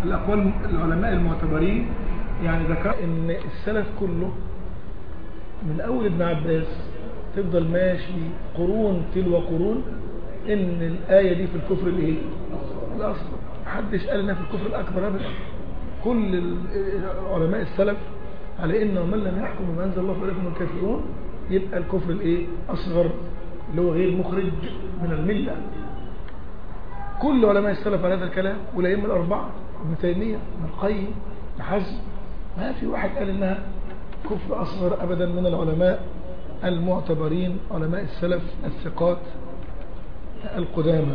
الأقوال العلماء المعتبرين، يعني ذكر ان السلف كله من اول ابن عباس تفضل ماشي قرون تلو قرون ان الآية دي في الكفر الايه الاصغر. محدش قال انها في الكفر الاكبر ابدا. كل علماء السلف على انه من لم يحكم بما انزل الله فاولئك هم الكافرون، يبقى الكفر الايه اصغر اللي هو غير مخرج من المله. كل علماء السلف على هذا الكلام، والائمه الاربعه، ابن تيميه، ابن القيم، ابن حزم، ما في واحد قال انها كفر اصغر ابدا من العلماء المعتبرين، علماء السلف الثقات القدامى.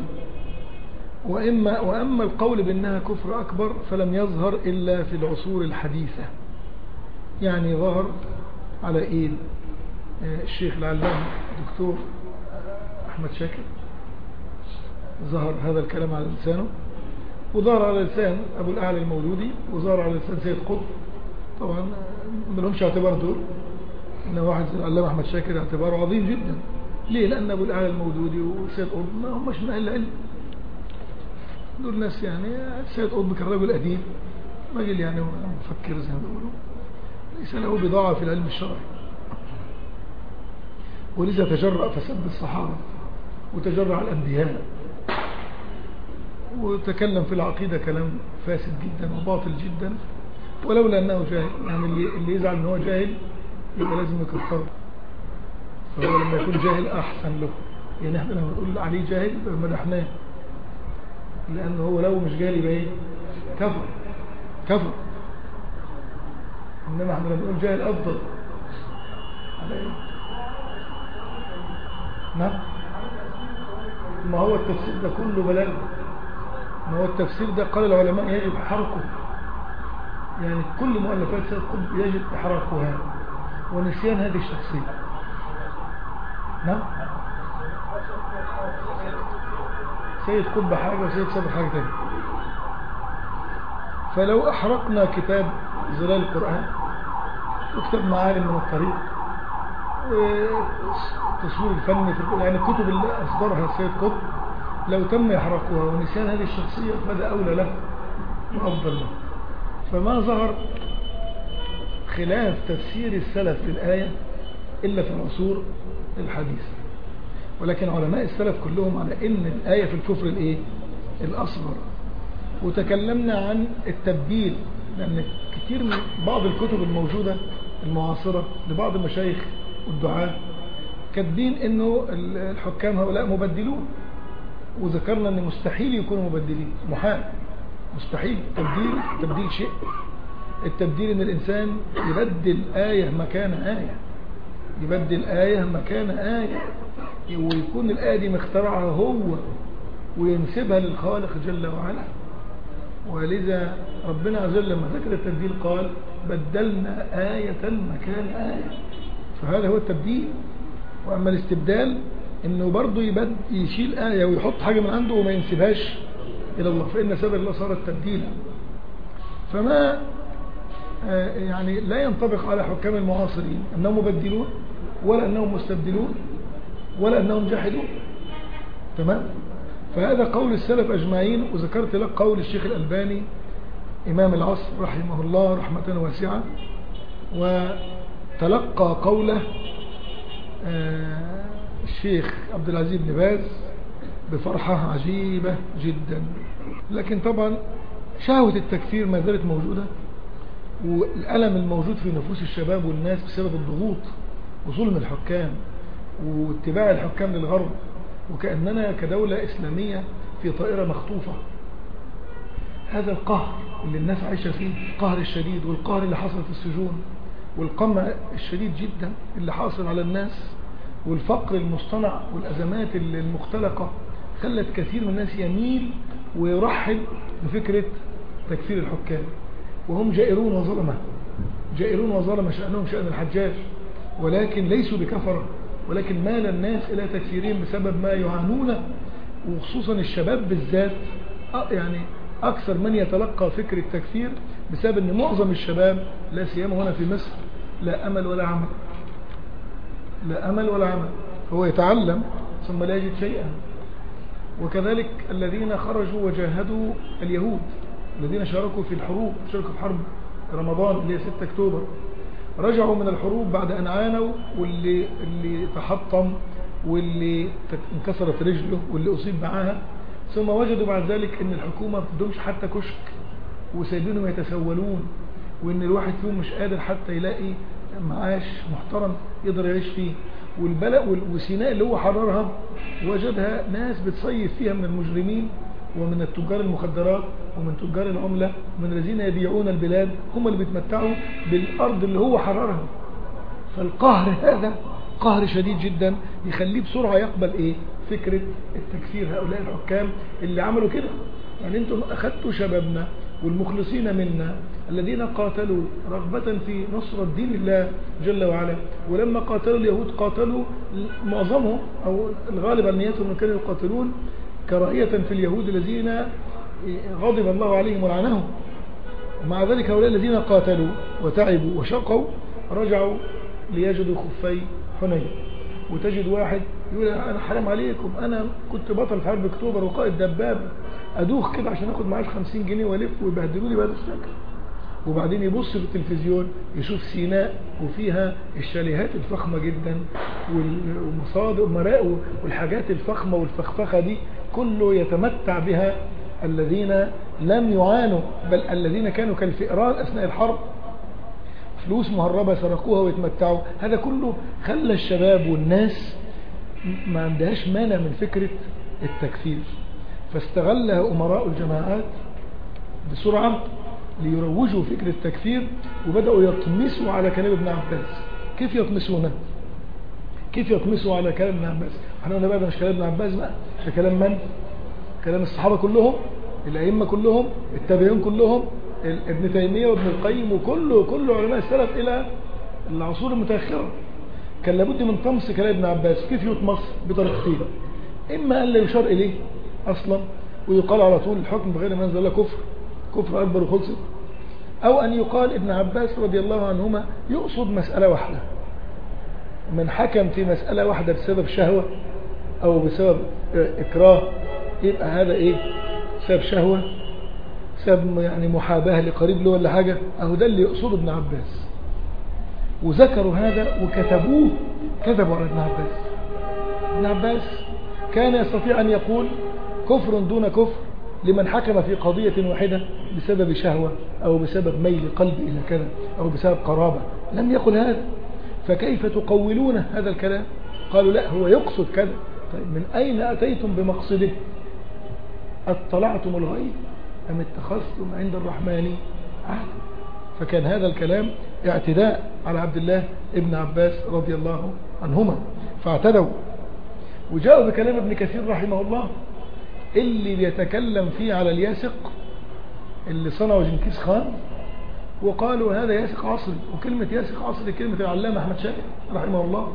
واما القول بانها كفر اكبر فلم يظهر الا في العصور الحديثه، يعني ظهر على ايد الشيخ العلامة الدكتور احمد شاكر، ظهر هذا الكلام على لسانه، وظهر على لسان ابو الاعلى المولودي، وظهر على لسان سيد قطب. طبعا ما لهمش اعتبار دول، ان واحد زي العلامة احمد شاكر اعتباره عظيم جدا. ليه؟ لان ابو الاعلى المولودي وسيد قطب ما هماش من اهل العلم، دول ناس يعني. سيد قطب كان راجل اديب، راجل يعني مفكر زي ما بيقولوا، ليس له بضاعة في العلم الشرعي، ولذا تجرأ فسب الصحابة وتجرأ على الأنبياء وتكلم في العقيدة كلام فاسد جدا وباطل جدا، ولولا أنه جاهل. يعني اللي يزعل أنه جاهل يبقى لازم يكفره، فهو لما يكون جاهل أحسن له. يعني احنا لما نقول عليه جاهل يبقى مدحناه، لأنه هو لو مش جاهل يبقى ايه؟ كفر. إنما احنا لما نقول جاهل أفضل على ايه؟ نعم. ما هو التفسير ده كله بلاغ، ما هو التفسير ده قال العلماء يجب حرقه، يعني كل مؤلفات سيد قطب يجب إحراقها ونسيان هذه الشخصية. نعم. سيد قطب حاجة وسيد صبر حاجة تانية. فلو أحرقنا كتاب ظلال القرآن وكتاب معالم من الطريق تصوير الفن في يعني الكتب اللي أصدرها سيد قطب، لو تم إحراقها ونسيان هذه الشخصية فهذا أولى له وأفضل له. فما ظهر خلاف تفسير السلف للآية إلا في العصور الحديثة، ولكن علماء السلف كلهم على إن الآية في الكفر الإيه؟ الأصغر. وتكلمنا عن التبديل، لأن كتير من بعض الكتب الموجودة المعاصرة لبعض المشايخ والدعاة كاتبين إنه الحكام هؤلاء مبدلون، وذكرنا إن مستحيل يكونوا مبدلين، محال، مستحيل. تبديل شيء، التبديل إن الإنسان يبدل آية مكان آية، يبدل آية مكان آية، ويكون الآية دي مخترعها هو وينسبها للخالق جل وعلا. ولذا ربنا عز وجل لما ذكر التبديل قال بدلنا آية مكان آية، فهذا هو التبديل. وأما الاستبدال إنه برضو يشيل آية ويحط حاجة من عنده وما ينسبهاش إلى الله، فإن سبب الله صارت تبديلا. فما يعني لا ينطبق على حكام المعاصرين أنهم مبدلون، ولا أنهم مستبدلون، ولا أنهم جاحدون. تمام؟ فهذا قول السلف أجمعين. وذكرت لك قول الشيخ الألباني إمام العصر رحمه الله رحمة واسعة، وتلقى قوله الشيخ عبد العزيز بن باز بفرحة عجيبة جدا. لكن طبعا شهوة التكفير ما زالت موجودة، والألم الموجود في نفوس الشباب والناس بسبب الضغوط وظلم الحكام واتباع الحكام للغرب، وكأننا كدولة إسلامية في طائرة مخطوفة. هذا القهر اللي الناس عايشة فيه، القهر الشديد، والقهر اللي حصل في السجون، والقمع الشديد جدا اللي حاصل على الناس، والفقر المصطنع، والأزمات المختلقة، خلت كثير من الناس يميل ويرحب بفكرة تكفير الحكام، وهم جائرون وظلمة شأنهم شأن الحجاج، ولكن ليسوا بكفرة، ولكن مال الناس إلى تكفيرهم بسبب ما يعانونه، وخصوصا الشباب بالذات. يعني أكثر من يتلقى فكر التكفير بسبب أن معظم الشباب لا سيما هنا في مصر لا أمل ولا عمل، هو يتعلم ثم لا يجد شيئا. وكذلك الذين خرجوا وجاهدوا اليهود الذين شاركوا في الحروب، شاركوا في حرب رمضان اللي هي 6 أكتوبر، رجعوا من الحروب بعد أن عانوا، واللي تحطم، واللي انكسرت رجله، واللي أصيب معاها، ثم وجدوا بعد ذلك أن الحكومة ما بتدهمش حتى كشك، وسايبينهم يتسولون، وأن الواحد فيهم مش قادر حتى يلاقي معاش محترم يقدر يعيش فيه. والبلد وسيناء اللي هو حررها وجدها ناس بتصيف فيها من المجرمين ومن التجار المخدرات ومن تجار العملة ومن الذين يبيعون البلاد، هم اللي بيتمتعوا بالأرض اللي هو حررها. فالقهر هذا قهر شديد جدا يخليه بسرعة يقبل فكرة التكفير هؤلاء الحكام اللي عملوا كده. يعني انتم أخذتوا شبابنا والمخلصين منا الذين قاتلوا رغبة في نصرة دين الله جل وعلا، ولما قاتلوا اليهود قاتلوا معظمهم أو الغالب عن نيتهم كانوا يقاتلون كراهية في اليهود الذين غضب الله عليهم ولعنهم. ومع ذلك هؤلاء الذين قاتلوا وتعبوا وشقوا رجعوا ليجدوا خفي حنين. وتجد واحد يقول أنا حرام عليكم، أنا كنت بطل في حرب أكتوبر وقائد دبابة، أدوخ كده عشان أخد معاش 50 جنيه وألف ويبهدلوا لي بهذا الشكل. وبعدين يبص في التلفزيون يشوف سيناء وفيها الشاليهات الفخمة جدا والمصادر مراء والحاجات الفخمة والفخفخة دي كله يتمتع بها الذين لم يعانوا، بل الذين كانوا كالفئران أثناء الحرب، فلوس مهربة سرقوها ويتمتعوا. هذا كله خلى الشباب والناس ما عندهاش مانع من فكرة التكفير، فاستغلها أمراء الجماعات بسرعة ليروجوا فكرة التكفير، وبدأوا يطمسوا على كلام ابن عباس. كيف يطمسونه؟ كيف يطمسوا على كلام ابن عباس؟ احنا قلنا بقى ده مش كلام ابن عباس بقى، ده كلام من؟ كلام الصحابة كلهم، الأئمة كلهم، التابعين كلهم، ابن تيمية وابن القيم وكل علماء السلف إلى العصور المتأخرة. كان لابد من طمس كلام ابن عباس. كيف يطمس؟ بطريقتين: إما أن لا يشار إليه أصلا ويقال على طول الحكم بغير ما أنزل الله كفر أكبر وخلصت، أو أن يقال ابن عباس رضي الله عنهما يقصد مسألة واحدة، من حكم في مسألة واحدة بسبب شهوة أو بسبب إكراه يبقى هذا بسبب شهوة، بسبب يعني محاباة لقريب له ولا حاجة، أهو ده اللي يقصد ابن عباس. وذكروا هذا وكتبوه، كذبوا على ابن عباس. ابن عباس كان يستطيع أن يقول كفر دون كفر لمن حكم في قضية واحدة بسبب شهوة أو بسبب ميل قلب إلى كذا أو بسبب قرابة، لم يقل هذا. فكيف تقولون هذا الكلام؟ قالوا لا، هو يقصد كذا. طيب من أين أتيتم بمقصده؟ اطلعتم الغيب أم اتخذتم عند الرحمن عهدا؟ فكان هذا الكلام اعتداء على عبد الله ابن عباس رضي الله عنهما، فاعتدوا وجاءوا بكلام ابن كثير رحمه الله اللي بيتكلم فيه على الياسق اللي صنعه جنكيز خان، وقالوا هذا ياسق عصري. وكلمة ياسق عصري كلمة العلامة أحمد شاكر رحمه الله.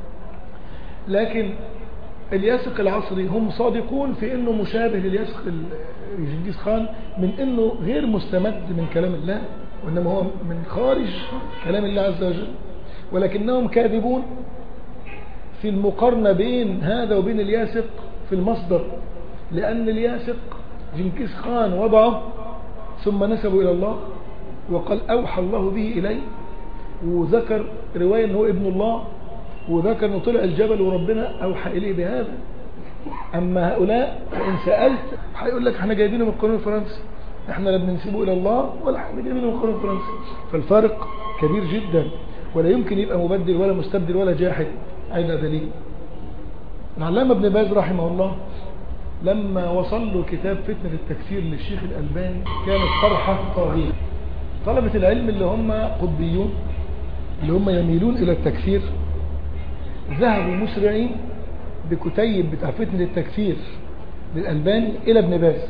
لكن الياسق العصري هم صادقون في أنه مشابه للياسق جنكيز خان، من أنه غير مستمد من كلام الله، وإنما هو من خارج كلام الله عز وجل. ولكنهم كاذبون في المقارنة بين هذا وبين الياسق في المصدر، لأن الياسق جنكيز خان وضعه ثم نسبه إلى الله وقال أوحى الله به إليه، وذكر رواية أنه ابن الله، وذكر أنه طلع الجبل وربنا أوحى إليه بهذا. أما هؤلاء إن سألت هيقول لك احنا جايبينه من القانون الفرنسي، احنا لا بننسبه إلى الله ولا احنا جايبينه من القانون الفرنسي. فالفارق كبير جدا، ولا يمكن يبقى مبدل ولا مستبدل ولا جاحد. أين دليل؟ العلامة ابن باز رحمه الله لما وصل له كتاب فتنة التكفير للشيخ الألباني كانت فرحة طاغية. طلبة العلم اللي هم قطبيون اللي هم يميلون إلى التكفير ذهبوا مسرعين بكتيب بتاع فتنة التكفير للألباني إلى ابن باز،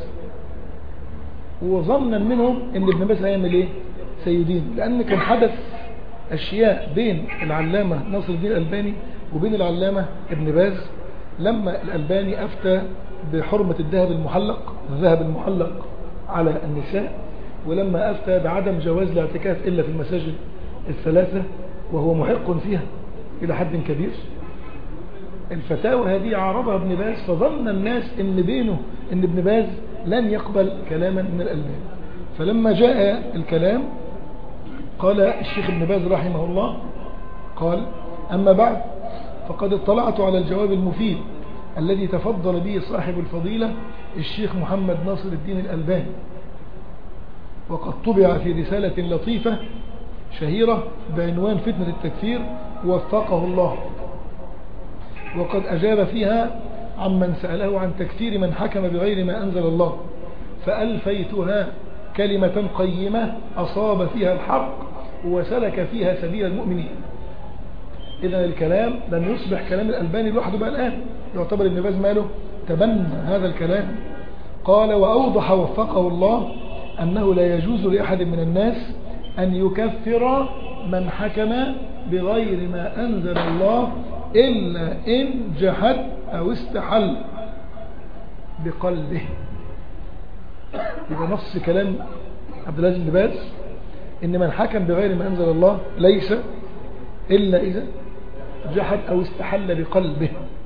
وظنا منهم ان ابن باز هيعمل سيدين، لأن كان حدث أشياء بين العلامة ناصر الدين الألباني وبين العلامة ابن باز. لما الألباني أفتى بحرمة الذهب المحلق على النساء، ولما أفتى بعدم جواز الاعتكاف إلا في المساجد الثلاثة وهو محق فيها إلى حد كبير، الفتاوى هذه عارضها ابن باز، فظن الناس ان ابن باز لن يقبل كلاما من الألباني، فلما جاء الكلام قال الشيخ ابن باز رحمه الله قال: أما بعد، فقد اطلعت على الجواب المفيد الذي تفضل به صاحب الفضيلة الشيخ محمد ناصر الدين الألباني، وقد طبع في رسالة لطيفة شهيرة بعنوان فتنة التكفير وفقه الله، وقد أجاب فيها عمن سأله عن تكفير من حكم بغير ما أنزل الله، فألفيتها كلمة قيمة أصاب فيها الحق وسلك فيها سبيل المؤمنين. إذا الكلام لم يصبح كلام الألباني لوحده بقى الآن، يعتبر ابن باز ماله تبنى هذا الكلام. قال: وأوضح وفقه الله أنه لا يجوز لأحد من الناس أن يكفر من حكم بغير ما أنزل الله إلا إن جحد أو استحل بقلبه. يبقى نص كلام عبد العزيز بن باز إن من حكم بغير ما أنزل الله ليس إلا إذا جحد أو استحل بقلبه.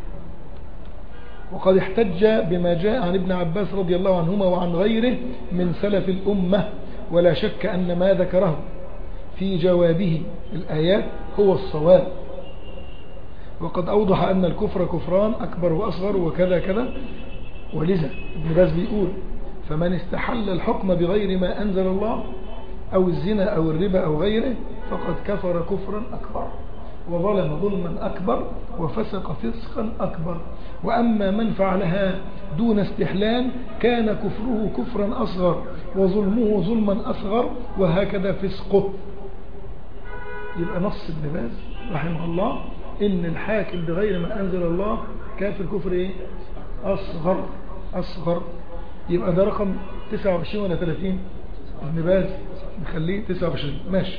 وقد احتج بما جاء عن ابن عباس رضي الله عنهما وعن غيره من سلف الأمة، ولا شك أن ما ذكره في جوابه الآيات هو الصواب. وقد أوضح أن الكفر كفران أكبر وأصغر وكذا كذا، ولذا ابن باز بيقول: فمن استحل الحكم بغير ما أنزل الله أو الزنا أو الربا أو غيره فقد كفر كفرا أكبر وظلم ظلما أكبر وفسق فسقا أكبر. وأما من فعلها دون استحلال كان كفره كفرا أصغر وظلمه ظلما أصغر وهكذا فسقه. يبقى نص ابن باز رحمه الله إن الحاكم بغير ما أنزل الله كافر كفر إيه؟ أصغر. يبقى ده رقم 29 ولا 30؟ ابن باز نخليه 29 ماشي.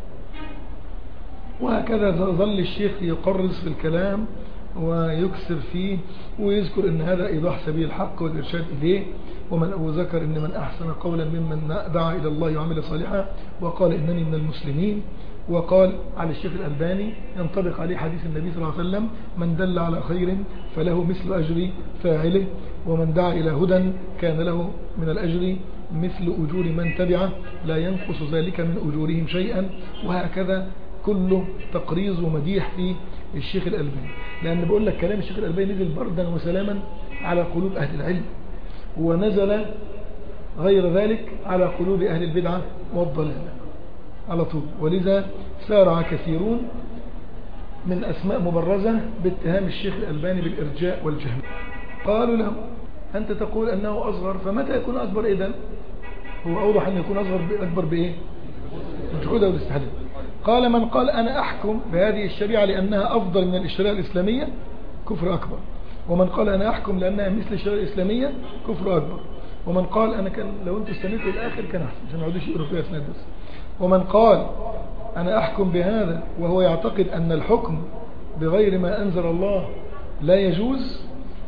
وهكذا ظل الشيخ يقرص في الكلام ويكسر فيه ويذكر ان هذا ايضاح سبيل الحق والارشاد اليه، وذكر ان من احسن قولا ممن دعا الى الله وعمل صالحا وقال انني من المسلمين. وقال على الشيخ الألباني ينطبق عليه حديث النبي صلى الله عليه وسلم: من دل على خير فله مثل أجر فاعله، ومن دعا إلى هدى كان له من الأجر مثل أجور من تبعه لا ينقص ذلك من أجورهم شيئا. وهكذا كله تقريظ ومديح في الشيخ الألباني، لأن بقول لك كلام الشيخ الألباني نزل بردا وسلاما على قلوب أهل العلم، ونزل غير ذلك على قلوب أهل البدعة والضلالة على طول. ولذا سارع كثيرون من أسماء مبرزة باتهام الشيخ الألباني بالإرجاء والجهل. قالوا له: أنت تقول أنه أصغر، فمتى يكون أكبر؟ إذن هو أوضح أن يكون أكبر بإيه؟ الجحود أو الاستحلال. قال: من قال أنا أحكم بهذه الشريعة لأنها أفضل من الشريعة الإسلامية كفر أكبر، ومن قال أنا أحكم لأنها مثل الشريعة الإسلامية كفر أكبر، ومن قال أنا كان لو أنتم استمعتوا الآخر كان أحسن عشان ما يقعدوش يقولوا فيها أسناد بس. ومن قال أنا أحكم بهذا وهو يعتقد أن الحكم بغير ما أنزل الله لا يجوز،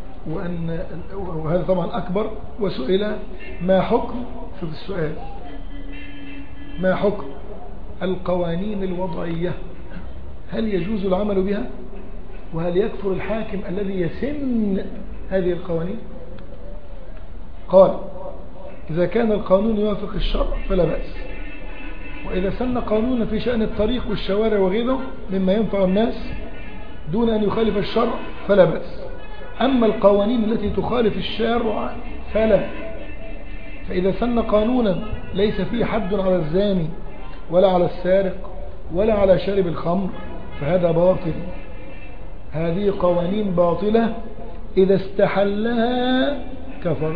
وهذا طبعا أكبر. وسئل: ما حكم، شوف السؤال، ما حكم القوانين الوضعية؟ هل يجوز العمل بها؟ وهل يكفر الحاكم الذي يسن هذه القوانين؟ قال: إذا كان القانون يوافق الشرع فلا بأس، وإذا سن قانونا في شأن الطريق والشوارع وغيره مما ينفع الناس دون أن يخالف الشرع فلا بأس. أما القوانين التي تخالف الشرع فلا. فإذا سن قانونا ليس فيه حد على الزاني ولا على السارق ولا على شارب الخمر فهذا باطل. هذه قوانين باطلة، إذا استحلها كفر.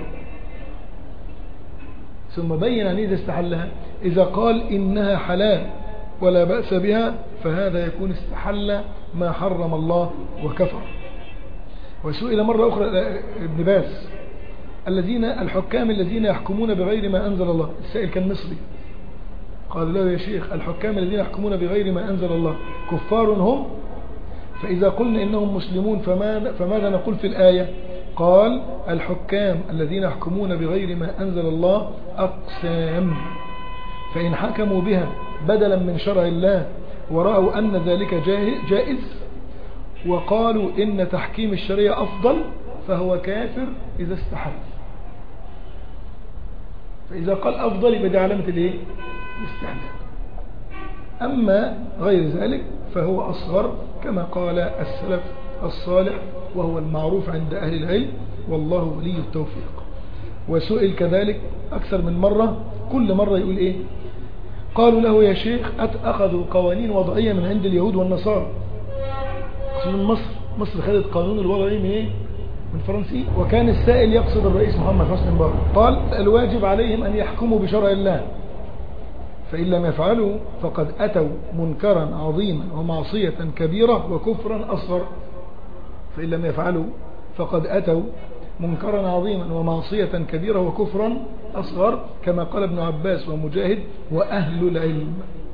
ثم بين عن إذا استحلها: إذا قال إنها حلال ولا بأس بها فهذا يكون استحل ما حرم الله وكفر. وسئل مرة أخرى ابن باز: الحكام الذين يحكمون بغير ما أنزل الله، السائل كان مصري، قال له: يا شيخ، الحكام الذين يحكمون بغير ما أنزل الله كفار هم؟ فإذا قلنا إنهم مسلمون فماذا نقول في الآية؟ قال: الحكام الذين يحكمون بغير ما أنزل الله أقسام، فإن حكموا بها بدلا من شرع الله ورأوا أن ذلك جائز وقالوا إن تحكيم الشريعة أفضل فهو كافر إذا استحل. فإذا قال أفضل يبقى دي علامة الإيه؟ الاستحلال. أما غير ذلك فهو أصغر كما قال السلف الصالح، وهو المعروف عند أهل العلم، والله ولي التوفيق. وسئل كذلك أكثر من مرة، كل مرة يقول إيه؟ قالوا له يا شيخ أخذوا قوانين وضعية من عند اليهود والنصارى، خصوصا مصر خدت قانون الوضعي من إيه؟ من فرنسي. وكان السائل يقصد الرئيس محمد حسني مبارك، قال الواجب عليهم أن يحكموا بشرع الله، فإن لم يفعلوا فقد أتوا منكرا عظيما ومعصية كبيرة وكفرا أصغر. فإن لم يفعلوا فقد أتوا منكرا عظيما ومعصية كبيرة وكفرا أصغر، كما قال ابن عباس ومجاهد وأهل العلم.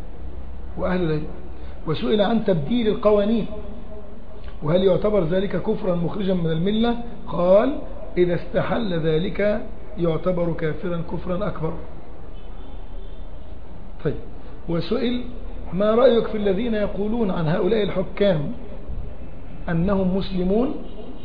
وسئل عن تبديل القوانين وهل يعتبر ذلك كفرا مخرجا من الملة، قال إذا استحل ذلك يعتبر كافرا كفرا أكبر. طيب، وسئل ما رأيك في الذين يقولون عن هؤلاء الحكام أنهم مسلمون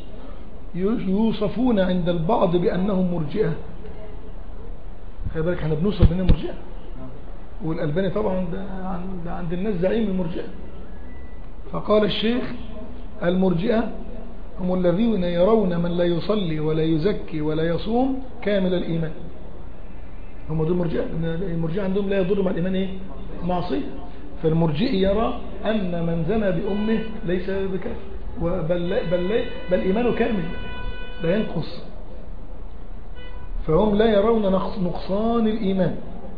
يوصفون عند البعض بأنهم مرجئة؟ خلي بالك احنا بنوصف بأنهم مرجئة، والألباني طبعا ده عند الناس زعيم المرجئة. فقال الشيخ المرجئة هم الذين يرون من لا يصلي ولا يزكي ولا يصوم كامل الإيمان. هم دول مرجئة. المرجئة عندهم لا يضر مع الإيمان إيه؟ معصية. فالمرجئ يرى أن من زنى بأمه ليس بكافر، بل إيمانه كامل لا ينقص. فهم لا يرون نقصان الإيمان،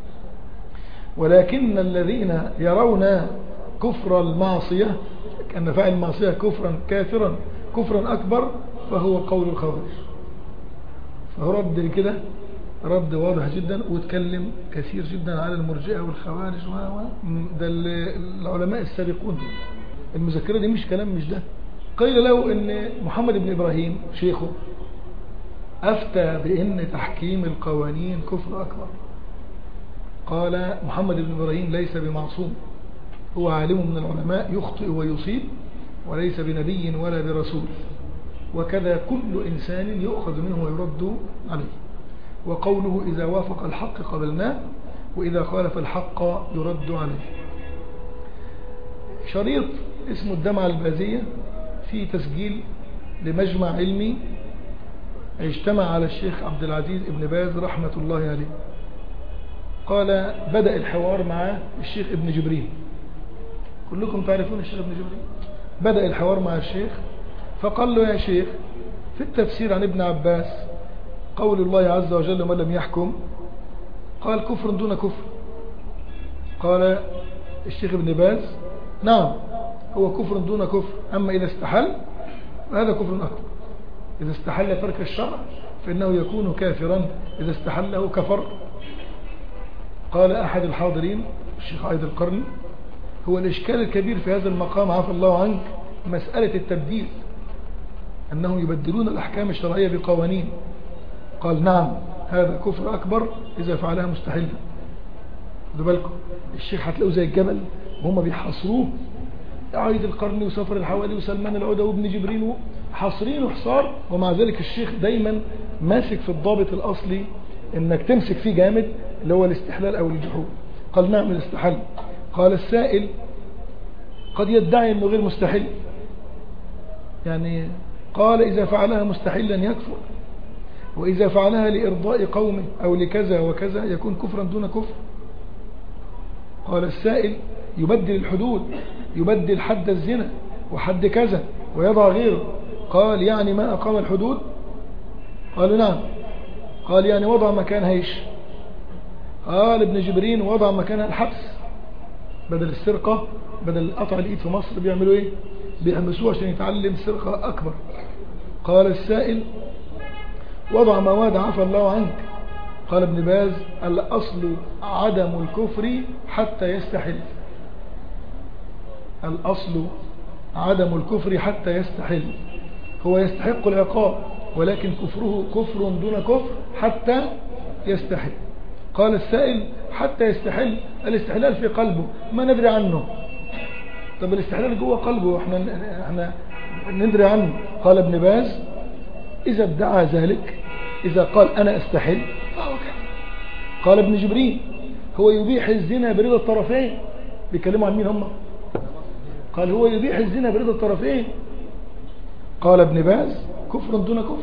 ولكن الذين يرون كفر المعصية أن فاعل المعصية كفرا كافرا كفرا أكبر فهو قول الخوارج. فهو رد كده رد واضح جدا، واتكلم كثير جدا على المرجئة والخوارج ده العلماء السابقون. المذكرة دي مش كلام مش ده. قيل له ان محمد بن إبراهيم شيخه أفتى بأن تحكيم القوانين كفر أكبر. قال محمد بن إبراهيم ليس بمعصوم، هو عالم من العلماء يخطئ ويصيب، وليس بنبي ولا برسول، وكذا كل إنسان يؤخذ منه ويرد عليه. وقوله إذا وافق الحق قبلناه وإذا خالف الحق يرد عليه. شريط اسمه الدمعة البازية في تسجيل لمجمع علمي اجتمع على الشيخ عبد العزيز ابن باز رحمة الله عليه. قال بدأ الحوار مع الشيخ ابن جبرين، كلكم تعرفون الشيخ ابن جبرين. بدأ الحوار مع الشيخ فقال له يا شيخ في التفسير عن ابن عباس قول الله عز وجل من لم يحكم، قال كفر دون كفر. قال الشيخ ابن باز نعم هو كفر دون كفر، أما إذا استحل فهذا كفر أكبر. إذا استحل ترك الشرع فإنه يكون كافرا، إذا استحله كفر. قال أحد الحاضرين الشيخ عايد القرني هو الإشكال الكبير في هذا المقام عفى الله عنك مسألة التبديل، أنهم يبدلون الأحكام الشرعية بقوانين. قال نعم هذا كفر أكبر إذا فعلها مستحيل. خدوا بالكم الشيخ هتلاقوا زي الجبل وهم بيحاصروه، عايد القرني وسفر الحوالي وسلمان العودة وابن جبرين حاصرين وحصار، ومع ذلك الشيخ دايما ماسك في الضابط الأصلي انك تمسك فيه جامد اللي هو الاستحلال او الجحود. قال نعم الاستحلال. قال السائل قد يدعي انه غير مستحيل، يعني قال اذا فعلها مستحيلا يكفر، واذا فعلها لارضاء قومه او لكذا وكذا يكون كفرا دون كفر. قال السائل يبدل الحدود، يبدل حد الزنا وحد كذا ويضع غيره. قال يعني ما أقام الحدود؟ قالوا نعم. قال يعني وضع مكانها ايش؟ قال ابن جبرين وضع مكانها الحبس، بدل السرقة بدل قطع الإيد في مصر بيعملوا ايه؟ بيحبسوه عشان يتعلم سرقة أكبر. قال السائل وضع مواد عفى الله عنك. قال ابن باز الأصل عدم الكفر حتى يستحل، الأصل عدم الكفر حتى يستحل، هو يستحق العقاب ولكن كفره كفر دون كفر حتى يستحل. قال السائل حتى يستحل، الاستحلال في قلبه ما ندري عنه. طب الاستحلال جوه قلبه احنا ندري عنه. قال ابن باز إذا ادعى ذلك، إذا قال أنا أستحل فهو كافر، قال ابن جبرين هو يبيح الزنا برضا الطرفين. بيكلموا عن مين هم؟ قال هو يبيح الزنا برضا الطرفين. قال ابن باز كفر دون كفر.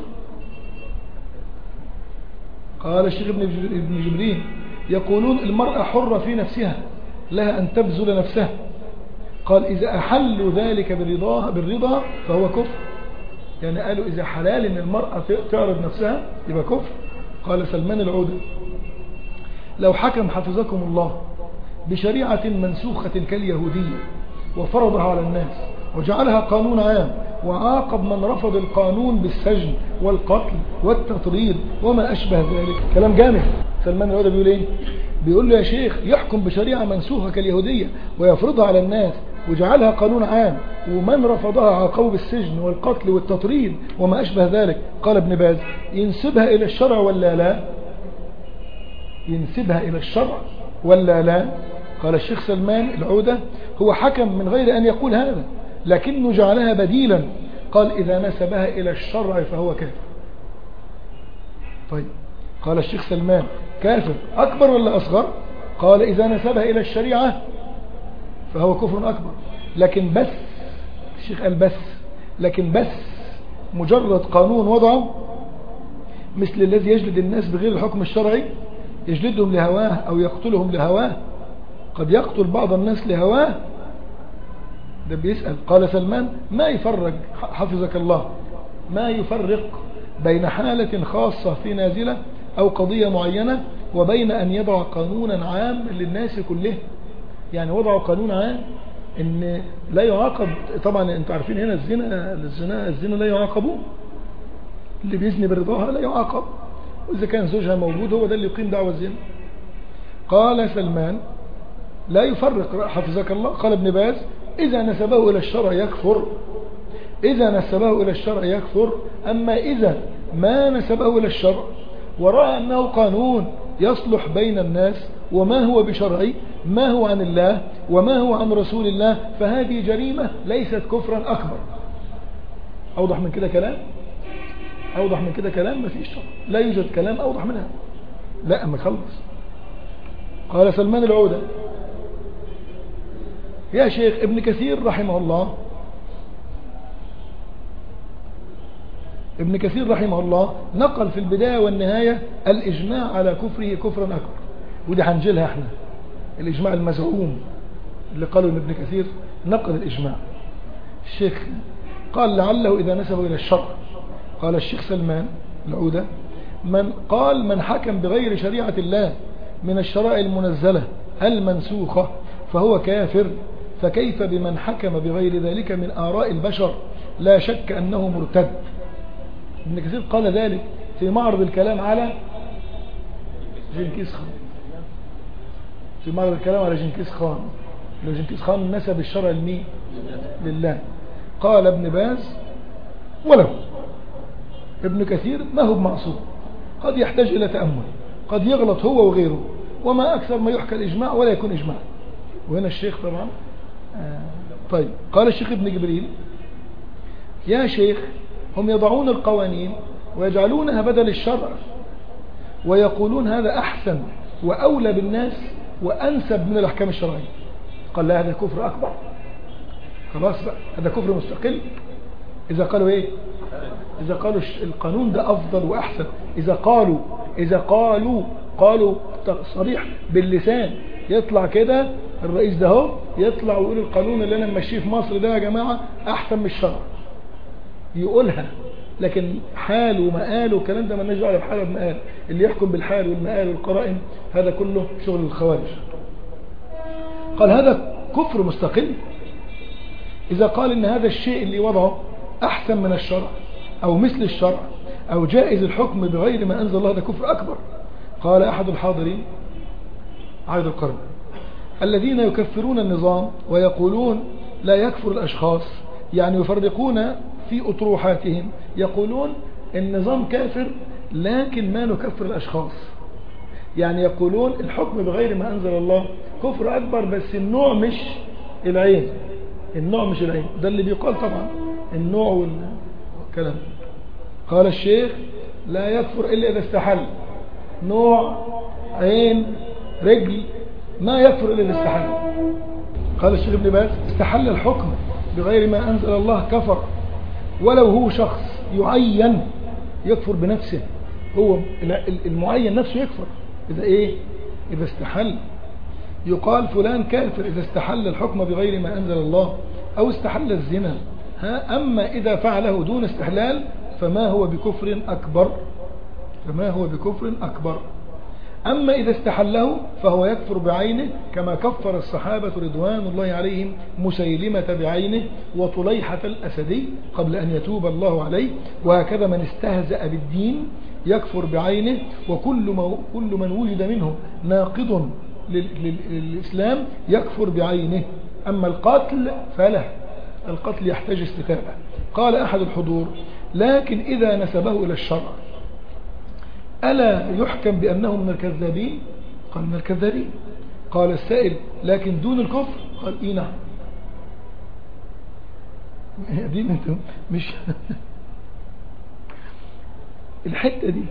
قال الشيخ ابن جبرين يقولون المرأة حرة في نفسها لها أن تبذل نفسها. قال إذا أحلوا ذلك بالرضا فهو كفر. يعني قالوا إذا حلال أن المرأة تعرض نفسها يبقى كفر. قال سلمان العودة لو حكم حفظكم الله بشريعة منسوخة كاليهودية وفرضها على الناس وجعلها قانون عام وعاقب من رفض القانون بالسجن والقتل والتطريد وما أشبه ذلك. كلام جامع. سلمان العودة بيقول إيه؟ بيقول له يا شيخ يحكم بشريعة منسوخة كاليهودية ويفرضها على الناس وجعلها قانون عام ومن رفضها عاقبه بالسجن والقتل والتطريد وما أشبه ذلك. قال ابن باز ينسبها إلى الشرع ولا لا؟ ينسبها إلى الشرع ولا لا؟ قال الشيخ سلمان العودة هو حكم من غير أن يقول هذا لكنه جعلها بديلا. قال إذا نسبها إلى الشرع فهو كافر. طيب قال الشيخ سلمان كافر أكبر ولا أصغر؟ قال إذا نسبها إلى الشريعة فهو كفر أكبر. لكن بس الشيخ قال بس مجرد قانون وضعه مثل الذي يجلد الناس بغير الحكم الشرعي يجلدهم لهواه أو يقتلهم لهواه. قد يقتل بعض الناس لهواه. ده بيسأل. قال سلمان ما يفرق حفظك الله ما يفرق بين حالة خاصة في نازلة أو قضية معينة وبين أن يضع قانونا عام للناس كله. يعني وضعوا قانون عام ان لا يعاقب. طبعا انتوا عارفين هنا الزنا لا يعاقبه. اللي بيزني برضاها لا يعاقب وإذا كان زوجها موجود هو ده اللي يقيم دعوة الزنا. قال سلمان لا يفرق حفظك الله. قال ابن باز إذا نسبه إلى الشرع يكفر. إذا نسبه إلى الشرع يكفر. أما إذا ما نسبه إلى الشرع ورأى أنه قانون يصلح بين الناس وما هو بشرعي ما هو عن الله وما هو عن رسول الله فهذه جريمة ليست كفرا أكبر. أوضح من كده كلام؟ أوضح من كده كلام؟ ما فيش. لا يوجد كلام أوضح منها. لا أما خلص. قال سلمان العودة يا شيخ ابن كثير رحمه الله نقل في البداية والنهاية الإجماع على كفره كفرا أكبر. ودي هنجيلها احنا الإجماع المزعوم اللي قالوا ابن كثير نقل الإجماع. الشيخ قال لعله إذا نسبه إلى الشرع. قال الشيخ سلمان العودة من حكم بغير شريعة الله من الشرائع المنزلة المنسوخة فهو كافر. فكيف بمن حكم بغير ذلك من آراء البشر لا شك أنه مرتد. ابن كثير قال ذلك في معرض الكلام على جنكيز خان. في معرض الكلام على جنكيز خان. لو جنكيز خان نسب الشرع المين لله. قال ابن باز ولو ابن كثير ما هو معصوم قد يحتاج إلى تأمل قد يغلط هو وغيره وما أكثر ما يحكى الإجماع ولا يكون إجماع. وهنا الشيخ طبعا طيب. قال الشيخ ابن جبريل يا شيخ هم يضعون القوانين ويجعلونها بدل الشرع ويقولون هذا أحسن وأولى بالناس وأنسب من الأحكام الشرعية. قال لا هذا كفر أكبر. خلاص بقى هذا كفر مستقل. إذا قالوا إيه؟ إذا قالوا القانون ده أفضل وأحسن. إذا قالوا صريح باللسان يطلع كده الرئيس ده هو يطلع ويقول القانون اللي أنا ماشيه في مصر ده يا جماعة أحسن من الشرع يقولها. لكن حال ومقال والكلام ده مالناش دعوه بحال ومقال. اللي يحكم بالحال والمقال والقرائن هذا كله شغل الخوارج. قال هذا كفر مستقل. إذا قال إن هذا الشيء اللي وضعه أحسن من الشرع أو مثل الشرع أو جائز الحكم بغير ما أنزل الله هذا كفر أكبر. قال أحد الحاضرين عهد القرن الذين يكفرون النظام ويقولون لا يكفر الأشخاص يعني يفرقون في أطروحاتهم يقولون النظام كافر لكن ما نكفر الأشخاص. يعني يقولون الحكم بغير ما أنزل الله كفر أكبر بس النوع مش العين. ده اللي بيقال طبعا النوع والكلام. قال الشيخ لا يكفر إلا إذا استحل نوع عين، رجل، ما يكفر إلا الاستحلال. قال الشيخ ابن باز استحل الحكم بغير ما أنزل الله كفر، ولو هو شخص يعين يكفر بنفسه، هو المعين نفسه يكفر إذا إيه؟ إذا استحل. يقال فلان كافر إذا استحل الحكم بغير ما أنزل الله أو استحل الزنا. أما إذا فعله دون استحلال فما هو بكفر أكبر، فما هو بكفر أكبر. أما إذا استحله فهو يكفر بعينه، كما كفر الصحابة رضوان الله عليهم مسيلمة بعينه وطليحة الأسدي قبل أن يتوب الله عليه. وهكذا من استهزأ بالدين يكفر بعينه، وكل من وجد منه ناقض للإسلام يكفر بعينه. أما القتل فلا، القتل يحتاج استتابة. قال أحد الحضور لكن إذا نسبه إلى الشرع ألا يحكم بأنه من الكذابين؟ قال من الكذابين. قال السائل لكن دون الكفر؟ قال إيه نعم. دي انتم مش الحتة دي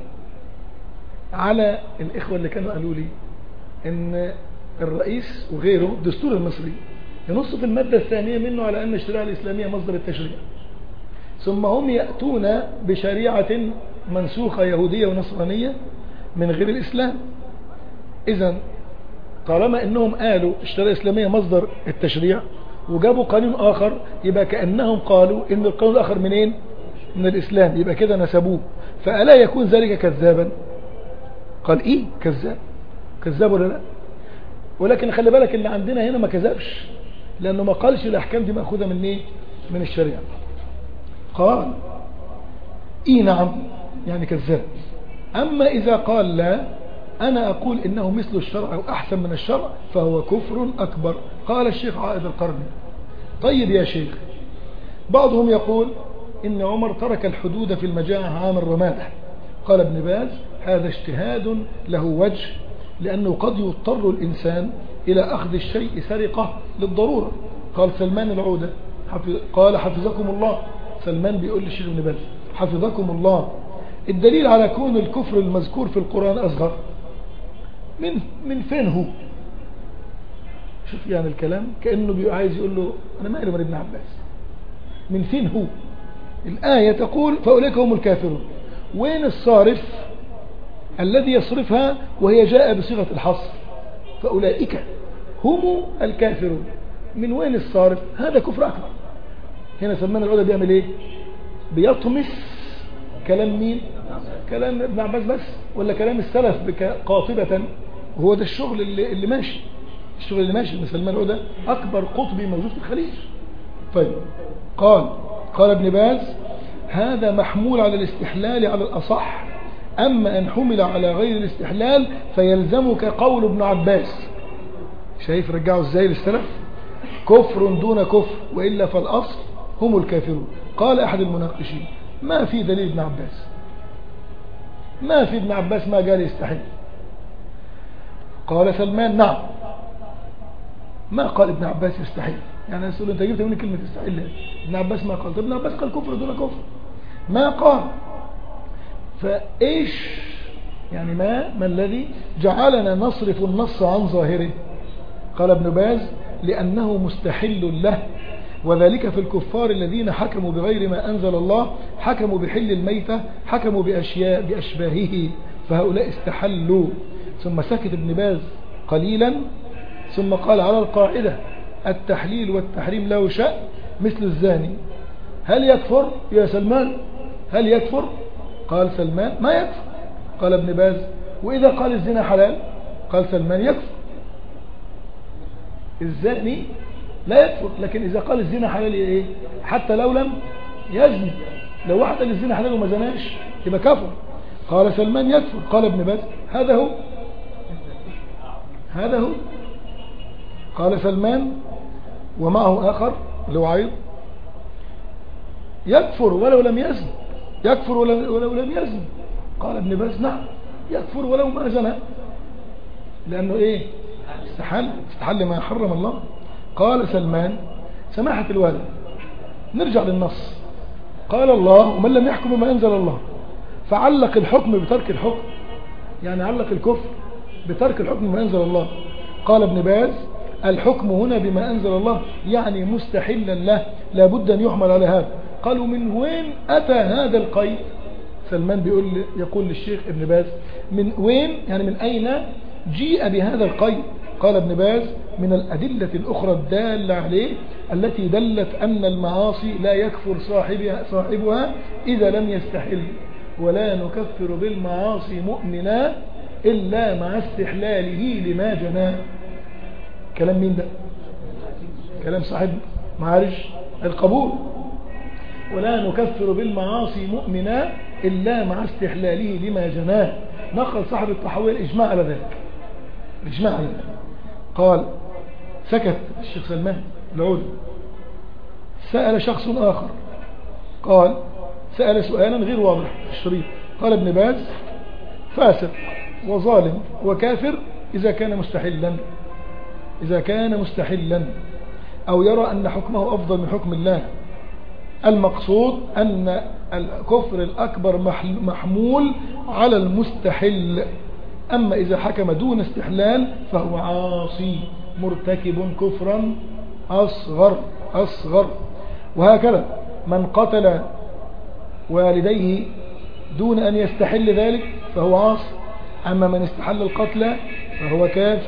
على الإخوة اللي كانوا قالوا لي إن الرئيس وغيره الدستور المصري ينص في المادة الثانية منه على أن الشريعة الإسلامية مصدر التشريع، ثم هم يأتون بشريعة منسوخة يهودية ونصرانية من غير الإسلام. إذن طالما أنهم قالوا الشريعة الإسلامية مصدر التشريع وجابوا قانون آخر، يبقى كأنهم قالوا إن القانون الآخر منين؟ من الإسلام، يبقى كده نسبوه. فألا يكون ذلك كذابا؟ قال إيه كذاب؟ كذاب ولا لا؟ ولكن خلي بالك اللي عندنا هنا ما كذبش، لأنه ما قالش الأحكام دي مأخوذة من إيه؟ من الشريعة. قال إيه نعم يعني كذاب. أما إذا قال لا أنا أقول إنه مثل الشرع أو أحسن من الشرع فهو كفر أكبر. قال الشيخ عائد القرني طيب يا شيخ، بعضهم يقول إن عمر ترك الحدود في المجاعة عام الرمادة. قال ابن باز هذا اجتهاد له وجه، لأنه قد يضطر الإنسان إلى أخذ الشيء سرقة للضرورة. قال سلمان العودة قال حفظكم الله، سلمان بيقول للشيخ ابن باز حفظكم الله الدليل على كون الكفر المذكور في القرآن أصغر من فين هو؟ شوف يعني الكلام كأنه عايز يقول له أنا مالي من ابن عباس، من فين هو؟ الآية تقول فأولئك هم الكافرون، وين الصارف الذي يصرفها وهي جاء بصيغة الحصر؟ فأولئك هم الكافرون، من وين الصارف؟ هذا كفر أكبر. هنا سلمان العودة بيعمل ايه؟ بيطمس كلام مين؟ كلام ابن عباس بس ولا كلام السلف قاطبة؟ وهو ده الشغل اللي ماشي، الشغل اللي ماشي. ابن سلمان العودة أكبر قطبي موجود في الخليج. طيب قال ابن باز هذا محمول على الاستحلال على الأصح، أما أن حمل على غير الاستحلال فيلزمك قول ابن عباس. شايف رجعوا ازاي للسلف؟ كفر دون كفر، وإلا فالأصل هم الكافرون. قال أحد المناقشين ما في دليل ابن عباس، ما في ابن عباس ما قال يستحل. قال سلمان نعم، ما قال ابن عباس يستحل. يعني يقول انت جبت مني كلمة يستحل؟ ابن عباس ما قال. ابن عباس قال كفر دون كفر، ما قال. فايش يعني ما الذي جعلنا نصرف النص عن ظاهره؟ قال ابن باز لأنه مستحل له، وذلك في الكفار الذين حكموا بغير ما أنزل الله، حكموا بحل الميتة، حكموا بأشياء بأشباهه، فهؤلاء استحلوا. ثم سكت ابن باز قليلا ثم قال على القاعدة التحليل والتحريم له شأن مثل الزاني، هل يكفر يا سلمان؟ هل يكفر؟ قال سلمان ما يكفر. قال ابن باز وإذا قال الزنا حلال؟ قال سلمان يكفر. الزاني لا يكفر، لكن إذا قال الزنا حلال إيه؟ حتى لو لم يزني، لو واحد قال الزنا حلال وما زناش يبقى كفر. قال سلمان يكفر. قال ابن باز هذا هو، هذا هو. قال سلمان ومعه آخر اللي هو عيض يكفر ولو لم يزن، يكفر ولو لم يزن. قال ابن باز نعم يكفر ولو ما زنى، لأنه إيه؟ استحل ما حرم الله. قال سلمان سماحة الوالد نرجع للنص، قال الله ومن لم يحكم بما أنزل الله، فعلق الحكم بترك الحكم، يعني علق الكفر بترك الحكم بما أنزل الله. قال ابن باز الحكم هنا بما أنزل الله يعني مستحلا له، لابد أن يحمل على هذا. قالوا من وين أتى هذا القيد؟ سلمان يقول للشيخ ابن باز من وين، يعني من أين جيء بهذا القيد؟ قال ابن باز من الأدلة الأخرى الدالة عليه التي دلت أن المعاصي لا يكفر صاحبها إذا لم يستحل، ولا نكفر بالمعاصي مؤمنا إلا مع استحلاله لما جناه. كلام مين ده؟ كلام صاحب معارج القبول. ولا نكفر بالمعاصي مؤمنا إلا مع استحلاله لما جناه. نقل صاحب الطحاوية الإجماع على ذلك، الإجماع على ذلك. قال سكت الشيخ سلمان العودي. سأل شخص آخر، قال سأل سؤالا غير واضح في الشريط. قال ابن باز فاسق وظالم وكافر إذا كان مستحلا أو يرى أن حكمه أفضل من حكم الله. المقصود أن الكفر الأكبر محمول على المستحل، أما إذا حكم دون استحلال فهو عاصي مرتكب كفرا أصغر. وهكذا من قتل والديه دون أن يستحل ذلك فهو عاصي، أما من استحل القتل فهو كافر.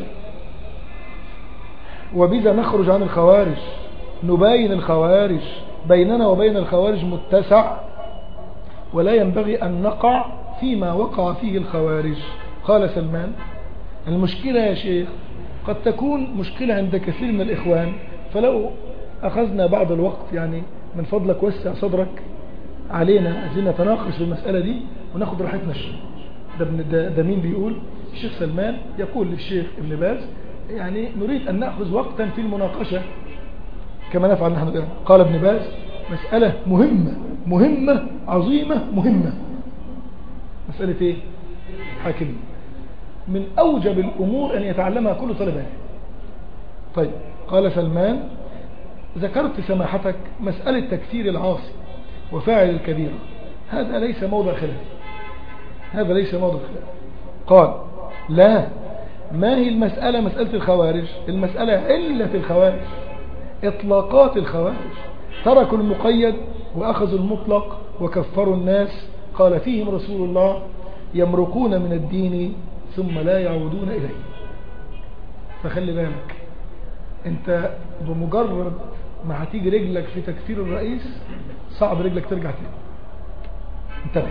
وبذا نخرج عن الخوارج، نباين الخوارج. بيننا وبين الخوارج متسع، ولا ينبغي أن نقع فيما وقع فيه الخوارج. قال سلمان المشكلة يا شيخ قد تكون مشكلة عند كثير من الإخوان، فلو أخذنا بعض الوقت يعني من فضلك وسع صدرك علينا، عايزين نتناقش في المسألة دي وناخد راحتنا. ده مين بيقول؟ الشيخ سلمان يقول للشيخ ابن باز يعني نريد أن نأخذ وقتا في المناقشة كما نفعل نحن الآن. قال ابن باز مسألة مهمة عظيمة مهمة. مسألة ايه؟ حاكم من أوجب الأمور أن يتعلمها كل طالب. طيب قال سلمان ذكرت سماحتك مسألة تكفير العاصي وفاعل الكبيرة، هذا ليس موضع خلاف. قال لا، ما هي المسألة؟ مسألة الخوارج، المسألة علة الخوارج، إطلاقات الخوارج، تركوا المقيد وأخذوا المطلق وكفروا الناس. قال فيهم رسول الله يمرقون من الدين ثم لا يعودون إليه. فخلي بالك انت بمجرد ما هتيجي رجلك في تكفير الرئيس صعب رجلك ترجع تاني.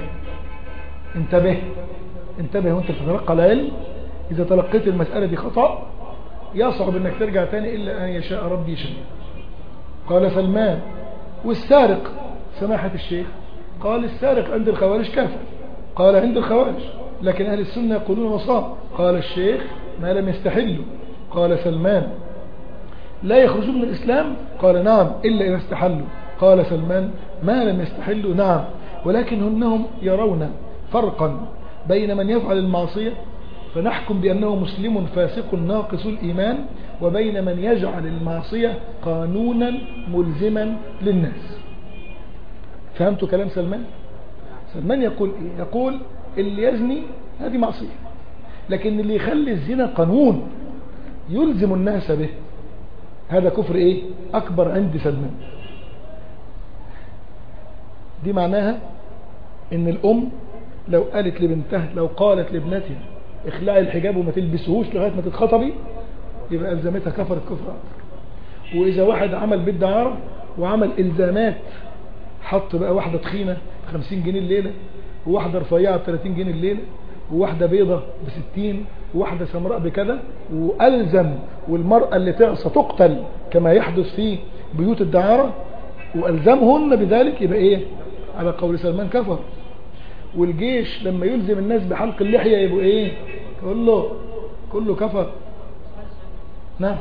انتبه وانت بتتلقى العلم. إذا تلقيت المسألة دي خطأ يصعب انك ترجع تاني إلا أن يشاء ربي شيء. قال سلمان والسارق سماحة الشيخ؟ قال السارق عند الخوارج كافر. قال عند الخوارج، لكن أهل السنة يقولون مصاب. قال الشيخ ما لم يستحلوا. قال سلمان لا يخرجون من الإسلام؟ قال نعم إلا إذا استحلوا. قال سلمان ما لم يستحلوا نعم، ولكن هنهم يرون فرقا بين من يفعل المعصية فنحكم بأنه مسلم فاسق ناقص الإيمان، وبين من يجعل المعصية قانونا ملزما للناس. فهمتوا كلام سلمان؟ سلمان يقول إيه؟ يقول اللي يزني هذه معصية، لكن اللي يخلي الزنا قانون يلزم الناس به هذا كفر إيه؟ أكبر عند سلمان. دي معناها إن الأم لو قالت لبنتها، لو قالت لابنتها اخلعي الحجاب وما تلبسهوش لغاية ما تتخطبي، يبقى ألزمتها كفرت كفر أكبر. وإذا واحد عمل بالدعارة وعمل إلزامات، حط بقى واحدة تخينة 50 جنيه الليلة، وواحدة رفيعة ب30 جنيه الليلة، وواحدة بيضة ب60، وواحدة سمراء بكذا، وألزم، والمرأة اللي تعصى تقتل كما يحدث في بيوت الدعارة، وألزمهن بذلك، يبقى إيه؟ على قول سلمان كفر. والجيش لما يلزم الناس بحلق اللحية يبقوا إيه؟ كله كفر. نعم.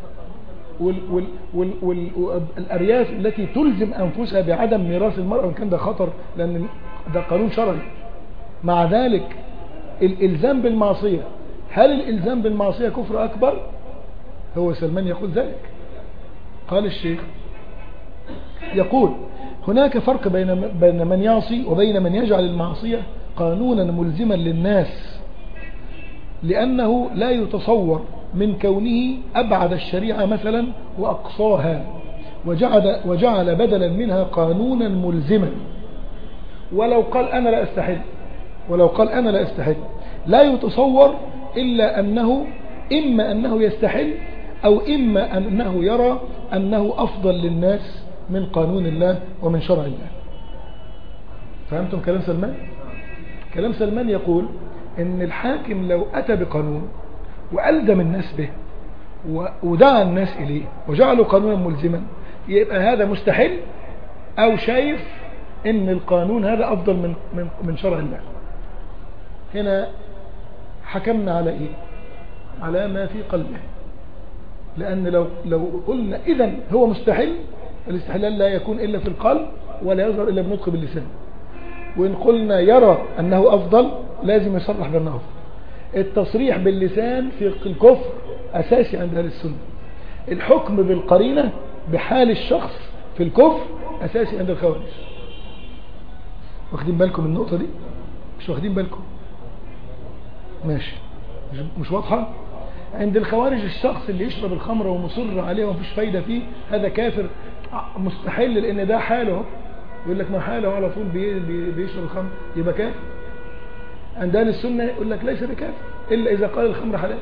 والأرياف التي تلزم أنفسها بعدم ميراث المرأة، وإن كان ده خطر لأن ده قانون شرعي. مع ذلك الإلزام بالمعصية، هل الإلزام بالمعصية كفر أكبر؟ هو سلمان يقول ذلك. قال الشيخ يقول هناك فرق بين من يعصي وبين من يجعل المعصية قانونا ملزما للناس. لأنه لا يتصور من كونه أبعد الشريعة مثلا وأقصاها وجعل بدلا منها قانونا ملزما. ولو قال أنا لا أستحل لا يتصور إلا أنه إما أنه يستحل أو إما أنه يرى أنه أفضل للناس من قانون الله ومن شرع الله. فهمتم كلام سلمان؟ كلام سلمان يقول إن الحاكم لو أتى بقانون وألزم الناس به ودعا الناس إليه وجعله قانونا ملزما يبقى هذا مستحيل، أو شايف إن القانون هذا أفضل من شرع الله. هنا حكمنا على إيه؟ على ما في قلبه. لأن لو قلنا إذن هو مستحيل، الاستحلال لا يكون إلا في القلب ولا يظهر إلا بنطق باللسان. وإن قلنا يرى أنه أفضل لازم يصرح بأنه أفضل. التصريح باللسان في الكفر أساسي عند أهل السنة. الحكم بالقرينة بحال الشخص في الكفر أساسي عند الخوارج. واخدين بالكم من النقطة دي؟ مش واخدين بالكم؟ ماشي، مش واضحة؟ عند الخوارج الشخص اللي يشرب الخمر ومصر عليه ومفيش فايدة فيه هذا كافر مستحيل، لأن ده حاله. يقول لك ما حاله على طول بيشرب الخمر يبقى كافر. عند أهل السنة يقول لك ليس بكافر إلا إذا قال الخمر حلال.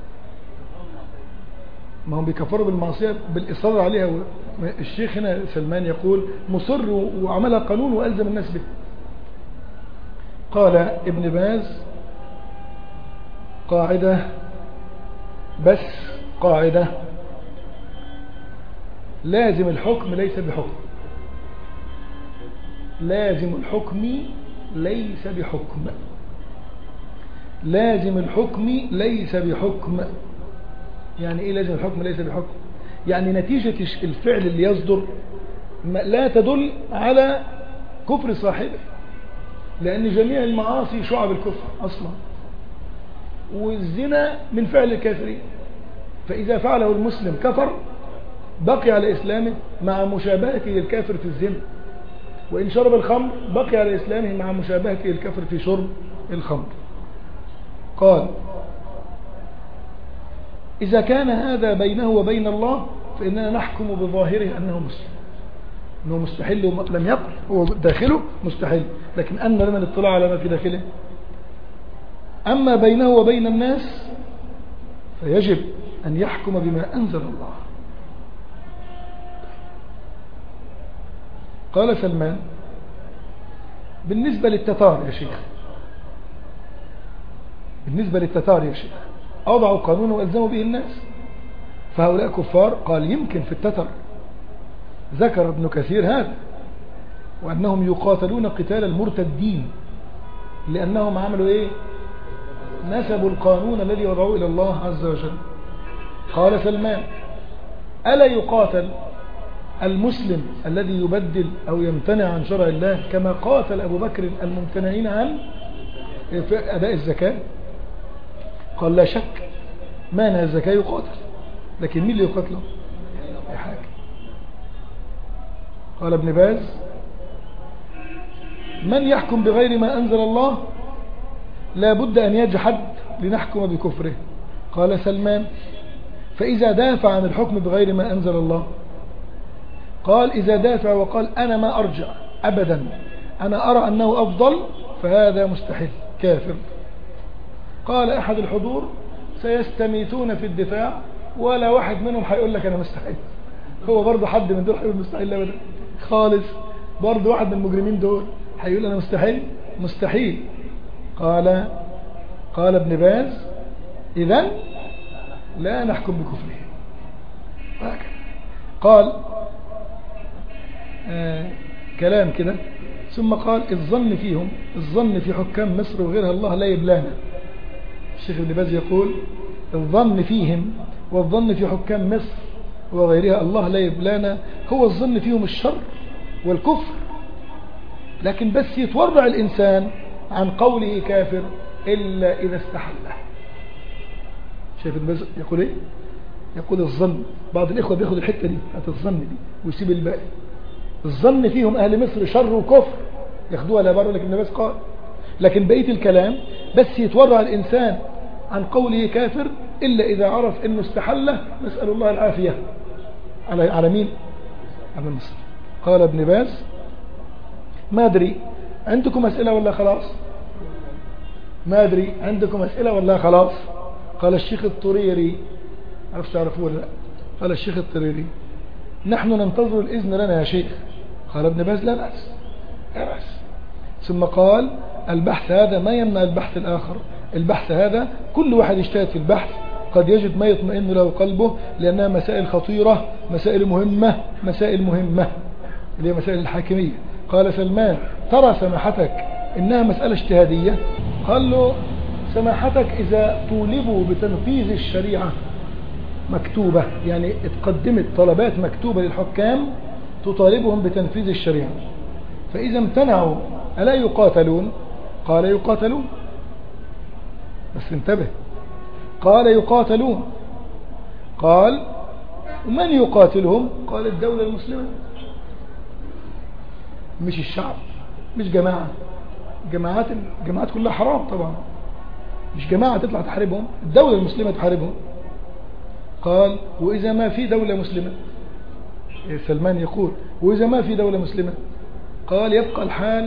ما هم بيكفروا بالمعصية بالإصرار عليها. الشيخ هنا سلمان يقول مصر وعملها قانون وألزم الناس به. قال ابن باز قاعدة لازم الحكم ليس بحكم. لازم الحكم ليس بحكم. يعني ايه لازم الحكم ليس بحكم؟ يعني نتيجة الفعل اللي يصدر لا تدل على كفر صاحبه، لأن جميع المعاصي شعب الكفر أصلا، والزنا من فعل الكافرين. فإذا فعله المسلم كفر بقي على إسلامه مع مشابهته للكافر في الزنا، وإن شرب الخمر بقي على إسلامه مع مشابهته للكافر في شرب الخمر. قال إذا كان هذا بينه وبين الله فإننا نحكم بظاهره أنه مسلم، أنه مستحيل لم يقل هو داخله مستحيل، لكن أن لنا الاطلاع على ما في داخله. أما بينه وبين الناس فيجب أن يحكم بما أنزل الله. قال سلمان بالنسبة للتتار يا شيخ أوضعوا قانون وألزموا به الناس، فهؤلاء كفار. قال يمكن في التتر ذكر ابن كثير هذا، وأنهم يقاتلون قتال المرتدين لأنهم عملوا إيه؟ نسبوا القانون الذي وضعوه إلى الله عز وجل. قال سلمان ألا يقاتل المسلم الذي يبدل أو يمتنع عن شرع الله كما قاتل أبو بكر الممتنعين عن أداء الزكاة؟ قال لا شك مانع الزكاة يقاتل، لكن مين اللي يقاتله؟ الحاكم. قال ابن باز من يحكم بغير ما أنزل الله لا بد أن يجحد لنحكم بكفره. قال سلمان فإذا دافع عن الحكم بغير ما أنزل الله، قال إذا دافع وقال أنا ما أرجع أبدا، أنا أرى أنه أفضل، فهذا مستحيل كافر. قال أحد الحضور سيستميتون في الدفاع ولا واحد منهم هيقول لك أنا مستحيل. هو برضه حد من دول هيقول مستحيل أبدا خالص، برضه واحد من المجرمين دول هيقول أنا مستحيل. قال ابن باز إذن لا نحكم بكفره. قال كلام كده ثم قال الظن في حكام مصر وغيرها الله لا يبلانا. الشيخ ابن باز يقول الظن فيهم والظن في حكام مصر وغيرها الله لا يبلانا، هو الظن فيهم الشر والكفر، لكن بس يتورع الإنسان عن قوله كافر إلا إذا استحله. شايف ابن باز يقول إيه؟ يقول الظن. بعض الإخوة بياخد الحتة دي الظن دي ويسيب الباقي. الظن فيهم أهل مصر شر وكفر ياخدوها لا بره، لكن ابن باز قال لكن بقية الكلام بس يتورع الإنسان عن قوله كافر إلا إذا عرف أنه استحله، نسأل الله العافية. على مين؟ على مصر. قال ابن باز ما أدري عندكم أسئلة ولا خلاص؟ ما أدري عندكم أسئلة ولا خلاص؟ قال الشيخ الطريري، عرفت تعرفوه ولا لا؟ قال الشيخ الطريري نحن ننتظر الإذن لنا يا شيخ. قال ابن باز لا بأس، لا بأس. ثم قال البحث هذا ما يمنع البحث الآخر، البحث هذا كل واحد يجتهد في البحث قد يجد ما يطمئن له قلبه، لأنها مسائل خطيرة، مسائل مهمة، مسائل مهمة اللي هي مسائل الحاكمية. قال سلمان ترى سماحتك إنها مسألة اجتهادية؟ قال له سماحتك إذا طولبوا بتنفيذ الشريعة مكتوبة، يعني اتقدمت طلبات مكتوبة للحكام تطالبهم بتنفيذ الشريعة، فإذا امتنعوا ألا يقاتلون؟ قال يقاتلون، بس انتبه، قال يقاتلون. قال ومن يقاتلهم؟ قال الدولة المسلمة، مش الشعب، مش جماعة. الجماعات كلها حرام طبعا، مش جماعة تطلع تحاربهم، الدولة المسلمة تحاربهم. قال وإذا ما في دولة مسلمة، سلمان يقول وإذا ما في دولة مسلمة؟ قال يبقى الحال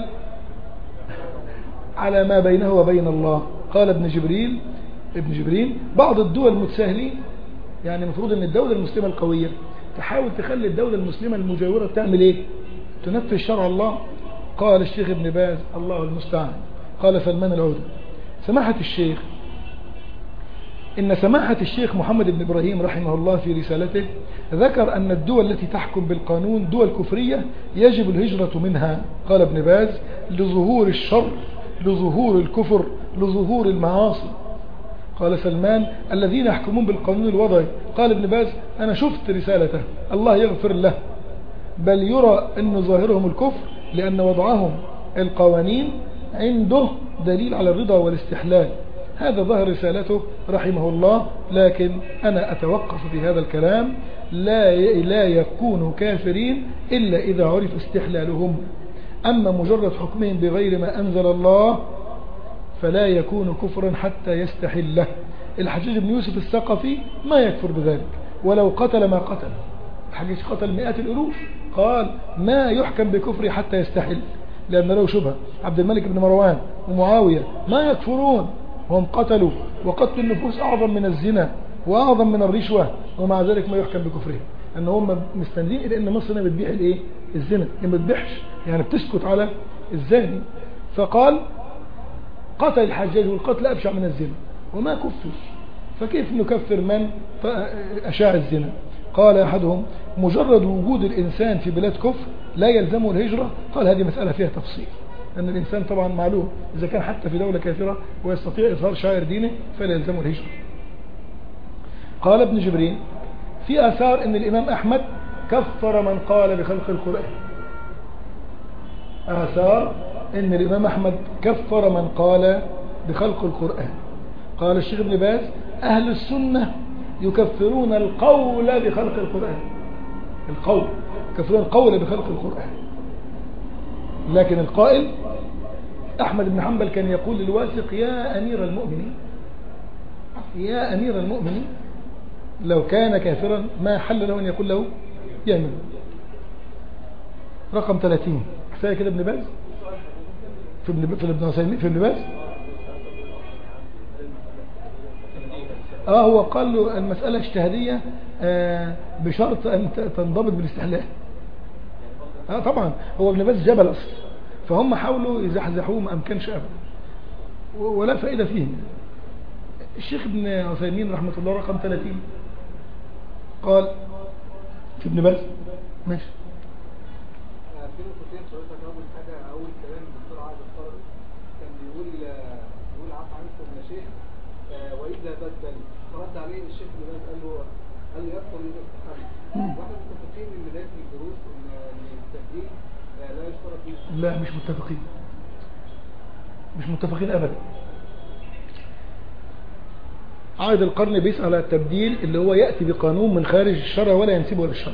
على ما بينه وبين الله. قال ابن جبريل بعض الدول المتساهلين، يعني المفروض ان الدولة المسلمة القوية تحاول تخلي الدولة المسلمة المجاورة تعمل ايه؟ تنفذ شرع الله. قال الشيخ ابن باز الله المستعان. قال سلمان العودة سماحة الشيخ، إن سماحة الشيخ محمد بن إبراهيم رحمه الله في رسالته ذكر أن الدول التي تحكم بالقانون دول كفرية يجب الهجرة منها. قال ابن باز لظهور الشر، لظهور الكفر، لظهور المعاصي. قال سلمان الذين يحكمون بالقانون الوضعي. قال ابن باز أنا شفت رسالته الله يغفر له، بل يرى أن ظاهرهم الكفر لأن وضعهم القوانين عنده دليل على الرضا والاستحلال. هذا ظهر رسالته رحمه الله، لكن أنا أتوقف في هذا الكلام. لا يكون كافرين إلا إذا عرف استحلالهم، أما مجرد حكمهم بغير ما أنزل الله فلا يكون كفرا حتى يستحله. الحجاج بن يوسف الثقفي ما يكفر بذلك ولو قتل ما قتل، الحجاج قتل مئات الألوف، قال ما يحكم بكفر حتى يستحل، لأن له شبهة. عبد الملك بن مروان ومعاوية ما يكفرون وهم قتلوا، وقتل النفوس أعظم من الزنا وأعظم من الرشوة، ومع ذلك ما يحكم بكفرهم، أن هم مستندين إلى أن مصر بتبيح الإيه؟ الزنا، ما بتبيحش يعني بتسكت على الزاني. فقال قتل الحجاج والقتل أبشع من الزنا وما كفر، فكيف نكفر من أشاع الزنا؟ قال أحدهم مجرد وجود الإنسان في بلاد كفر لا يلزمه الهجرة. قال هذه مسألة فيها تفصيل، أن الإنسان طبعا معلوم إذا كان حتى في دولة كافرة ويستطيع إظهار شعائر دينه فلا يلزمه الهجرة. قال ابن جبرين في آثار أن الإمام أحمد كفر من قال بخلق القرآن، آثار أن الإمام أحمد كفر من قال بخلق القرآن. قال الشيخ ابن باز أهل السنة يكفرون القول بخلق القرآن، القول يكفرون القول بخلق القرآن، لكن القائل أحمد بن حنبل كان يقول للواثق يا أمير المؤمنين، يا أمير المؤمنين، لو كان كافرا ما حل له أن يقول له يا أمير. رقم 30 كفاية كده ابن باز في ابن باز. هو قال له المسألة اجتهادية بشرط أن تنضبط بالاستحلال. طبعا هو ابن باز جبل أصل، فهم حاولوا يزحزحوه ما أمكنش أبدا ولا فائدة فيه. الشيخ ابن عثيمين رحمة الله رقم 30 قال في ابن باز ماشي. في نقطتين حضرتك، أول حاجة أول كلام الدكتور عادل الفرج كان بيقول عفوا عنكم يا شيخ وإذا بدل، فرد عليه الشيخ ابن باز قال له يدخل الاستحالة. واحنا متفقين من بداية الدروس إن التبديل لا يشترط فيه. لا مش متفقين أبدا. عائد القرن بيسأل على التبديل اللي هو يأتي بقانون من خارج الشرع ولا ينسبه للشرع.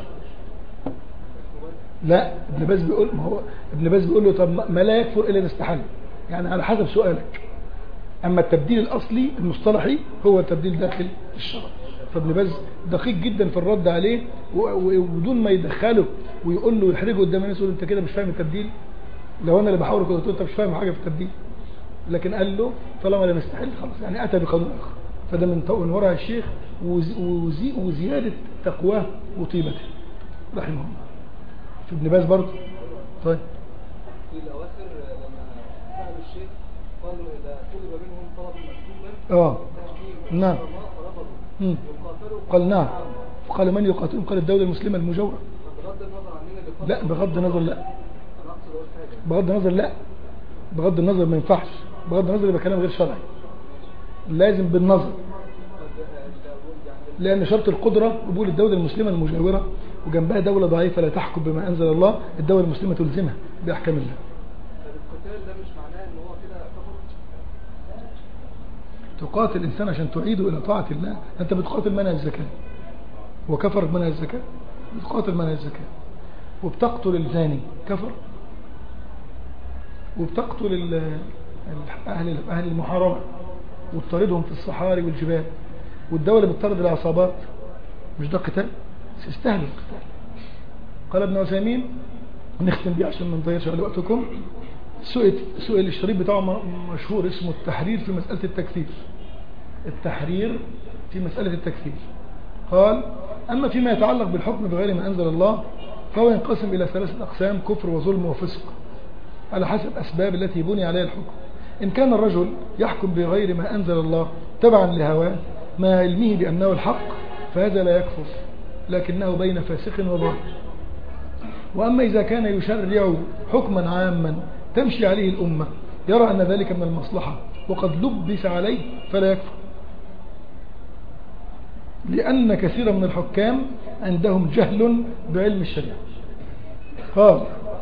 لا ابن باز بيقول، ما هو ابن باز بيقول له طب ما لا يكفر إلا الاستحالة، يعني على حسب سؤالك أما التبديل الأصلي المصطلحي هو التبديل داخل الشرع. فابن باز دقيق جدا في الرد عليه، وبدون ما يدخله ويقول له يحرجه قدام الناس يقول انت كده مش فاهم التبديل. لو انا اللي بحاول كنت انت مش فاهم حاجه في التبديل، لكن قال له طالما لم يستحل خلاص، يعني اتى بقانون اخر. فده من ورع الشيخ وزياده تقواه وطيبته رحمه الله. في ابن باز برضه. طيب في الاواخر لما سالوا الشيخ قالوا اذا طلب منهم طلب مكتوبا نعم رفضوا يقاتلوا. قال نعم. قال من يقاتلهم؟ قال الدولة المسلمة المجاورة. بغض النظر عننا لا بغض النظر لا، انا اقصد اقول حاجه بغض النظر لا، بغض النظر ما ينفعش، بغض النظر يبقى كلام غير شرعي، لازم بالنظر. لأن شرط القدرة قبول الدولة المسلمة المجاورة، وجنبها دولة ضعيفة لا تحكم بما أنزل الله، الدولة المسلمة تلزمها بأحكام الله. القتال ده مش معناه ان هو كده كفر. تقاتل الإنسان عشان تعيده إلى طاعة الله. أنت بتقاتل منع الزكاة وكفر منع الزكاة، بتقاتل منع الزكاة، وبتقتل الزاني كفر، وبتقتل أهل المحاربة وتطردهم في الصحاري والجبال، والدولة بتطرد العصابات. مش ده قتال؟ سيستهل القتال. قال ابن عثيمين، نختم بيه عشان ما نضيعش على وقتكم، سئل الشريط بتاعه مشهور اسمه التحرير في مسألة التكفير. التحرير في مسألة التكفير. قال أما فيما يتعلق بالحكم بغير ما أنزل الله فهو ينقسم إلى 3 أقسام: كفر وظلم وفسق، على حسب أسباب التي بني عليها الحكم. إن كان الرجل يحكم بغير ما أنزل الله تبعا لهواه مع علمه بأنه الحق فهذا لا يكفر، لكنه بين فاسق وضال. وأما إذا كان يشرع حكما عاما تمشي عليه الأمة يرى أن ذلك من المصلحة وقد لبس عليه فلا يكفر، لأن كثيرا من الحكام عندهم جهل بعلم الشريعة. قال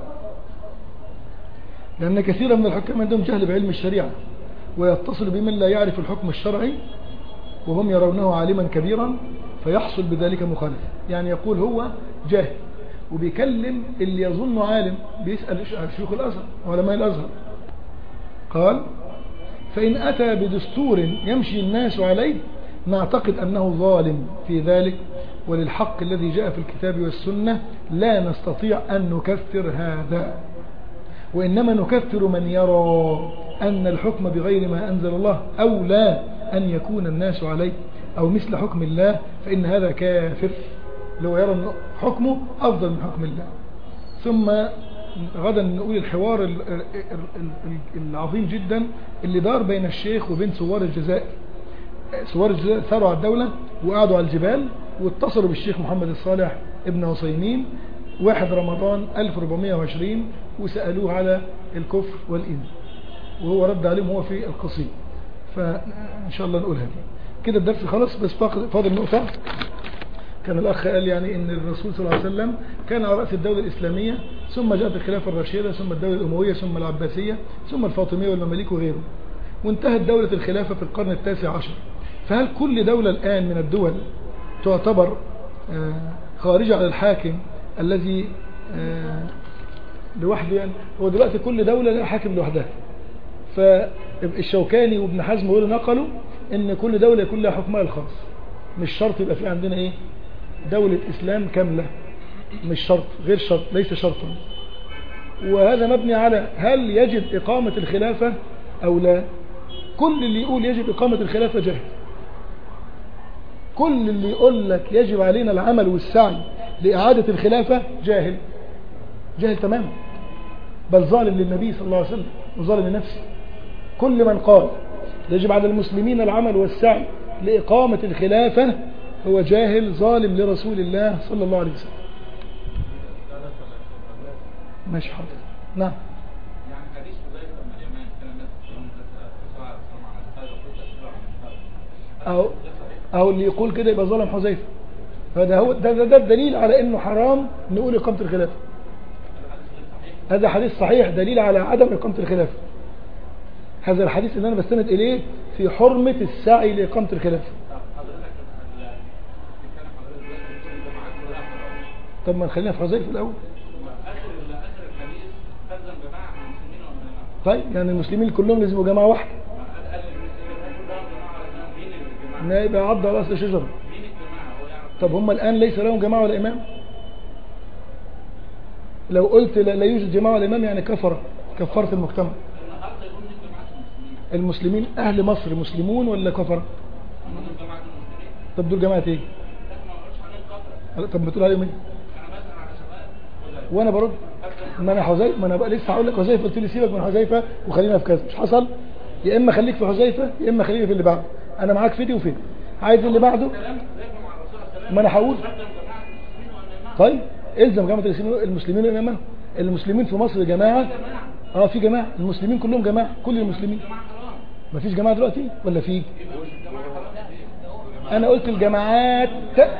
لأن كثيرا من الحكام عندهم جهل بعلم الشريعة ويتصل بمن لا يعرف الحكم الشرعي وهم يرونه عالما كبيرا فيحصل بذلك مخالفة. يعني يقول هو جاهل وبيكلم اللي يظنه عالم، بيسأل شيوخ الأزهر علماء الأزهر. قال فإن أتى بدستور يمشي الناس عليه نعتقد أنه ظالم في ذلك، وللحق الذي جاء في الكتاب والسنة لا نستطيع أن نكفر هذا، وإنما نكفر من يرى أن الحكم بغير ما أنزل الله أولى أن يكون الناس عليه أو مثل حكم الله، فإن هذا كافر، لو يرى أن حكمه أفضل من حكم الله. ثم غدا نقول الحوار العظيم جدا اللي دار بين الشيخ وبين ثوار الجزائر. ثوار الجزائر ثاروا على الدولة وقعدوا على الجبال واتصلوا بالشيخ محمد الصالح ابن عثيمين 1 رمضان 1420 وسألوه على الكفر والإيمان، وهو رد عليهم هو في القصيد. فإن شاء الله نقولها دي كده الدرس خلاص. بس فاضل نقطة. كان الأخ قال يعني إن الرسول صلى الله عليه وسلم كان على رأس الدولة الإسلامية، ثم جاءت الخلافة الراشدة، ثم الدولة الأموية، ثم العباسية، ثم الفاطمية والمماليك وغيره، وانتهت دولة الخلافة في القرن 19. فهل كل دولة الآن من الدول تعتبر خارجة على الحاكم الذي لوحده؟ يعني هو دلوقتي كل دولة لها حاكم لوحدها. فالشوكاني وابن حزم وغيره نقلوا ان كل دولة يكون لها حكمها الخاص، مش شرط يبقى في عندنا ايه دولة اسلام كاملة، مش شرط، غير شرط، ليس شرطا. وهذا مبني على هل يجب اقامة الخلافة او لا. كل اللي يقول يجب اقامة الخلافة جاهل، كل اللي يقول لك يجب علينا العمل والسعي لإعادة الخلافة جاهل، جاهل تماما، بل ظالم للنبي صلى الله عليه وسلم وظالم لنفسه. كل من قال يجب على المسلمين العمل والسعي لإقامة الخلافة هو جاهل ظالم لرسول الله صلى الله عليه وسلم. ماشي حاضر. نعم. يعني حديث حذيفة بن اليمان كان الناس أو اللي يقول كده يبقى ظالم حذيفة. فده هو ده الدليل على انه حرام نقول اقامة الخلافة. هذا حديث صحيح دليل على عدم اقامة الخلافة. هذا الحديث اللي انا بستند اليه في حرمة السعي لاقامة الخلافة. طب ما نخلينا في حذيفة الاول. طيب يعني المسلمين كلهم لازم يبقوا جماعة واحدة. إنها يبقى عض على أصل شجرة. مين الجماعة؟ هو يعرف طب هم الآن ليس لهم جماعة ولا إمام؟ لو قلت لا يوجد جماعة ولا إمام يعني كفرت المجتمع. النهارده يقول من جماعة المسلمين. المسلمين أهل مصر مسلمون ولا كفرة؟ من جماعة المسلمين. طب دول جماعة إيه؟ لكن ما بقولش عليهم كفر. طب بتقول عليهم إيه؟ أنا بسأل على شباب. وأنا برد. ما أنا حذيفة، ما أنا بقى لسه هقول لك حذيفة، قلت لي سيبك من حذيفة وخلينا في كذا، مش حصل؟ يا إما خليك في حذيفة يا إما خليني في اللي بعده. أنا معاك في دي وفي دي. عايز اللي بعده؟ كلام زيكم مع الرسول صلى الله عليه وسلم. ما أنا هقول. جماعة المسلمين ولا طيب الزم جماعة المسلمين والإمام. المسلمين في مصر جماعة. في جماعة، المسلمين كلهم جماعة، كل المسلمين. جماعة حرام. مفيش جماعة دلوقتي ولا في؟ جماعة حرام. أنا قلت الجماعات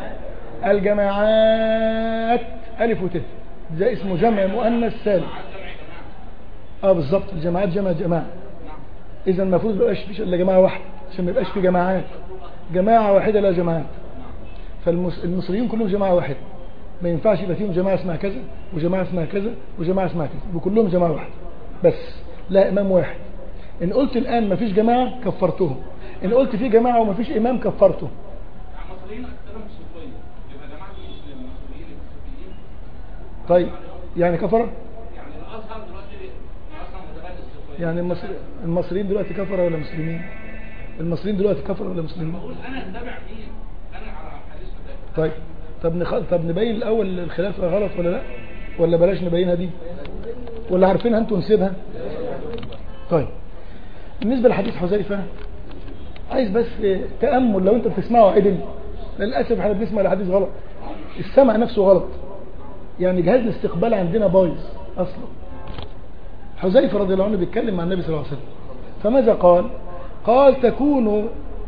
ألف وت، ده اسمه جمع مؤنث سالم. بالظبط، الجماعات جماعة. إذا المفروض ما يبقاش فيش إلا جماعة واحدة عشان ما يبقاش في جماعات. جماعة واحدة لا جماعات. فالمصريين كلهم جماعة واحدة، ما ينفعش يبقى فيهم جماعة اسمها كذا وجماعة اسمها كذا وجماعة اسمها كذا، وكلهم جماعة واحدة بس لا إمام واحد. إن قلت الآن ما فيش جماعة كفرتهم، إن قلت في جماعة وما فيش إمام كفرته. المصريين أكثرهم صوفية، يبقى جماعة المسلمين المصريين الصوفيين. طيب يعني كفر؟ يعني الأزهر دلوقتي أصلا متبني الصوفية. يعني المصريين دلوقتي كفر ولا مسلمين؟ المصريين دلوقتي كفر ولا مسلمين؟ بقول أنا أتبع مين؟ أنا على حديث حذيفة. طب نبين الأول الخلافة غلط ولا لا؟ ولا بلاش نبينها دي؟ ولا عارفينها أنتوا نسيبها؟ طيب بالنسبة لحديث حذيفة عايز بس تأمل. لو أنت بتسمعه عدل، للأسف احنا بنسمع الحديث غلط، السمع نفسه غلط، يعني جهاز الاستقبال عندنا بايظ أصلا. حذيفة رضي الله عنه بيتكلم مع النبي صلى الله عليه وسلم، فماذا قال؟ قال تكون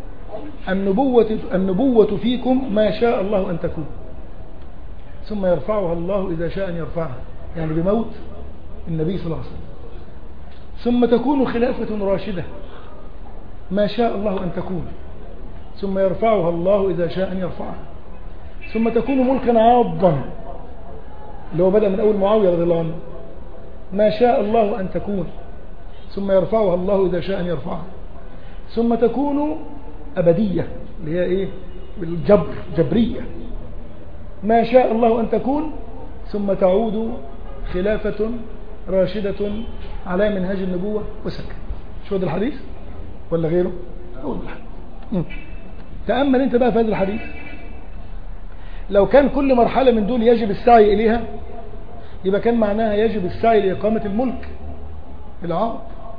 النبوة فيكم ما شاء الله أن تكون، ثم يرفعها الله إذا شاء أن يرفعها، يعني بموت النبي صلى الله عليه وسلم. ثم تكون خلافة راشدة ما شاء الله أن تكون، ثم يرفعها الله إذا شاء أن يرفعها. ثم تكون ملكا عاضا، اللي هو بدأ من أول معاوية رضي الله عنه، ما شاء الله أن تكون، ثم يرفعها الله إذا شاء أن يرفعها. ثم تكون أبدية، اللي هي إيه؟ جبرية، ما شاء الله أن تكون، ثم تعود خلافة راشدة على منهج النبوة وسكت. شو هذا الحديث ولا غيره؟ أول الحديث. تأمل أنت بقى في هذا الحديث، لو كان كل مرحلة من دول يجب السعي إليها، يبقى كان معناها يجب السعي لإقامة الملك العام،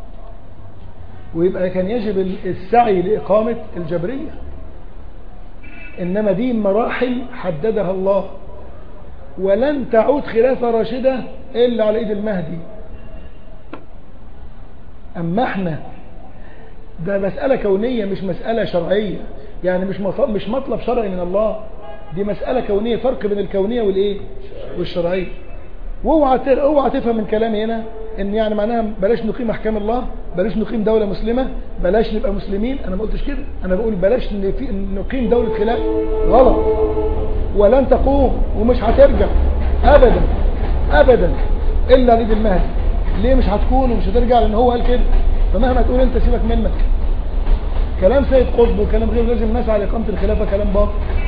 ويبقى كان يجب السعي لإقامة الجبرية. إنما دي مراحل حددها الله، ولن تعود خلافة راشدة إلا على إيد المهدي. أما احنا ده مسألة كونية مش مسألة شرعية، يعني مش مطلب شرعي من الله، دي مسألة كونية، فرق بين الكونية والإيه؟ والشرعية. واوعى تفهم من كلامي هنا ان يعني معناها بلاش نقيم احكام الله، بلاش نقيم دولة مسلمة، بلاش نبقى مسلمين. انا ما قلتش كده، انا بقول بلاش نقيم دولة خلاف. غلط، ولن تقوم ومش هترجع ابدا ابدا الا ليد المهدي. ليه مش هتكون ومش هترجع؟ لان هو قال كده. فمهما تقول انت سيبك منك. كلام سيد قطب وكلام غير لازم نسعى لاقامة الخلافة كلام باطل.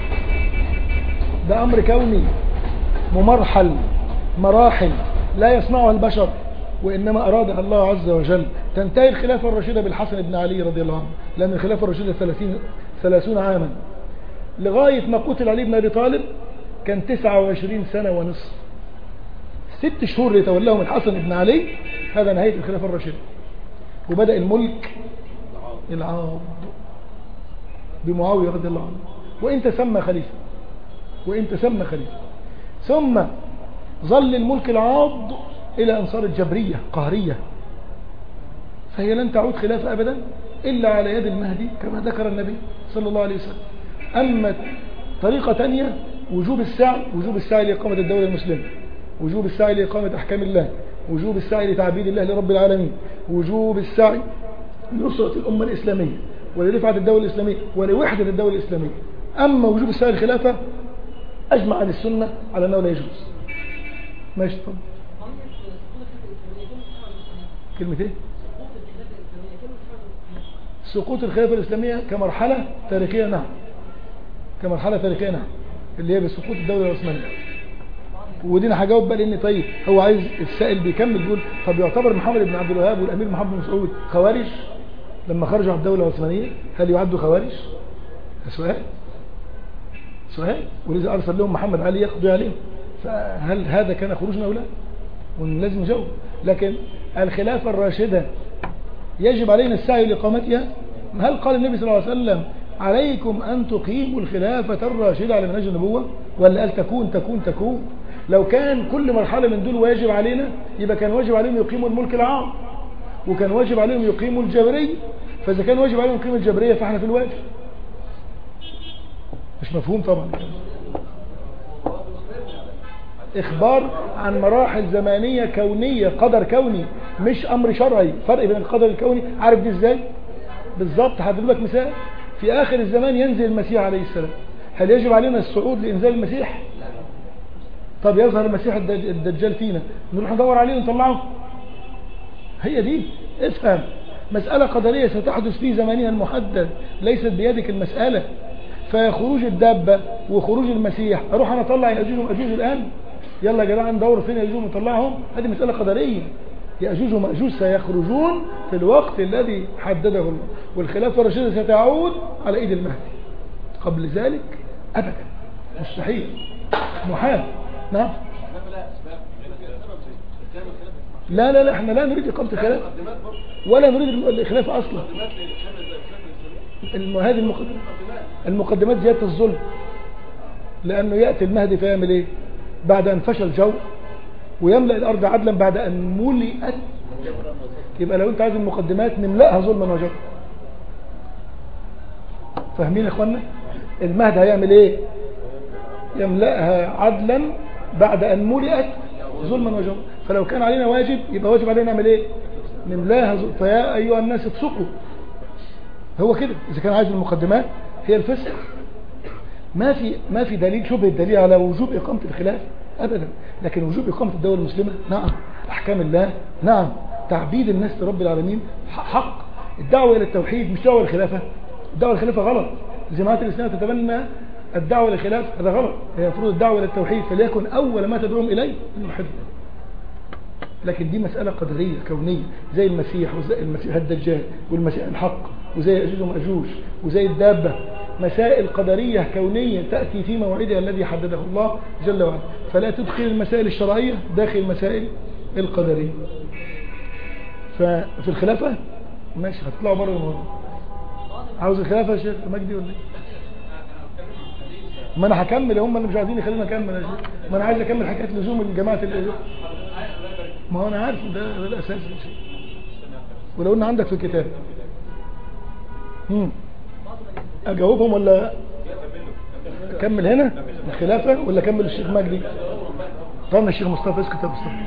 ده امر كوني ممرحل، مراحل لا يصنعها البشر، وإنما أرادها الله عز وجل. تنتهي الخلافة الراشدة بالحسن بن علي رضي الله عنه، لأن الخلافة الراشدة 30 عاما، لغاية ما قتل علي بن أبي طالب كان 29 سنة ونصف. 6 شهور يتولاهم الحسن بن علي، هذا نهاية الخلافة الراشدة. وبدأ الملك العاض بمعاوية رضي الله عنه، وإن تسمى خليفة. ثم ظل الملك العاض إلى أن صارت جبرية قهرية، فهي لن تعود خلافة أبدا إلا على يد المهدي كما ذكر النبي صلى الله عليه وسلم. أما طريقة تانية وجوب السعي لإقامة الدولة المسلمة، وجوب السعي لإقامة أحكام الله، وجوب السعي لتعبيد الله لرب العالمين، وجوب السعي لنصرة الأمة الإسلامية ولرفعة الدولة الإسلامية ولوحدة الدولة الإسلامية. أما وجوب السعي للخلافة أجمع عن السنة على أنه لا يجوز. ماشي. طب كلمة ايه؟ سقوط الخلافة الإسلامية كمرحلة تاريخية نعم، كمرحلة تاريخية نعم، اللي هي بسقوط الدولة العثمانية. ودي انا هجاوب بقى، لان طيب هو عايز السائل بيكمل بيقول طب يعتبر محمد بن عبد الوهاب والامير محمد بن مسعود خوارج لما خرجوا عن الدولة العثمانية؟ هل يعدوا خوارج؟ سؤال. ولذا ارسل لهم محمد علي يقضي عليهم، فهل هذا كان خروجنا او لا؟ ولازم نجاوب. لكن الخلافة الراشدة يجب علينا السعي لإقامتها. هل قال النبي صلى الله عليه وسلم عليكم أن تقيموا الخلافة الراشدة على منهج النبوة، ولا قال تكون؟ لو كان كل مرحلة من دول واجب علينا، يبقى كان واجب عليهم يقيموا الملك العام، وكان واجب عليهم يقيموا الجبرية. فإذا كان واجب عليهم يقيموا الجبرية فإحنا في الواجب. مش مفهوم طبعا. إخبار عن مراحل زمانية كونية، قدر كوني مش أمر شرعي. فرق بين القدر الكوني، عارف دي إزاي؟ بالضبط. هضرب لك مثال. في آخر الزمان ينزل المسيح عليه السلام، هل يجب علينا الصعود لإنزال المسيح؟ طب يظهر المسيح الدجال فينا، نروح ندور عليه ونطلعه؟ هي دي. افهم، مسألة قدرية ستحدث في زمانها المحدد، ليست بيدك المسألة. فخروج الدابة وخروج المسيح، أروح أنا أطلع يأجوج ومأجوج الآن؟ يلا يا جماعة ندور فين يأجوج ونطلعهم؟ هذه مسألة قدرية. يأجوج ومأجوج سيخرجون في الوقت الذي حدده الله، والخلافة الراشدة ستعود على إيد المهدي. قبل ذلك أبدا، مستحيل، محال. نعم. لا احنا لا نريد إقامة الخلافة ولا نريد الخلافة أصلا. هذه المقدمات زيادة الظلم، لأنه يأتي المهدي فيعمل إيه؟ بعد أن فشل جو ويملأ الأرض عدلا بعد أن ملئت. يبقى لو أنت عايز المقدمات نملأها ظلما وجورا. فاهمين يا إخوانا؟ المهدي هيعمل إيه؟ يملأها عدلا بعد أن ملئت ظلما وجورا. فلو كان علينا واجب يبقى واجب علينا نعمل إيه؟ نملاها ظلما. فيا أيها الناس افسقوا. هو كده. إذا كان عايز المقدمات هي الفسق. ما في دليل شبه الدليل على وجوب إقامة الخلافة أبدا، لكن وجوب إقامة الدولة المسلمة نعم، أحكام الله نعم، تعبيد الناس لرب العالمين حق. الدعوة إلى التوحيد مش دعوة للخلافة. الدعوة للخلافة غلط. جماعات الإسلام تتبنى الدعوة للخلافة، هذا غلط. هي المفروض الدعوة إلى التوحيد، فليكن أول ما تدعوهم إليه المحب. لكن دي مسألة قدرية كونية، زي المسيح وزي المسيح الدجال والمسيح الحق وزي يأجوج ومأجوج وزي الدابة. مسائل قدرية كونية تأتي في موعدها الذي حدده الله جل وعلا. فلا تدخل المسائل الشرعية داخل المسائل القدرية. ففي الخلافة ماشي، هتطلعوا بره الموضوع. عاوز الخلافة يا شيخ مجدي ولا ايه؟ ما انا هكمل، هم اللي مش عايزين يخليني اكمل يا شيخ. ما انا عايز اكمل حكايه لزوم الجماعه ما هو انا عارف ده الاساس. ولو ان عندك في الكتاب اجاوبهم ولا اكمل هنا الخلافه ولا اكمل الشيخ مجدي؟ طبعا الشيخ مصطفى اسكت يا مصطفى.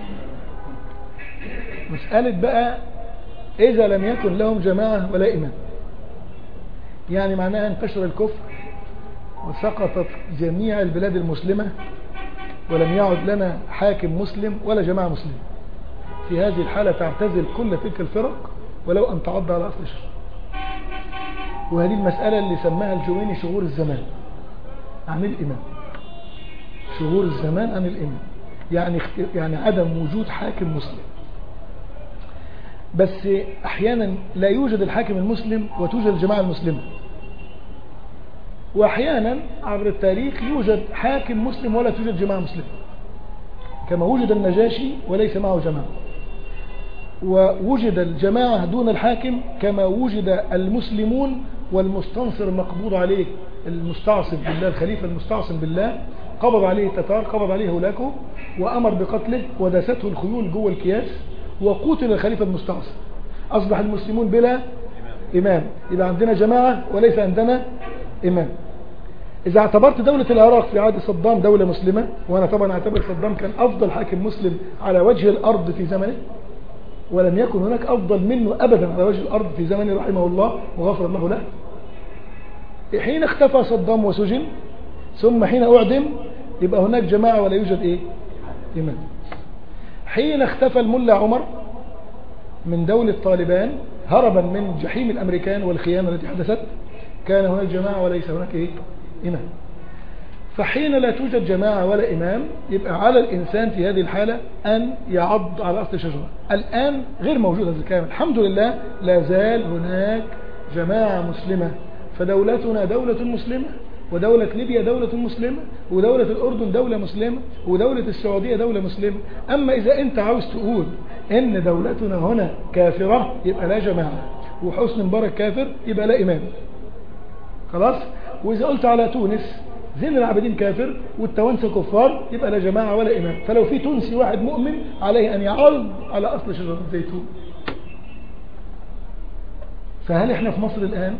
مساله بقى اذا لم يكن لهم جماعه ولا امام، يعني معناها انتشر الكفر وسقطت جميع البلاد المسلمة ولم يعد لنا حاكم مسلم ولا جماعة مسلمة. في هذه الحالة تعتزل كل تلك الفرق ولو أن تعض على أصل الشر. وهذه المسألة اللي سماها الجويني شغور الزمان عن الإمام. شغور الزمان عن الإمام يعني عدم وجود حاكم مسلم. بس أحيانا لا يوجد الحاكم المسلم وتوجد الجماعة المسلمة، وأحيانا عبر التاريخ يوجد حاكم مسلم ولا توجد جماعة مسلمة، كما وجد النجاشي وليس معه جماعة، ووجد الجماعة دون الحاكم، كما وجد المسلمون والمستنصر مقبوض عليه المستعصم بالله، الخليفة المستعصم بالله قبض عليه التتار، قبض عليه هولاكو وأمر بقتله وداسته الخيول جوه الكياس وقتل الخليفة المستعصم. أصبح المسلمون بلا إمام، يبقى عندنا جماعة وليس عندنا إمام. إذا اعتبرت دولة العراق في عهد صدام دولة مسلمة، وأنا طبعا اعتبر صدام كان أفضل حاكم مسلم على وجه الأرض في زمنه، ولم يكن هناك أفضل منه أبدا على وجه الأرض في زمنه رحمه الله وغفر الله له. حين اختفى صدام وسجن ثم حين أعدم يبقى هناك جماعة ولا يوجد إيه؟ إمام. حين اختفى الملا عمر من دولة طالبان هربا من جحيم الأمريكان والخيانة التي حدثت كان هناك جماعة وليس هناك إيه؟ إمام. فحين لا توجد جماعة ولا إمام يبقى على الإنسان في هذه الحالة أن يعض على أصل الشجرة. الآن غير موجود هذا الكلام، الحمد لله لا زال هناك جماعة مسلمة، فدولتنا دولة مسلمة، ودولة ليبيا دولة مسلمة، ودولة الأردن دولة مسلمة، ودولة السعودية دولة مسلمة. أما إذا أنت عاوز تقول إن دولتنا هنا كافرة يبقى لا جماعة، وحسن مبارك كافر يبقى لا إمام. خلاص. وإذا قلت على تونس زين العابدين كافر والتوانسة كفار يبقى لا جماعة ولا إمام. فلو في تونسي واحد مؤمن عليه أن يعرض على أصل شجرة الزيتون. فهل إحنا في مصر الآن؟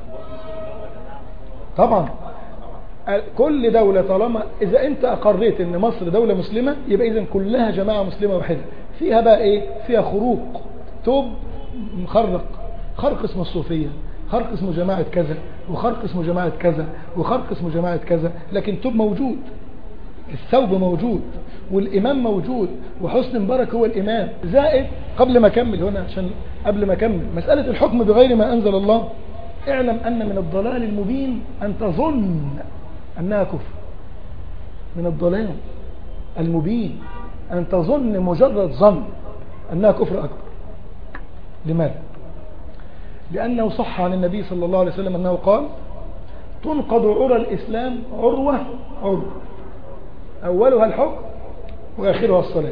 طبعا كل دولة طالما إذا أنت أقريت أن مصر دولة مسلمة يبقى إذن كلها جماعة مسلمة واحدة. فيها بقى إيه؟ فيها خروق، توب مخرق، خرق اسمه الصوفية، خرق اسمه جماعة كذا، وخرق اسمه جماعة كذا، وخرق اسمه جماعة كذا، لكن توب موجود، الثوب موجود، والإمام موجود، وحسن مبارك هو الإمام. زائد قبل ما أكمل هنا، عشان قبل ما أكمل مسألة الحكم بغير ما أنزل الله، اعلم أن من الضلال المبين أن تظن أنها كفر. من الضلال المبين أن تظن مجرد ظن أنها كفر أكبر. لماذا؟ لأنه صح عن النبي صلى الله عليه وسلم أنه قال: تنقض عرى الإسلام عروة عروة، أولها الحكم وآخرها الصلاة.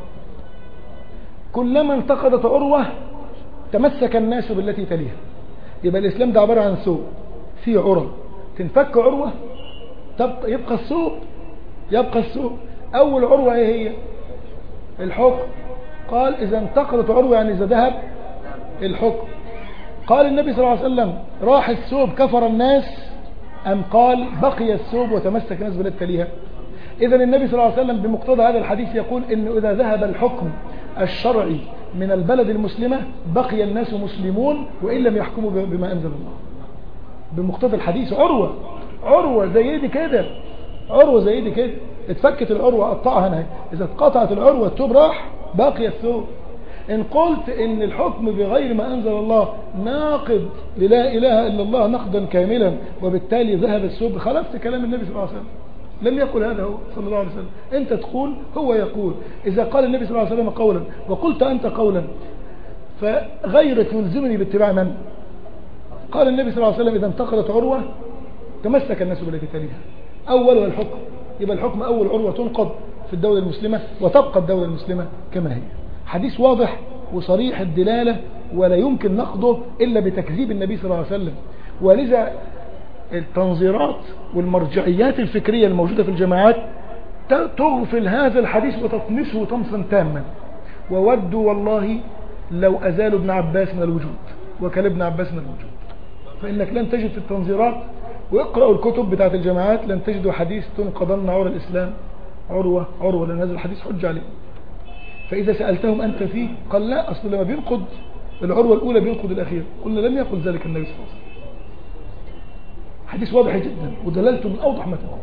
كلما انتقضت عروة تمسك الناس بالتي تليها. يبقى الإسلام ده عبارة عن ثوب فيه عرى، تنفك عروة يبقى الثوب، يبقى الثوب. أول عروة إيه هي؟ الحكم. قال إذا انتقضت عروة يعني إذا ذهب الحكم. قال النبي صلى الله عليه وسلم: راح الثوب كفر الناس، أم قال بقي الثوب وتمسك الناس بالتي تليها؟ إذا النبي صلى الله عليه وسلم بمقتضى هذا الحديث يقول إنه إذا ذهب الحكم الشرعي من البلد المسلمة بقي الناس مسلمون وإن لم يحكموا بما أنزل الله. بمقتضى الحديث عروة زي دي كده، عروة زي دي كده، اتفكت العروة قطعها هنا، إذا اتقطعت العروة الثوب راح، باقي الثوب. إن قلت إن الحكم بغير ما أنزل الله ناقض للا إله إلا الله نقضا كاملا وبالتالي ذهب الثوب، خالفت كلام النبي صلى الله عليه وسلم. لم يقل هذا هو صلى الله عليه وسلم، أنت تقول هو يقول. إذا قال النبي صلى الله عليه وسلم قولا وقلت أنت قولا فغيرك يلزمني باتباع من؟ قال النبي صلى الله عليه وسلم: إذا انتقضت عروة تمسك الناس بالتي تليها، أولها الحكم. يبقى الحكم أول عروة تنقض في الدولة المسلمة وتبقى الدولة المسلمة كما هي. حديث واضح وصريح الدلالة ولا يمكن نقضه إلا بتكذيب النبي صلى الله عليه وسلم. ولذا التنظيرات والمرجعيات الفكرية الموجودة في الجماعات تغفل هذا الحديث وتطمسه طمسا تاما. وودوا والله لو أزالوا ابن عباس من الوجود وكان ابن عباس من الوجود. فإنك لن تجد في التنظيرات واقرأوا الكتب بتاعت الجماعات لن تجدوا حديث تنقضن عرى الإسلام عروة، لأن هذا الحديث حج عليه. فإذا سألتهم أنت فيه قال لا، أصل لما بينقض العروة الأولى بينقض الأخير. قلنا لم يقل ذلك النبي صلى الله عليه وسلم. حديث واضح جدا ودلالته من أوضح ما تكون،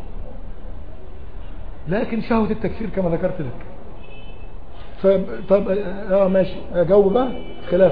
لكن شهوة التكفير كما ذكرت لك. طب ماشي أجاوب بقى خلاف.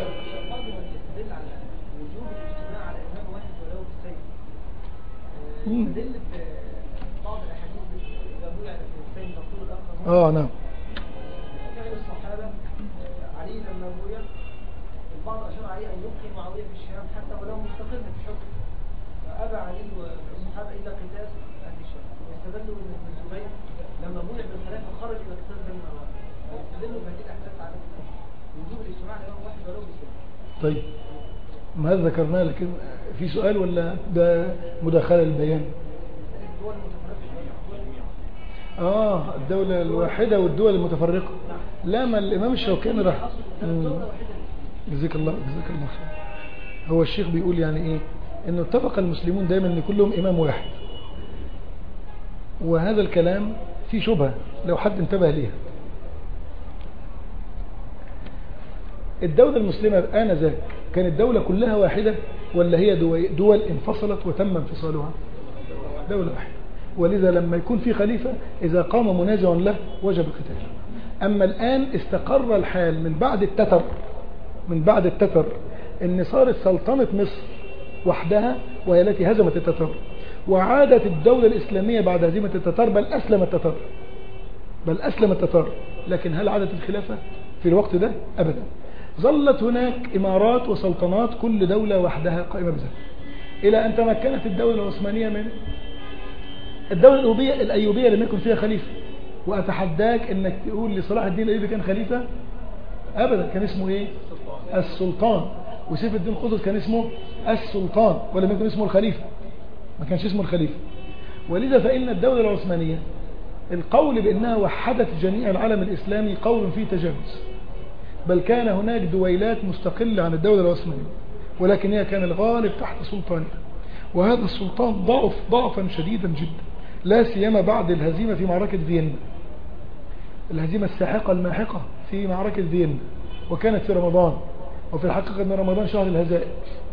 نعم. كان الصحابة علي لما بويا البعض أشار عليه أن يبقي معاوية في الشام حتى ولو مستقل في الحكم، فأبى علي والصحابة إلا قتال أهل الشام. واستدلوا أن ابن الزبير لما بويا بالخلافة خرج إلى قتال بني مروان، واستدلوا بهذه الأحداث على وجوب الاجتماع لإمام واحد ولو بسنة. طيب ما هذا ذكرناه، لكن في سؤال ولا ده مداخلة للبيان؟ الدولة الواحدة والدول المتفرقة. لا، ما الإمام الشوكاني راح جزاك الله خير. هو الشيخ بيقول يعني إيه؟ إنه اتفق المسلمون دايما إن كلهم إمام واحد، وهذا الكلام فيه شبهة لو حد انتبه ليها. الدولة المسلمة آنذاك كانت الدولة كلها واحدة ولا هي دول انفصلت وتم انفصالها؟ دولة واحدة. ولذا لما يكون في خليفة إذا قام منازع له وجب القتال. أما الآن استقر الحال من بعد التتر ان صارت سلطنة مصر وحدها وهي التي هزمت التتار، وعادت الدولة الإسلامية بعد هزيمة التتار، بل أسلم التتار. لكن هل عادت الخلافة في الوقت ده؟ أبدا. ظلت هناك إمارات وسلطنات كل دولة وحدها قائمة بذاتها، إلى أن تمكنت الدولة العثمانية من الدولة الأيوبية لم يكن فيها خليفة. وأتحداك أنك تقول لصلاح الدين الأيوبي كان خليفة؟ أبدا. كان اسمه إيه؟ السلطان. وسيف الدين قطز كان اسمه السلطان ولم يكن اسمه الخليفة، ما كانش اسمه الخليفة. ولذا فإن الدولة العثمانية القول بأنها وحدت جميع العالم الإسلامي قول فيه تجاوز، بل كان هناك دويلات مستقلة عن الدولة العثمانية، ولكن هي كان الغالب تحت سلطانها. وهذا السلطان ضعفا شديدا جدا، لا سيما بعد الهزيمة في معركة فيينا، الهزيمة الساحقة الماحقة في معركة فيينا، وكانت في رمضان. وفي الحقيقة أن رمضان شهر الهزائم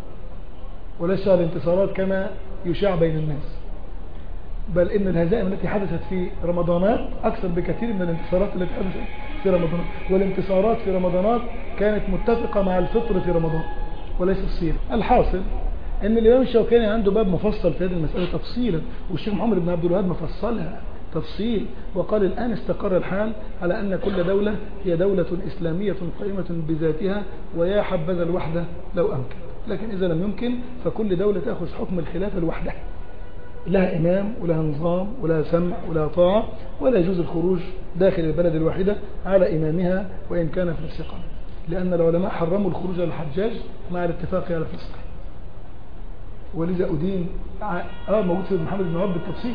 وليس شهر الانتصارات كما يشاع بين الناس، بل إن الهزائم التي حدثت في رمضانات أكثر بكثير من الانتصارات التي حدثت في رمضانات. والانتصارات في رمضانات كانت متفقة مع الفطر في رمضان وليس الصيام. الحاصل أن الإمام الشوكاني عنده باب مفصل في هذه المسألة تفصيلا، والشيخ محمد بن عبد الوهاب مفصلها تفصيل، وقال الآن استقر الحال على أن كل دولة هي دولة إسلامية قائمة بذاتها، ويا حبذا الوحدة لو أمكن. لكن إذا لم يمكن فكل دولة تأخذ حكم الخلافة لوحدها، لها إمام ولها نظام ولها سمع ولها طاعة، ولا يجوز الخروج داخل البلد الواحدة على إمامها وإن كان فاسقا، لأن العلماء حرموا الخروج على الحجاج مع الاتفاق على الفسق. ولذا أدين موجود في محمد بن عبد بالتفصيل.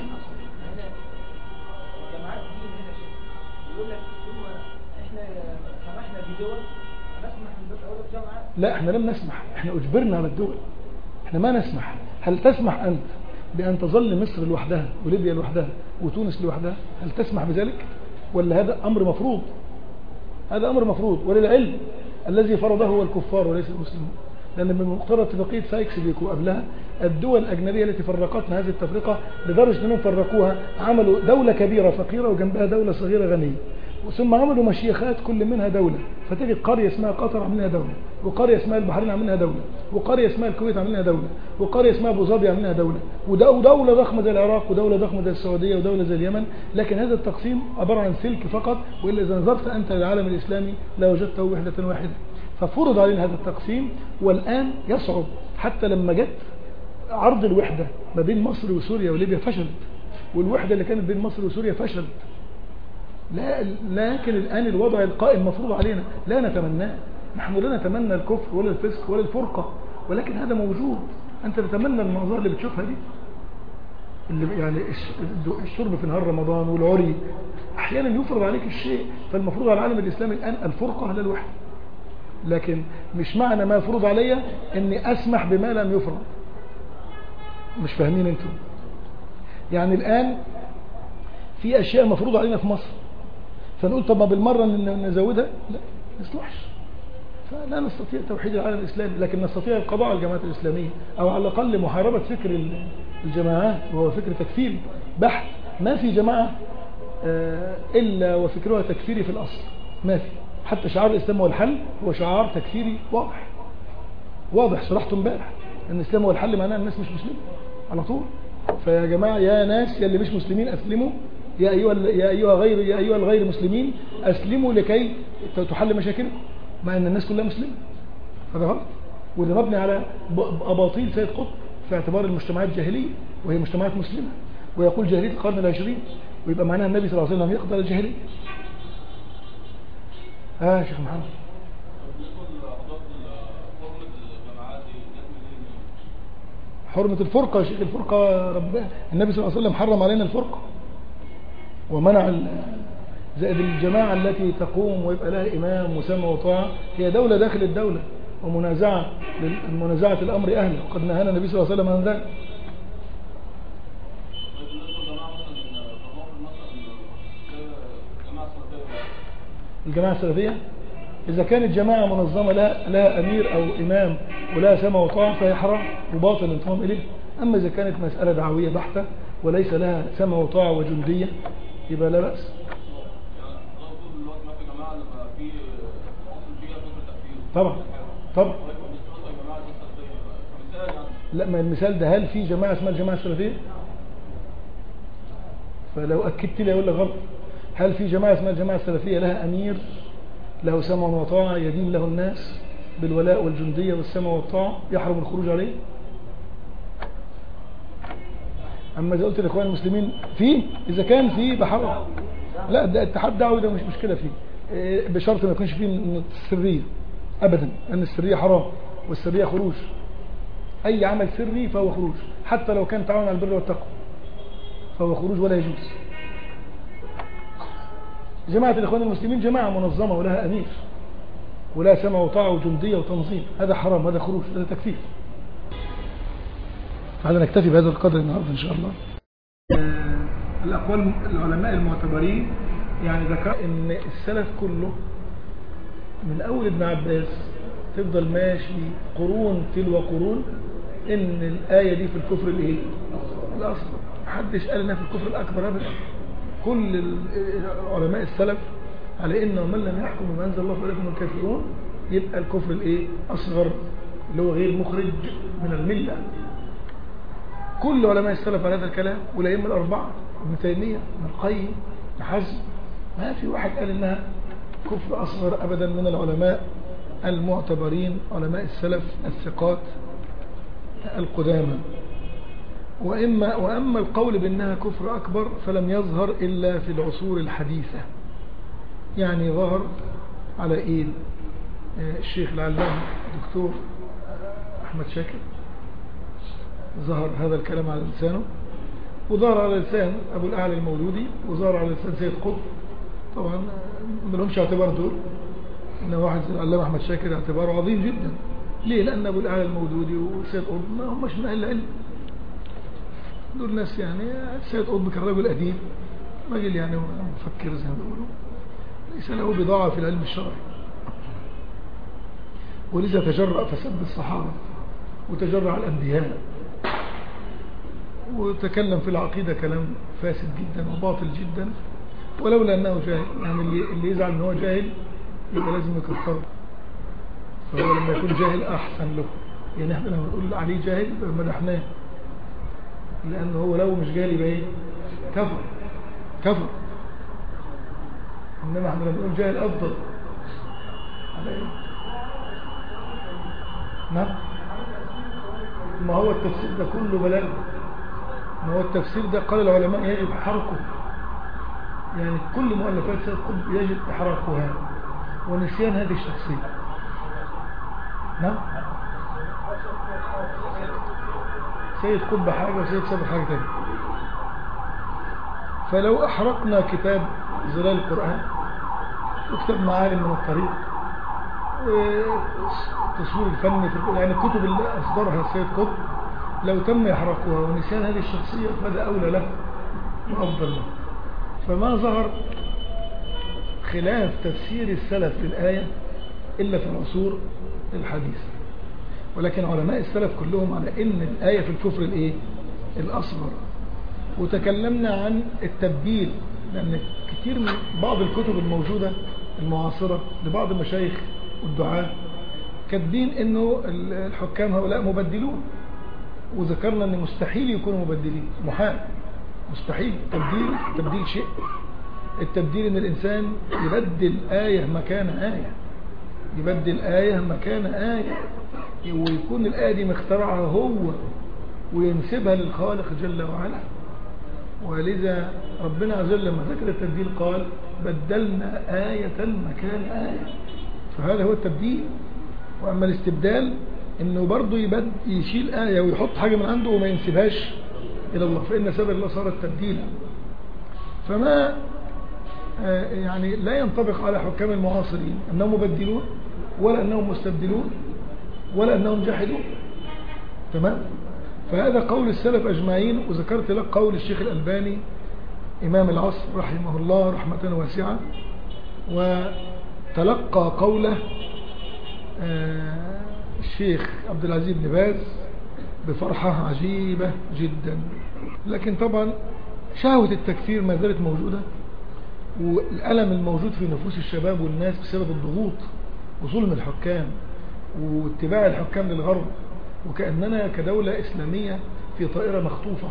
الجماعات دي هنا يقول لك احنا سمحنا بدول نسمح بس اول الجامعه. لا، احنا لم نسمح، احنا اجبرنا على الدول، احنا ما نسمح. هل تسمح انت بان تظل مصر لوحدها وليبيا لوحدها وتونس لوحدها؟ هل تسمح بذلك؟ ولا هذا امر مفروض؟ هذا امر مفروض، وللعلم الذي فرضه هو الكفار وليس المسلمون، لأن من مقتضى اتفاقية سايكس-بيكو قبلها الدول الأجنبية التي فرقتنا هذه التفرقة لدرجة أنهم فرقوها، عملوا دولة كبيرة فقيرة وجنبها دولة صغيرة غنية، ثم عملوا مشيخات كل منها دولة، فتجد قرية اسمها قطر عاملينها دولة، وقرية اسمها البحرين عاملينها دولة، وقرية اسمها الكويت عاملينها دولة، وقرية اسمها أبو ظبي عاملينها دولة، ودولة ضخمة زي العراق، ودولة ضخمة زي السعودية، ودولة زي اليمن. لكن هذا التقسيم عبارة عن سلك فقط، وإلا إذا نظرت أنت للعالم الإسلامي لوجدته وحدة واحدة. ففرض علينا هذا التقسيم، والآن يصعب حتى لما جت عرض الوحدة ما بين مصر وسوريا وليبيا فشلت، والوحدة اللي كانت بين مصر وسوريا فشلت. لكن الآن الوضع القائم مفروض علينا لا نتمناه، نحن لا نتمنى الكفر ولا الفسق ولا الفرقة، ولكن هذا موجود. أنت تتمنى المنظر اللي بتشوفها دي، اللي يعني الشرب في نهار رمضان والعري، أحيانا يفرض عليك الشيء. فالمفروض على العالم الإسلامي الآن الفرقة لا الوحدة، لكن مش معنى ما يفرض علي اني اسمح بما لم يفرض. مش فاهمين انتم؟ يعني الان في اشياء مفروض علينا في مصر، فنقول طب ما بالمرة نزودها؟ لا، ما يصلحش. فلا نستطيع توحيد العالم الاسلامي، لكن نستطيع القضاء على الجماعات الاسلامية، او على الاقل محاربة فكر الجماعات، وهو فكر تكفيري بحت. ما في جماعة الا وفكرها تكفيري في الاصل، ما في. حتى شعار الإسلام والحل هو شعار تكفيري واضح شرحته امبارح ان الإسلام هو الحل، معناه الناس مش مسلمين على طول. فيا جماعة يا ناس يا اللي مش مسلمين أسلموا، يا أيها الغير مسلمين أسلموا لكي تحل مشاكلكم، مع أن الناس كلها مسلمة. هذا غلط، وده مبني على أباطيل سيد قطب في اعتبار المجتمعات جاهلية وهي مجتمعات مسلمة، ويقول جاهلية القرن العشرين، ويبقى معناها النبي صلى الله عليه وسلم يقضى على الجاهلية. شيخ محمد، حرمة الفرقة. شيخ الفرقة النبي صلى الله عليه وسلم حرم علينا الفرقة ومنع زائد الجماعة التي تقوم ويبقى لها إمام وسمع وطاعة، هي دولة داخل الدولة ومنازعة لمنازعة الأمر أهله، وقد نهانا النبي صلى الله عليه وسلم عن ذلك. الجماعة السلفية إذا كانت جماعة منظمة لها أمير أو إمام ولها سمع وطاعة فهي حرام وباطل الانضمام إليه. أما إذا كانت مسألة دعوية بحتة وليس لها سمع وطاعة وجندية يبقى لا بأس. طبعا لا، ما المثال ده هل في جماعة اسمها الجماعة السلفية؟ فلو أكدت لي أقول لك غلط. هل في جماعة اسمها الجماعة السلفية لها أمير له سمع وطاعة يدين له الناس بالولاء والجندية والسمع والطاعة يحرم الخروج عليه؟ أما إذا قلت لإخوان المسلمين فيه، إذا كان فيه بحرم. لا، ده اتحاد دعوي، ده مش مشكلة فيه، بشرط ما يكونش فيه السرية أبدا، أن السرية حرام، والسرية خروج. أي عمل سري فهو خروج، حتى لو كان تعاون على البر والتقوى فهو خروج ولا يجوز. جماعة الإخوان المسلمين جماعة منظمة ولها أمير ولا سمع وطاعة وجندية وتنظيم، هذا حرام، هذا خروج، هذا تكفير. فهذا نكتفي بهذا القدر النهارده إن شاء الله. الأقوال العلماء المعتبرين، يعني ذكر إن السلف كله من أول ابن عباس تفضل ماشي قرون تلو قرون إن الآية دي في الكفر الإيه؟ الأصل. محدش قال إنها في الكفر الأكبر أبدا. كل علماء السلف على إنه من لم يحكم بما أنزل الله فأولئك هم الكافرون، يبقى الكفر الإيه؟ أصغر، اللي هو غير مخرج من الملة. كل علماء السلف على هذا الكلام، والأئمة الأربعة، ابن تيمية، ابن القيم، ابن حزم، ما في واحد قال إنها كفر أصغر أبدا من العلماء المعتبرين، علماء السلف الثقات القدامى. وأما القول بأنها كفر أكبر فلم يظهر إلا في العصور الحديثة، يعني ظهر على إيد الشيخ العلامة الدكتور أحمد شاكر، ظهر هذا الكلام على لسانه، وظهر على لسان أبو الأعلى المولودي، وظهر على لسان سيد قطب. طبعا ما لهمش اعتبار دول، إن واحد زي العلامة أحمد شاكر اعتباره عظيم جدا. ليه؟ لأن أبو الأعلى المولودي وسيد قطب ما همش من أهل العلم، دول ناس يعني. سيد قطب كان رجل أديب، راجل يعني مفكر زي ما بيقولوا، ليس له بضاعة في العلم الشرعي، ولذا تجرأ فسب الصحابة وتجرأ على الأنبياء وتكلم في العقيدة كلام فاسد جدا وباطل جدا، ولولا أنه جاهل. يعني اللي يزعل أنه جاهل يبقى لازم يكفره، فهو لما يكون جاهل أحسن له. يعني احنا لما نقول عليه جاهل يبقى مدحناه، لأنه هو لو مش جاهل يبقى ايه؟ كفر. إنما احنا لما نقول جاهل أفضل على ايه؟ نعم، ما هو التفسير ده كله بلاغ. ما هو التفسير ده قال العلماء يجب حرقه، يعني كل مؤلفات سيد قطب يجب إحراقها ونسيان هذه الشخصية. نعم، سيد قطب حاجة وسيد سبب حاجة تانية. فلو أحرقنا كتاب ظلال القرآن وكتاب معالم من الطريق وتصوير الفن في يعني الكتب اللي أصدرها السيد قطب، لو تم إحراقها ونسيان هذه الشخصية فهذا أولى له وأفضل له. فما ظهر خلاف تفسير السلف للآية إلا في العصور الحديثة، ولكن علماء السلف كلهم على إن الآية في الكفر الإيه؟ الأصغر. وتكلمنا عن التبديل، لأن كتير من بعض الكتب الموجودة المعاصرة لبعض المشايخ والدعاة كاتبين إنه الحكام هؤلاء مبدلون، وذكرنا أن مستحيل يكونوا مبدلين، محال، مستحيل. تبديل شيء، التبديل ان الانسان يبدل آية مكان آية، يبدل آية مكان آية، ويكون الآية دي مخترعها هو وينسبها للخالق جل وعلا. ولذا ربنا عز وجل لما ذكر التبديل قال بدلنا آية مكان آية، فهذا هو التبديل. وأما الاستبدال انه برضه يشيل آية ويحط حاجة من عنده وما ينسبهاش إلى الله، فإن سبب الله صارت تبديلا. فما يعني لا ينطبق على حكام المعاصرين أنهم مبدلون ولا أنهم مستبدلون ولا أنهم جحدون. تمام؟ فهذا قول السلف أجمعين. وذكرت لك قول الشيخ الألباني إمام العصر رحمه الله رحمة واسعة، وتلقى قوله الشيخ عبد العزيز بن باز بفرحة عجيبة جدا. لكن طبعا شهوة التكفير ما زالت موجودة، والألم الموجود في نفوس الشباب والناس بسبب الضغوط وظلم الحكام واتباع الحكام للغرب وكأننا كدولة إسلامية في طائرة مخطوفة.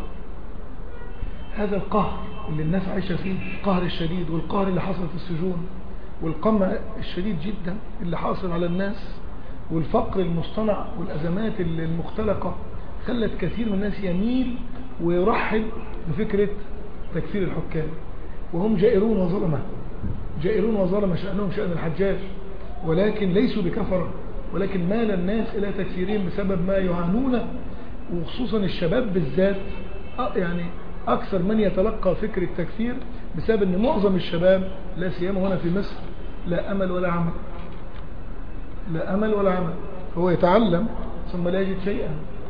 هذا القهر اللي الناس عايشة فيه، القهر الشديد والقهر اللي حصل في السجون والقمع الشديد جدا اللي حاصل على الناس والفقر المصطنع والأزمات المختلقة، خلت كثير من الناس يميل ويرحب بفكرة تكفير الحكام، وهم جائرون وظلمة، جائرون وظلمة، شأنهم شأن الحجاج، ولكن ليسوا بكفرة، ولكن مال الناس إلى تكفيرهم بسبب ما يعانون، وخصوصا الشباب بالذات. يعني أكثر من يتلقى فكر التكفير بسبب أن معظم الشباب لا سيما هنا في مصر لا أمل ولا عمل، لا أمل ولا عمل، هو يتعلم ثم لا يجد شيئا.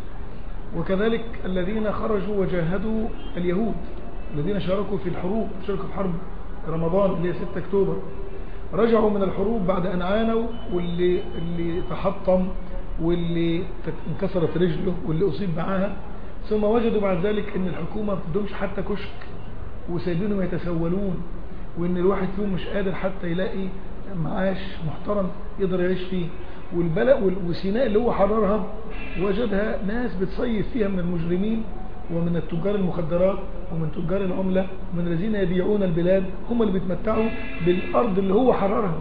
وكذلك الذين خرجوا وجاهدوا اليهود، الذين شاركوا في الحروب، شاركوا في حرب رمضان اللي هي 6 أكتوبر، رجعوا من الحروب بعد أن عانوا، واللي تحطم واللي انكسرت رجله واللي أصيب معاها، ثم وجدوا بعد ذلك أن الحكومة ما بتدومش حتى كشك وسايبينهم يتسولون، وأن الواحد فيهم مش قادر حتى يلاقي معاش محترم يقدر يعيش فيه. والبلد وسيناء اللي هو حررها وجدها ناس بتصيف فيها من المجرمين ومن التجار المخدرات ومن تجار العملة ومن الذين يبيعون البلاد، هم اللي بيتمتعوا بالأرض اللي هو حررها.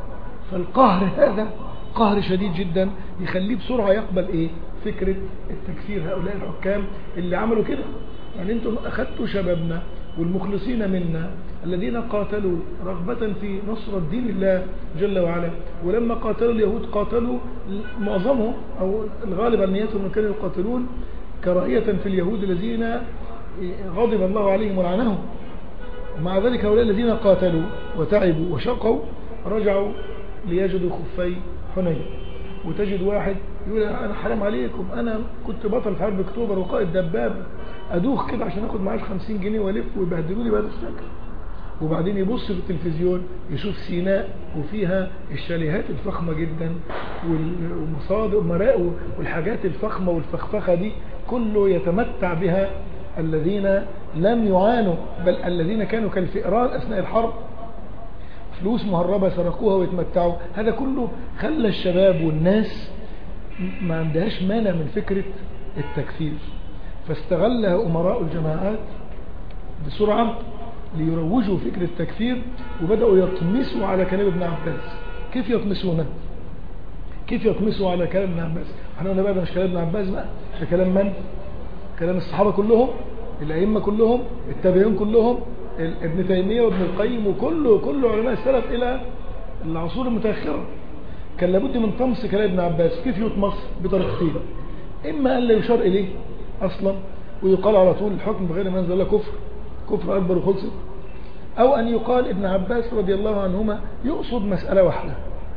فالقهر هذا قهر شديد جدا يخليه بسرعة يقبل فكرة التكفير هؤلاء الحكام اللي عملوا كده. يعني انتم أخذتوا شبابنا والمخلصين منا الذين قاتلوا رغبة في نصرة دين الله جل وعلا، ولما قاتلوا اليهود قاتلوا معظمهم أو الغالب عن نياتهم كانوا يقاتلون كراهية في اليهود الذين غضب الله عليهم ولعنهم. ومع ذلك هؤلاء الذين قاتلوا وتعبوا وشقوا رجعوا ليجدوا خفي حنين. وتجد واحد يقول أنا حرام عليكم، أنا كنت بطل في حرب أكتوبر وقائد دبابة، أدوخ كده عشان أخد معاش 50 جنيه وألف ويبهدلوني بهذا الشكل. وبعدين يبص في التلفزيون يشوف سيناء وفيها الشاليهات الفخمة جدا والمصادر والمراء والحاجات الفخمة والفخفخة دي كله يتمتع بها الذين لم يعانوا، بل الذين كانوا كالفئران أثناء الحرب، فلوس مهربة سرقوها ويتمتعوا. هذا كله خلى الشباب والناس ما عندهاش مانع من فكرة التكفير، فاستغلها أمراء الجماعات بسرعة ليروجوا فكرة التكفير، وبدأوا يطمسوا على كلام ابن عباس. كيف يطمسونه؟ كيف يطمسوا على كلام ابن عباس؟ احنا قلنا بقى ده مش كلام ابن عباس بقى، ده كلام من؟ كلام الصحابة كلهم، الأئمة كلهم، التابعين كلهم، ابن تيمية وابن القيم وكل علماء السلف إلى العصور المتأخرة. كان لابد من طمس كلام ابن عباس. كيف يطمس؟ بطريقتين: إما أن لا يشار إليه أصلا ويقال على طول الحكم بغير ما أنزل الله كفر أكبر وخلصت، أو أن يقال ابن عباس رضي الله عنهما يقصد مسألة واحدة،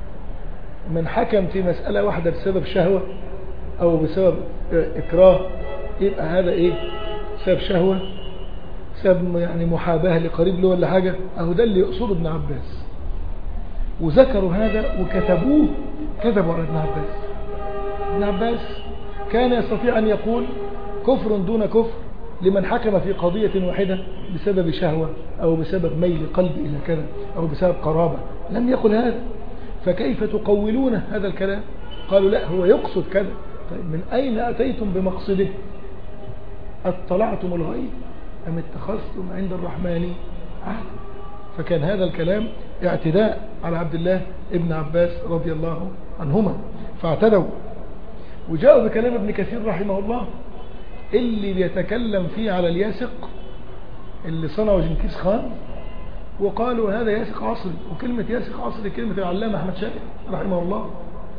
من حكم في مسألة واحدة بسبب شهوة أو بسبب إكراه يبقى هذا بسبب شهوة، بسبب يعني محاباة لقريب له ولا حاجة، أهو ده اللي يقصد ابن عباس. وذكروا هذا وكتبوه، كذبوا على ابن عباس. ابن عباس كان يستطيع أن يقول كفر دون كفر لمن حكم في قضية واحدة بسبب شهوة أو بسبب ميل قلب إلى كذا أو بسبب قرابة، لم يقل هذا. فكيف تقولون هذا الكلام؟ قالوا لا، هو يقصد كذا. طيب من أين أتيتم بمقصده؟ اطلعتم الغيب أم اتخذتم عند الرحمن عهدا؟ فكان هذا الكلام اعتداء على عبد الله ابن عباس رضي الله عنهما، فاعتدوا وجاءوا بكلام ابن كثير رحمه الله اللي بيتكلم فيه على الياسق اللي صنعه جنكيز خان، وقالوا هذا ياسق عصري. وكلمة ياسق عصري كلمة العلامة أحمد شاكر رحمه الله.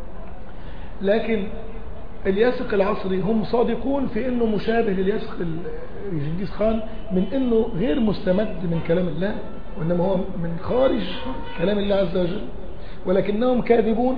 لكن الياسق العصري هم صادقون في أنه مشابه للياسق جنكيز خان من أنه غير مستمد من كلام الله، وإنما هو من خارج كلام الله عز وجل، ولكنهم كاذبون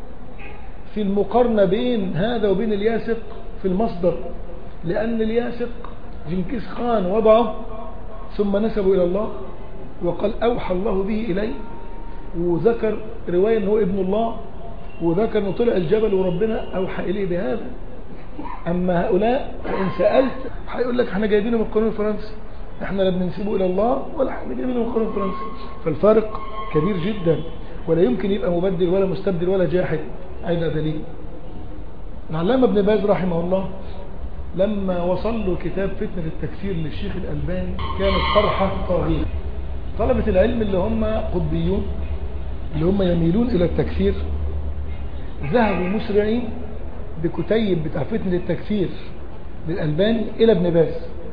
في المقارنة بين هذا وبين الياسق في المصدر، لأن الياسق جنكيز خان وضعه ثم نسبه إلى الله وقال أوحى الله به إليه، وذكر رواية أنه ابن الله، وذكر أنه طلع الجبل وربنا أوحى إليه بهذا. أما هؤلاء إن سألت هيقول لك احنا جايبينه من القانون الفرنسي، احنا لا بننسبه إلى الله ولا احنا جايبينه من القانون الفرنسي. فالفرق كبير جدا، ولا يمكن يبقى مبدل ولا مستبدل ولا جاحد. أين دليل؟ العلامة ابن باز رحمه الله لما وصل له كتاب فتنة التكفير للشيخ الألباني كانت فرحة طاغية. طلبة العلم اللي هم قطبيون اللي هم يميلون إلى التكفير ذهبوا مسرعين بكتيب بتاع فتنة التكفير للألباني إلى ابن باز،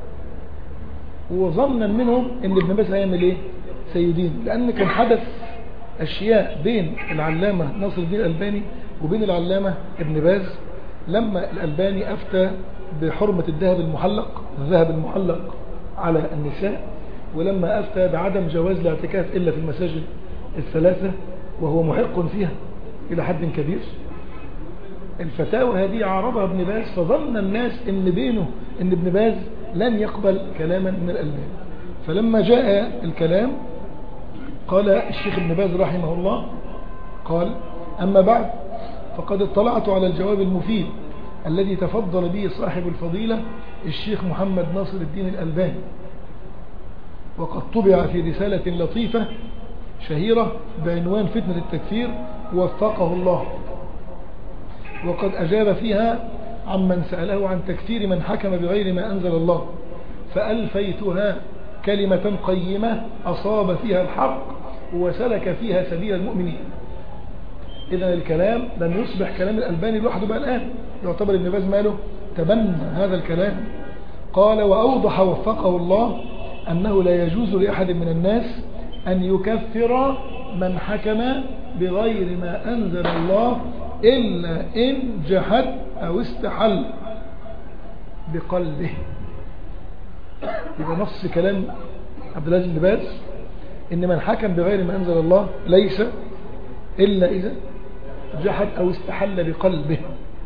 وظنا منهم ان ابن باز هيعمل ايه؟ سيدين، لأن كان حدث أشياء بين العلامة ناصر الدين الألباني وبين العلامة ابن باز لما الألباني أفتى بحرمة الذهب المحلق على النساء، ولما أفتى بعدم جواز الاعتكاف إلا في المساجد الثلاثة وهو محق فيها إلى حد كبير. الفتاوى هذه عارضها ابن باز، فظن الناس ان ابن باز لن يقبل كلاما من الألباني. فلما جاء الكلام قال الشيخ ابن باز رحمه الله قال: أما بعد فقد اطلعت على الجواب المفيد الذي تفضل به صاحب الفضيلة الشيخ محمد ناصر الدين الألباني، وقد طبع في رسالة لطيفة شهيرة بعنوان فتنة التكفير وفقه الله، وقد أجاب فيها عمن سأله عن تكفير من حكم بغير ما أنزل الله، فألفيتها كلمة قيمة أصاب فيها الحق وسلك فيها سبيل المؤمنين. إذن الكلام لم يصبح كلام الألباني لوحده بقى الآن، يعتبر ابن باز ماله تبنى هذا الكلام. قال: وأوضح وفقه الله أنه لا يجوز لأحد من الناس أن يكفر من حكم بغير ما أنزل الله إلا إن جحد أو استحل بقلبه. يبقى نص كلام عبد العزيز بن باز إن من حكم بغير ما أنزل الله ليس إلا إذا جحد أو استحل بقلبه.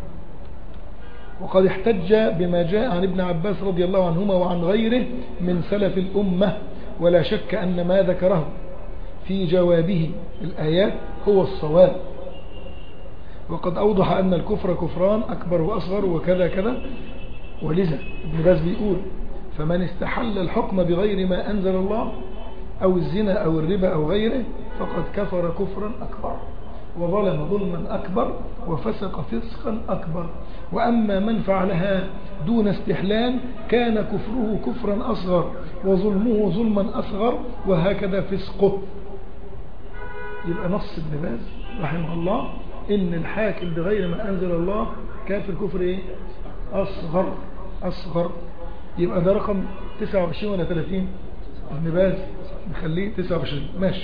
وقد احتج بما جاء عن ابن عباس رضي الله عنهما وعن غيره من سلف الأمة، ولا شك أن ما ذكره في جوابه الآيات هو الصواب. وقد أوضح أن الكفر كفران أكبر وأصغر وكذا كذا، ولذا ابن باز بيقول: فمن استحل الحكم بغير ما أنزل الله أو الزنا أو الربا أو غيره فقد كفر كفرا أكبر وظلم ظلما أكبر وفسق فسقا أكبر. وأما من فعلها دون استحلال كان كفره كفرا أصغر وظلمه ظلما أصغر وهكذا فسقه. يبقى نص ابن باز رحمه الله إن الحاكم بغير ما أنزل الله كافر كفر إيه؟ أصغر. يبقى ده رقم 29 ولا 30؟ ابن باز نخليه 29 ماشي.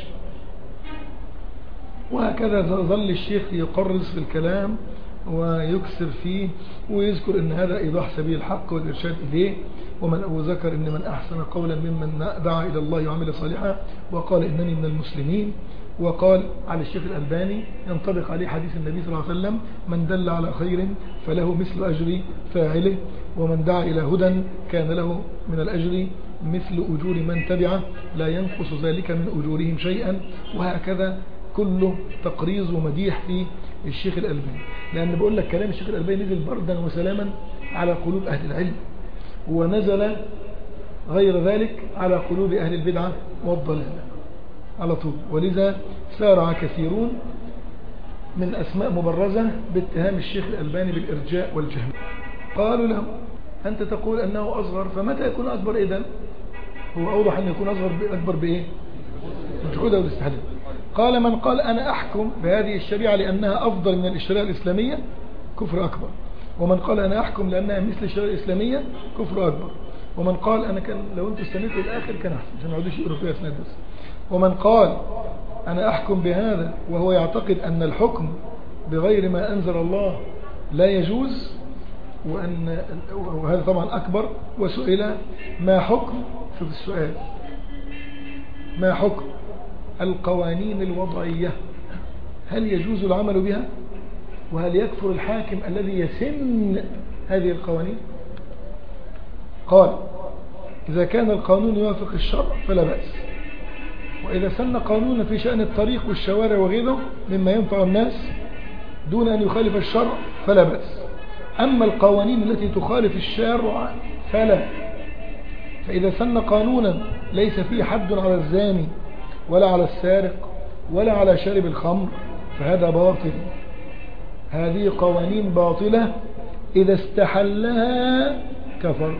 وهكذا ظل الشيخ يقرص في الكلام ويكسر فيه ويذكر ان هذا ايضاح سبيل الحق والارشاد اليه، وذكر ان من احسن قولا ممن دعا الى الله وعمل صالحا وقال انني من المسلمين. وقال على الشيخ الألباني ينطبق عليه حديث النبي صلى الله عليه وسلم: من دل على خير فله مثل أجر فاعله، ومن دعا إلى هدى كان له من الأجر مثل أجور من تبعه لا ينقص ذلك من أجورهم شيئا. وهكذا كله تقريظ ومديح في الشيخ الألباني، لأن بقول لك كلام الشيخ الألباني نزل بردا وسلاما على قلوب أهل العلم، ونزل غير ذلك على قلوب أهل البدعة والضلالة على طول. ولذا سارع كثيرون من أسماء مبرزة باتهام الشيخ الألباني بالإرجاء والجهم. قالوا له: أنت تقول أنه أصغر، فمتى يكون أكبر إذن؟ هو أوضح أن يكون أكبر بإيه؟ الجحود أو الاستحلال. قال: من قال أنا أحكم بهذه الشريعة لأنها أفضل من الشريعة الإسلامية كفر أكبر، ومن قال أنا أحكم لأنها مثل الشريعة الإسلامية كفر أكبر، ومن قال أنا كان لو أنتوا استنيتوا الآخر كان أحسن عشان ما يقعدوش يقروا فيها أسناد بس. ومن قال أنا أحكم بهذا وهو يعتقد أن الحكم بغير ما أنزل الله لا يجوز، وهذا طبعا أكبر. وسئل: ما حكم، شوف السؤال، ما حكم القوانين الوضعية؟ هل يجوز العمل بها؟ وهل يكفر الحاكم الذي يسن هذه القوانين؟ قال: إذا كان القانون يوافق الشرع فلا بأس، وإذا سن قانونا في شأن الطريق والشوارع وغيره مما ينفع الناس دون أن يخالف الشرع فلا بأس. أما القوانين التي تخالف الشرع فلا. فإذا سن قانونا ليس فيه حد على الزاني ولا على السارق ولا على شارب الخمر فهذا باطل. هذه قوانين باطلة إذا استحلها كفر.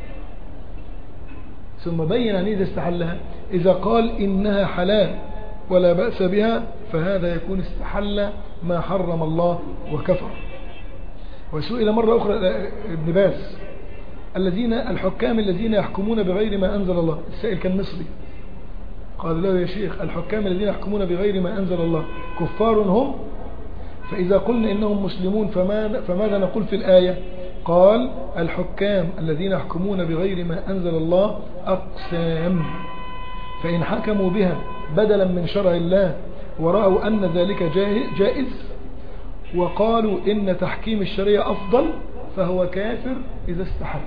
ثم بين عن إذا استحلها، إذا قال إنها حلال ولا بأس بها فهذا يكون استحل ما حرم الله وكفر. وسئل مرة أخرى ابن باز الحكام الذين يحكمون بغير ما أنزل الله، السائل كان مصري، قال له يا شيخ الحكام الذين يحكمون بغير ما أنزل الله كفار هم؟ فإذا قلنا إنهم مسلمون فماذا نقول في الآية؟ قال الحكام الذين يحكمون بغير ما أنزل الله أقسام، فإن حكموا بها بدلا من شرع الله ورأوا أن ذلك جائز وقالوا إن تحكيم الشريعة أفضل فهو كافر إذا استحل.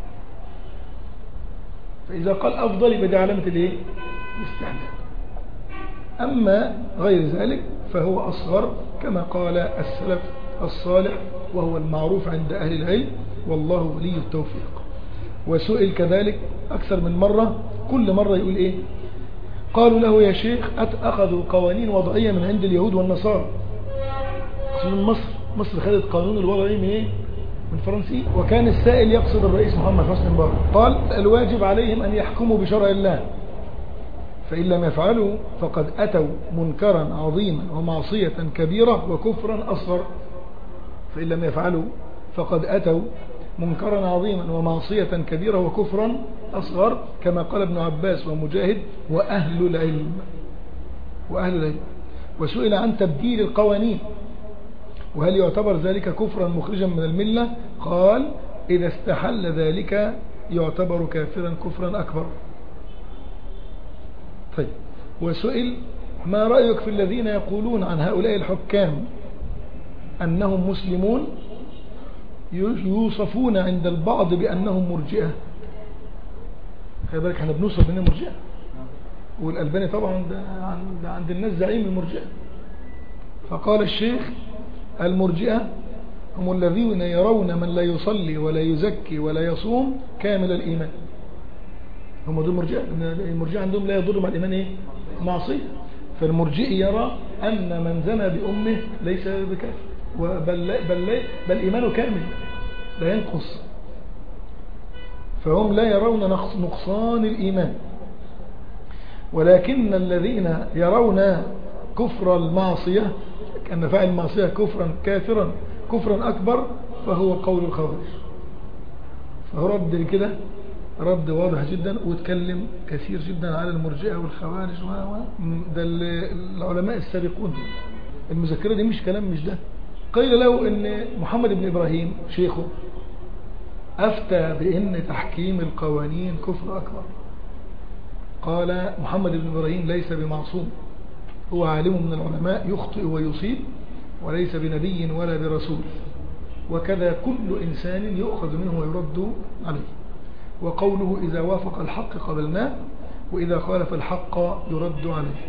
فإذا قال أفضل يبقى دي علامة الايه؟ الاستحلال. أما غير ذلك فهو أصغر كما قال السلف الصالح، وهو المعروف عند أهل العلم، والله ولي التوفيق. وسئل كذلك أكثر من مرة، كل مرة يقول إيه؟ قالوا له يا شيخ أخذوا قوانين وضعية من عند اليهود والنصارى، من مصر خدت قانون الوضعي من إيه؟ من فرنسي. وكان السائل يقصد الرئيس محمد حسني مبارك، قال الواجب عليهم أن يحكموا بشرع الله، فإن لم يفعلوا فقد أتوا منكرا عظيما ومعصية كبيرة وكفرا أصغر. فإن لم يفعلوا فقد أتوا منكرا عظيما ومعصية كبيرة وكفرا أصغر، كما قال ابن عباس ومجاهد وأهل العلم. وسئل عن تبديل القوانين وهل يعتبر ذلك كفرا مخرجا من الملة؟ قال إذا استحل ذلك يعتبر كافرا كفرا أكبر. طيب، وسئل ما رأيك في الذين يقولون عن هؤلاء الحكام أنهم مسلمون يوصفون عند البعض بأنهم مرجئة؟ خلي بالك احنا بنوصف منهم مرجئة، والألباني طبعا ده عند الناس زعيم المرجئة. فقال الشيخ المرجئة هم الذين يرون من لا يصلي ولا يزكي ولا يصوم كامل الإيمان. هم دول المرجئة. المرجئة عندهم لا يضر مع الإيمان إيه؟ معصية. فالمرجئ يرى أن من زنى بأمه ليس بكافر، بل إيمانه كامل لا ينقص. فهم لا يرون نقصان الإيمان، ولكن الذين يرون كفر المعصية أن فاعل المعصية كفرا كافرا كفرا أكبر فهو قول الخوارج. فهو رد كده رد واضح جدا، واتكلم كثير جدا على المرجئة والخوارج ده العلماء السابقون. المذكرة دي مش كلام مش ده. قيل له ان محمد بن إبراهيم شيخه أفتى بأن تحكيم القوانين كفر أكبر. قال محمد بن إبراهيم ليس بمعصوم، هو عالم من العلماء يخطئ ويصيب وليس بنبي ولا برسول، وكذا كل إنسان يؤخذ منه ويرد عليه. وقوله إذا وافق الحق قبلناه وإذا خالف الحق يرد عليه.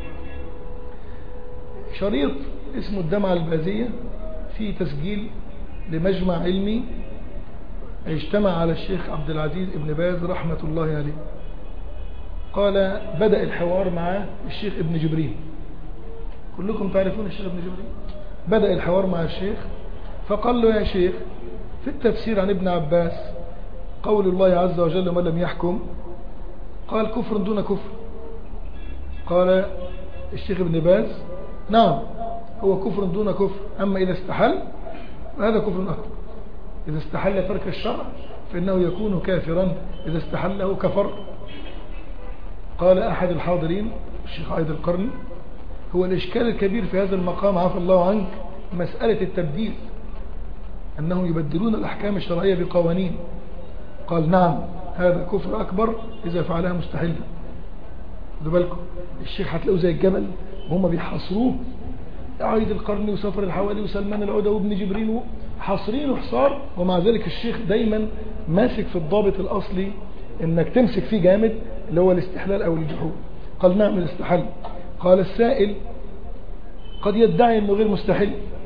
شريط اسمه الدمعة البازية في تسجيل لمجمع علمي اجتمع على الشيخ عبد العزيز ابن باز رحمة الله عليه. قال بدأ الحوار مع الشيخ ابن جبرين، كلكم تعرفون الشيخ ابن جبرين. بدأ الحوار مع الشيخ فقال له يا شيخ في التفسير عن ابن عباس قول الله عز وجل ومن لم يحكم، قال كفر دون كفر. قال الشيخ ابن باز نعم هو كفر دون كفر، أما إذا استحل فهذا كفر أكبر. إذا استحل ترك الشرع فإنه يكون كافرا، إذا استحله كفر. قال أحد الحاضرين الشيخ عايد القرني هو الإشكال الكبير في هذا المقام عفى الله عنك مسألة التبديل، أنهم يبدلون الأحكام الشرعية بقوانين. قال نعم هذا كفر أكبر إذا فعلها مستحيل. خدوا بالكم الشيخ هتلاقوا زي الجبل وهم بيحصروه، عايد القرني وسفر الحوالي وسلمان العودة وابن جبرين حاصرين حصار، ومع ذلك الشيخ دايما ماسك في الضابط الأصلي انك تمسك فيه جامد اللي هو الاستحلال او الجحود. قال نعم الاستحلال. قال السائل قد يدعي انه غير مستحيل،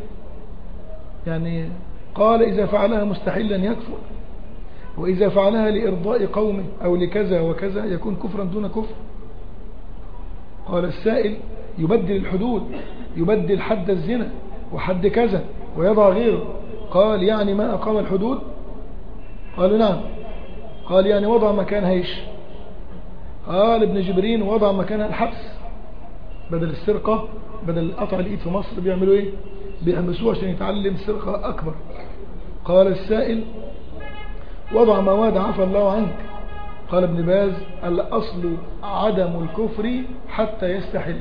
يعني قال اذا فعلها مستحيلا يكفر، واذا فعلها لارضاء قومه او لكذا وكذا يكون كفرا دون كفر. قال السائل يبدل الحدود، يبدل حد الزنا وحد كذا ويضع غيره، قال يعني ما أقام الحدود؟ قالوا نعم. قال يعني وضع مكانها ايش؟ قال ابن جبرين وضع مكانها الحبس، بدل السرقة، بدل قطع الإيد في مصر بيعملوا ايه؟ بيحبسوه عشان يتعلم سرقة أكبر. قال السائل وضع مواد عفى الله عنك. قال ابن باز الأصل عدم الكفر حتى يستحل.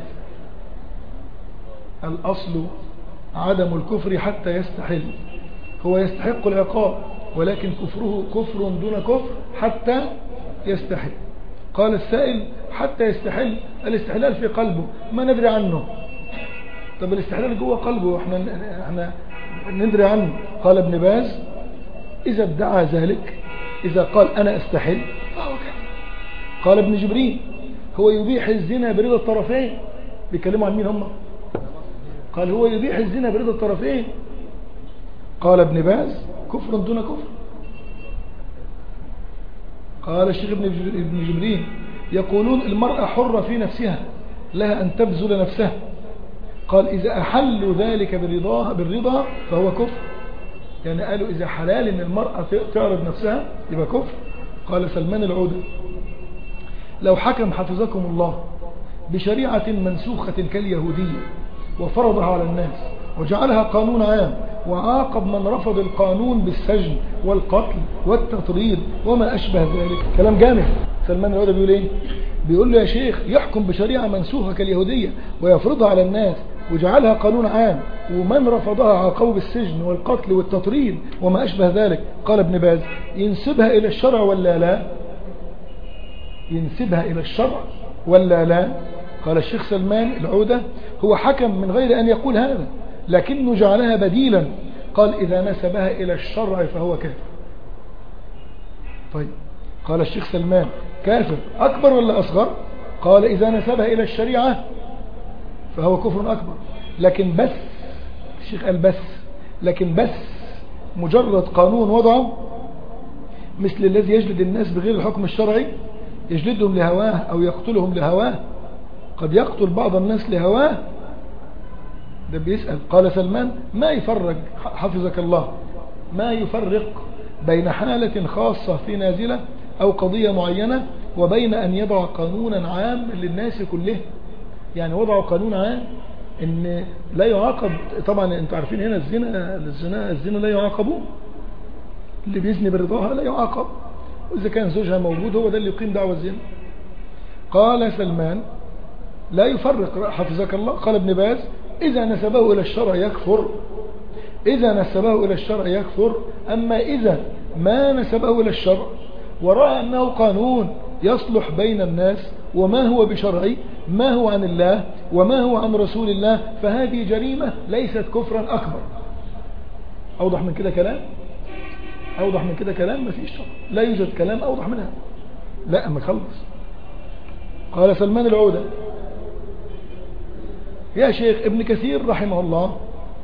الأصل عدم الكفر حتى يستحل، هو يستحق العقاب ولكن كفره كفر دون كفر حتى يستحل. قال السائل حتى يستحل، الاستحلال في قلبه ما ندري عنه. طب الاستحلال جوه قلبه احنا ندري عنه. قال ابن باز إذا ادعى ذلك، إذا قال أنا أستحل فهو كافر. قال ابن جبرين هو يبيح الزنا برضا الطرفين. بيكلموا عن مين هم؟ قال هو يبيح الزنا برضا الطرفين. قال ابن باز كفر دون كفر. قال الشيخ ابن جبرين يقولون المرأة حرة في نفسها، لها أن تبذل نفسها. قال إذا أحلوا ذلك بالرضا فهو كفر. يعني قالوا إذا حلال إن المرأة تعرض نفسها يبقى كفر. قال سلمان العودة لو حكم حفظكم الله بشريعة منسوخة كاليهودية وفرضها على الناس وجعلها قانون عام وعاقب من رفض القانون بالسجن والقتل والتطريد وما أشبه ذلك. كلام جامع. سلمان العودة بيقول ايه؟ بيقول له يا شيخ يحكم بشريعة منسوخة كاليهودية ويفرضها على الناس وجعلها قانون عام ومن رفضها عاقبه بالسجن والقتل والتطريد وما أشبه ذلك. قال ابن باز ينسبها إلى الشرع ولا لا؟ ينسبها إلى الشرع ولا لا؟ قال الشيخ سلمان العودة هو حكم من غير أن يقول هذا لكنه جعلها بديلا. قال إذا نسبها إلى الشرع فهو كافر. طيب قال الشيخ سلمان كافر أكبر ولا أصغر؟ قال إذا نسبها إلى الشريعة فهو كفر أكبر. لكن بس الشيخ قال بس مجرد قانون وضعه مثل الذي يجلد الناس بغير الحكم الشرعي، يجلدهم لهواه أو يقتلهم لهواه. قد يقتل بعض الناس لهواه. ده بيسأل. قال سلمان ما يفرق حفظك الله، ما يفرق بين حالة خاصة في نازلة أو قضية معينة وبين أن يضع قانونا عام للناس كله. يعني وضعوا قانون عام ان لا يعاقب. طبعا انتوا عارفين هنا الزنا لا يعاقبوا، اللي بيزني برضاها لا يعاقب، وإذا كان زوجها موجود هو ده اللي يقيم دعوة الزنا. قال سلمان لا يفرق حفظك الله. قال ابن باز إذا نسبه إلى الشرع يكفر، إذا نسبه إلى الشرع يكفر. أما إذا ما نسبه إلى الشرع ورأى أنه قانون يصلح بين الناس وما هو بشرعي، ما هو عن الله وما هو عن رسول الله، فهذه جريمة ليست كفرا أكبر. أوضح من كده كلام؟ أوضح من كده كلام؟ ما فيش طبعا، لا يوجد كلام أوضح منها. لا أما خلص. قال سلمان العودة يا شيخ ابن كثير رحمه الله،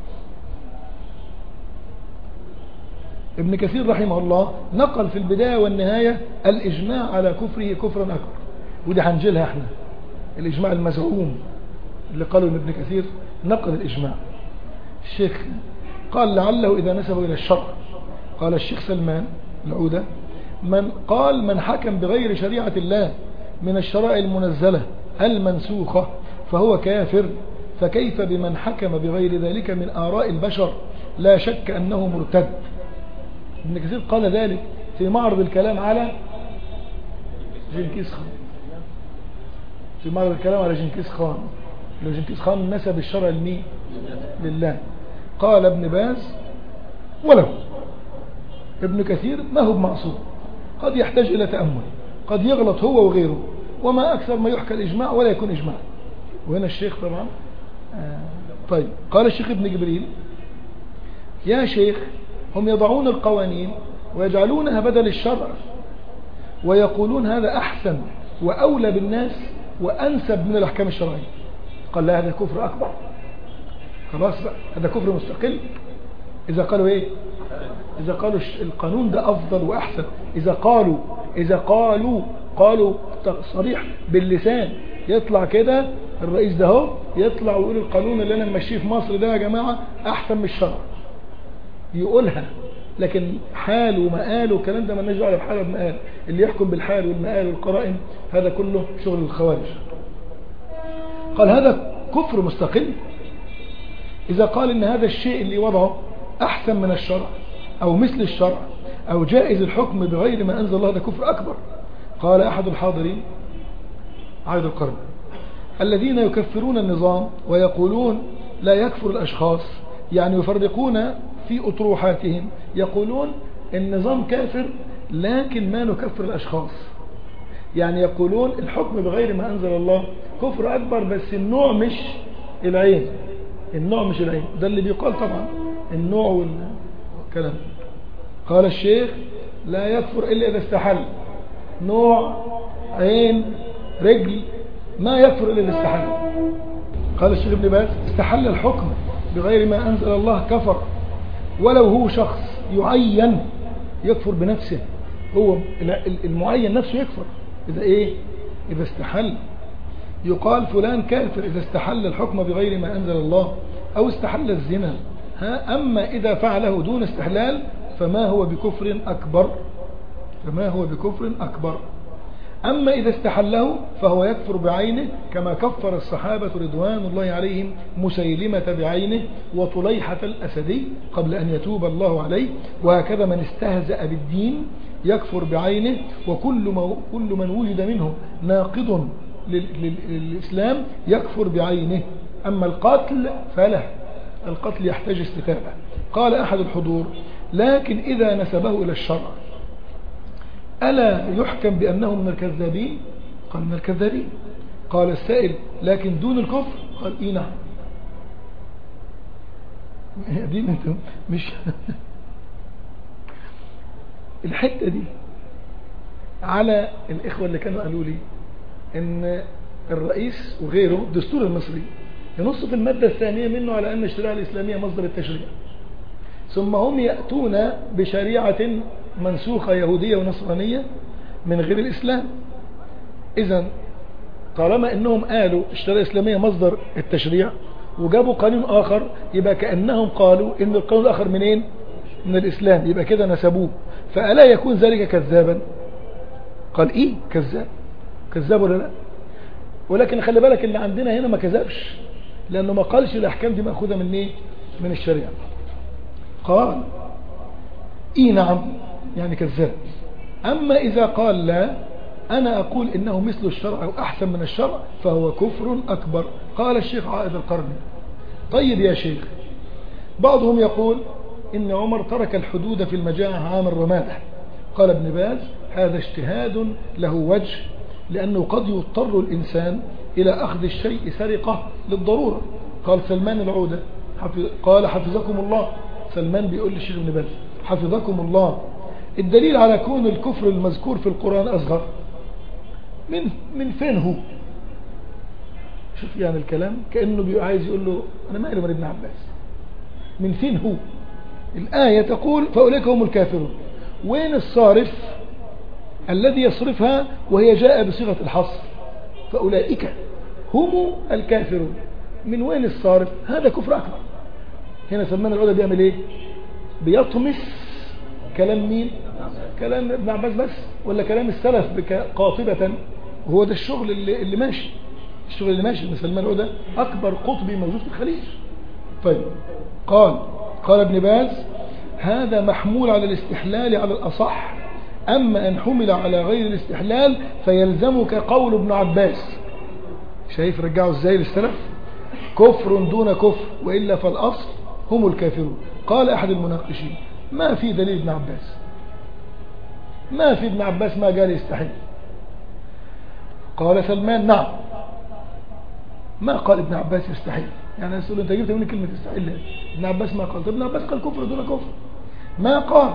ابن كثير رحمه الله نقل في البداية والنهاية الإجماع على كفره كفرا أكبر، ودي هنجيلها احنا الإجماع المزعوم اللي قالوا ابن كثير نقل الإجماع. الشيخ قال لعله إذا نسبه إلى الشرع. قال الشيخ سلمان العودة من حكم بغير شريعة الله من الشرائع المنزلة المنسوخة فهو كافر، فكيف بمن حكم بغير ذلك من آراء البشر لا شك أنه مرتد. ابن كثير قال ذلك في معرض الكلام على جنكيز خان، في معرض الكلام على جنكيز خان. لو جنكيز خان نسب الشرع لمين؟ لله. قال ابن باز ولو ابن كثير ما هو معصوم، قد يحتاج إلى تأمل، قد يغلط هو وغيره، وما أكثر ما يحكى الإجماع ولا يكون إجماع. وهنا الشيخ طبعا طيب. قال الشيخ ابن جبريل يا شيخ هم يضعون القوانين ويجعلونها بدل الشرع ويقولون هذا أحسن وأولى بالناس وأنسب من الأحكام الشرعية. قال لا هذا كفر أكبر، خلاص بقى هذا كفر مستقل. إذا قالوا إيه؟ إذا قالوا القانون ده أفضل وأحسن، إذا قالوا صريح باللسان، يطلع كده الرئيس ده هو يطلع ويقول القانون اللي أنا ماشيه في مصر ده يا جماعة أحسن من الشرع. يقولها، لكن حال ومقال والكلام ده مالناش دعوه بحال ومقال. اللي يحكم بالحال والمقال والقرائن هذا كله شغل الخوارج. قال هذا كفر مستقل. إذا قال إن هذا الشيء اللي وضعه أحسن من الشرع أو مثل الشرع أو جائز الحكم بغير ما أنزل الله، ده كفر أكبر. قال أحد الحاضرين عايد القرن: الذين يكفرون النظام ويقولون لا يكفر الأشخاص، يعني يفرقون في أطروحاتهم، يقولون النظام كافر لكن ما نكفر الأشخاص، يعني يقولون الحكم بغير ما أنزل الله كفر أكبر، بس النوع مش العين، النوع مش العين. ده اللي بيقال طبعا النوع والكلام. قال الشيخ: لا يكفر إلا إذا استحل نوع، عين، رجل، ما يكفر إلا إذا استحل. قال الشيخ ابن باز: استحل الحكم بغير ما أنزل الله كفر، ولو هو شخص يعين يكفر بنفسه، هو المعين نفسه يكفر إذا إيه؟ إذا استحل. يقال فلان كافر إذا استحل الحكم بغير ما أنزل الله أو استحل الزنا. أما إذا فعله دون استحلال فما هو بكفر أكبر، فما هو بكفر أكبر. أما إذا استحله فهو يكفر بعينه، كما كفر الصحابة رضوان الله عليهم مسيلمة بعينه وطليحة الأسدي قبل أن يتوب الله عليه. وهكذا من استهزأ بالدين يكفر بعينه، وكل من وجد منه ناقض للإسلام يكفر بعينه. أما القتل فلا، القتل يحتاج استتابة. قال أحد الحضور: لكن إذا نسبه إلى الشرع ألا يحكم بأنه من الكذابين؟ قال: من الكذابين. قال السائل: لكن دون الكفر؟ قال: إيه نعم. دي مش الحتة دي على الإخوة اللي كانوا قالوا لي إن الرئيس وغيره الدستور المصري ينص في المادة الثانية منه على أن الشريعة الإسلامية مصدر التشريع، ثم هم يأتون بشريعة منسوخة يهودية ونصرانية من غير الإسلام. إذن طالما أنهم قالوا الشريعة الإسلامية مصدر التشريع وجابوا قانون آخر، يبقى كأنهم قالوا إن القانون الآخر منين؟ من الإسلام، يبقى كده نسبوه. فألا يكون ذلك كذابا؟ قال: إيه كذاب، كذاب ولا لا؟ ولكن خلي بالك اللي عندنا هنا ما كذبش، لأنه ما قالش الأحكام دي مأخوذة من إيه؟ من الشريعة. قال: إيه نعم، يعني كذاب. أما إذا قال لا، أنا أقول إنه مثل الشرع أو أحسن من الشرع، فهو كفر أكبر. قال الشيخ عائد القرني: طيب يا شيخ، بعضهم يقول إن عمر ترك الحدود في المجاعة عام الرمادة. قال ابن باز: هذا اجتهاد له وجه، لأنه قد يضطر الإنسان إلى أخذ الشيء سرقة للضرورة. قال سلمان العودة قال: حفظكم الله، سلمان بيقول للشيخ ابن باز: حفظكم الله، الدليل على كون الكفر المذكور في القرآن أصغر من فين هو؟ شوف يعني الكلام كأنه عايز يقول له أنا ما أعلم من ابن عباس، من فين هو؟ الآية تقول فأولئك هم الكافرون. وين الصارف الذي يصرفها وهي جاء بصيغة الحصر؟ فأولئك هم الكافرون. من وين الصارف؟ هذا كفر أكبر. هنا سلمان العودة بيعمل إيه؟ بيطمس كلام مين؟ كلام ابن عباس بس، ولا كلام السلف قاطبة؟ وهو ده الشغل اللي ماشي، الشغل اللي ماشي. سلمان العودة أكبر قطبي موجود في الخليج. طيب قال ابن باز: هذا محمول على الاستحلال على الأصح، أما أن حمل على غير الاستحلال فيلزمك قول ابن عباس. شايف رجعوا ازاي للسلف؟ كفر دون كفر، وإلا فالأصل هم الكافرون. قال أحد المناقشين: ما في دليل ابن عباس، ما في ابن عباس ما قال يستحل. قال سلمان: نعم، ما قال ابن عباس يستحل. يعني أسأل أنت جبت مني كلمة يستحل؟ ابن عباس ما قال. طب ابن عباس قال كفر دون كفر، ما قال.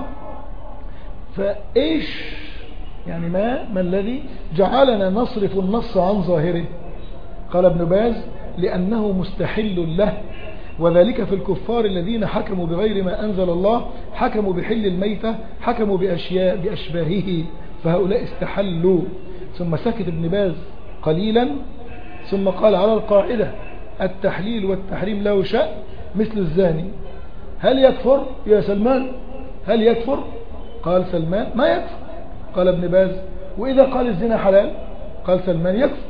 فإيش يعني ما الذي جعلنا نصرف النص عن ظاهره؟ قال ابن باز: لأنه مستحل له، وذلك في الكفار الذين حكموا بغير ما أنزل الله، حكموا بحل الميتة، حكموا بأشياء بأشباهه، فهؤلاء استحلوا. ثم سكت ابن باز قليلا ثم قال: على القاعدة التحليل والتحريم له شأن مثل الزاني هل يكفر يا سلمان؟ هل يكفر؟ قال سلمان ما يكفر. قال ابن باز وإذا قال الزنا حلال؟ قال سلمان يكفر.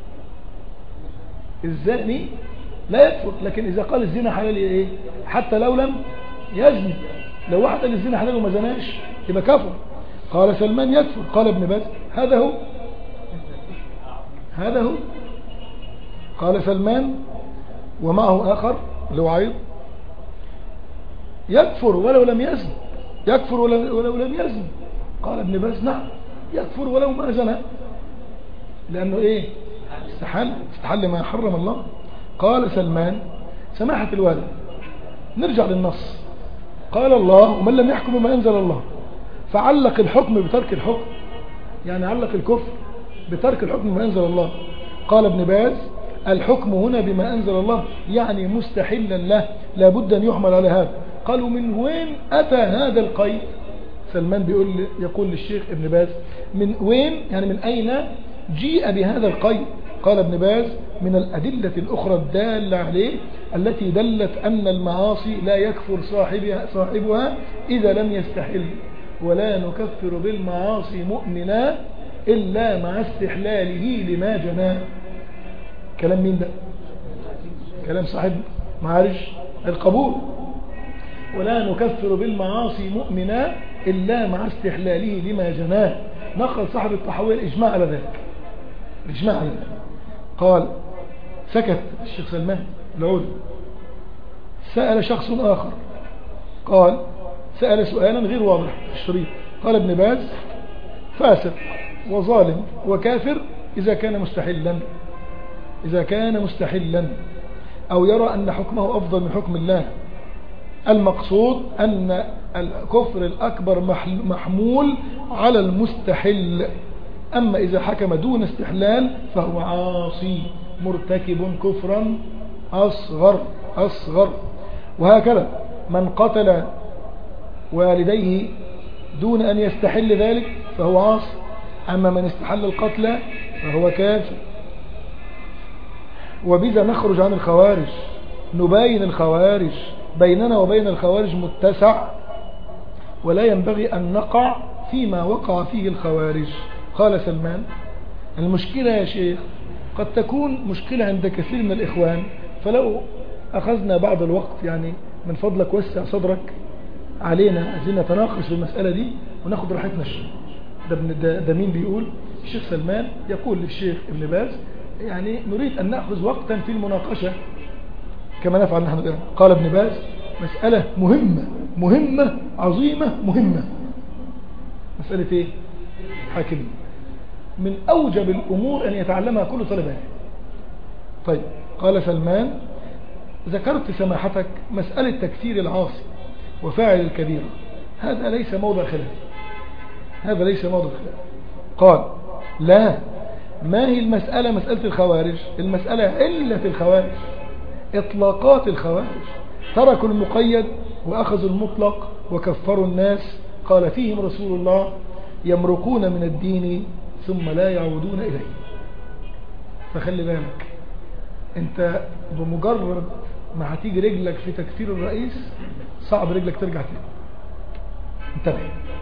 الزاني لا يكفر، لكن إذا قال الزنا حلال إيه؟ حتى لو لم يزني، لو واحد قال الزنا حلال وما زناش يبقى كفر. قال سلمان يكفر. قال ابن باز هذا هو، هذا هو. قال سلمان ومعه آخر اللي هو عيض يكفر ولو لم يزن، يكفر ولو لم يزن. قال ابن باز نعم يكفر ولو ما زنى، لأنه إيه؟ استحل ما حرم الله. قال سلمان سماحة الوالد نرجع للنص، قال الله ومن لم يحكم بما أنزل الله، فعلق الحكم بترك الحكم، يعني علق الكفر بترك الحكم بما أنزل الله. قال ابن باز الحكم هنا بما أنزل الله يعني مستحلا له، لابد أن يحمل على هذا. قالوا من وين أتى هذا القيد؟ سلمان يقول للشيخ ابن باز من وين، يعني من أين جيء بهذا القيد؟ قال ابن باز من الأدلة الأخرى الدالة عليه التي دلت أن المعاصي لا يكفر صاحبها إذا لم يستحل، ولا نكفر بالمعاصي مؤمنا إلا مع استحلاله لما جناه. كلام مين ده؟ كلام صاحب معارج القبول. ولا نكفر بالمعاصي مؤمنا إلا مع استحلاله لما جناه. نقل صاحب الطحاوي الإجماع على ذلك، الإجماع على ذلك. قال سكت الشيخ سلمان العودي. سأل شخص آخر، قال سأل سؤالا غير واضح في الشريط. قال ابن باز فاسق وظالم وكافر إذا كان مستحلا، إذا كان مستحلا أو يرى أن حكمه أفضل من حكم الله. المقصود أن الكفر الأكبر محمول على المستحل، أما إذا حكم دون استحلال فهو عاصي مرتكب كفرا أصغر. وهكذا من قتل والديه دون أن يستحل ذلك فهو عاصي، أما من استحل القتل فهو كافر. وبذا نخرج عن الخوارج، نباين الخوارج، بيننا وبين الخوارج متسع، ولا ينبغي أن نقع فيما وقع فيه الخوارج. قال سلمان المشكلة يا شيخ قد تكون مشكلة عند كثير من الإخوان، فلو أخذنا بعض الوقت يعني من فضلك وسع صدرك علينا، عايزين نتناقش في المسألة دي وناخد راحتنا. ده مين بيقول؟ الشيخ سلمان يقول للشيخ ابن باز يعني نريد أن نأخذ وقتا في المناقشة كما نفعل نحن الآن. قال ابن باز مسألة مهمة عظيمة مهمة، مسألة ايه؟ حاكمية، من أوجب الأمور أن يتعلمها كل طالب. طيب قال سلمان ذكرت سماحتك مسألة تكفير العاصي وفاعل الكبيرة، هذا ليس موضع خلاف، هذا ليس موضع خلاف. قال لا، ما هي المسألة؟ مسألة الخوارج، المسألة علة الخوارج، إطلاقات الخوارج، تركوا المقيد وأخذوا المطلق وكفروا الناس. قال فيهم رسول الله يمرقون من الدين ثم لا يعودون إليه. فخلي بالك انت بمجرد ما هتيجي رجلك في تكفير الرئيس صعب رجلك ترجع تاني.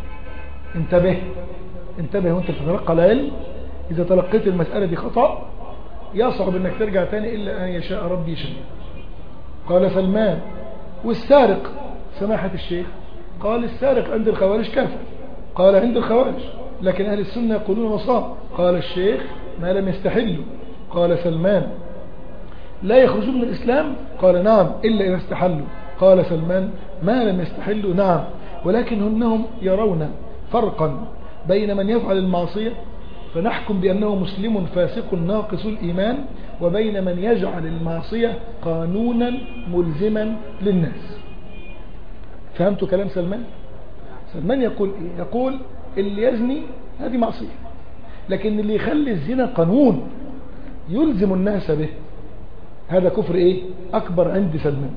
انتبه وانت تتلقى العلم. إذا تلقيت المسألة دي خطأ يصعب انك ترجع تاني إلا أن يشاء ربي شيء. قال سلمان والسارق سماحة الشيخ؟ قال السارق عند الخوارج كافر. قال عند الخوارج، لكن أهل السنة يقولون مصاب. قال الشيخ ما لم يستحلوا. قال سلمان لا يخرجون من الإسلام؟ قال نعم إلا إذا استحلوا. قال سلمان ما لم يستحلوا نعم، ولكن هم يرون فرقا بين من يفعل المعصية فنحكم بأنه مسلم فاسق ناقص الإيمان، وبين من يجعل المعصية قانونا ملزما للناس. فهمتوا كلام سلمان؟ سلمان يقول إيه؟ يقول اللي يزني هذه معصية، لكن اللي يخلي الزنا قانون يلزم الناس به هذا كفر إيه؟ أكبر عند سلمان.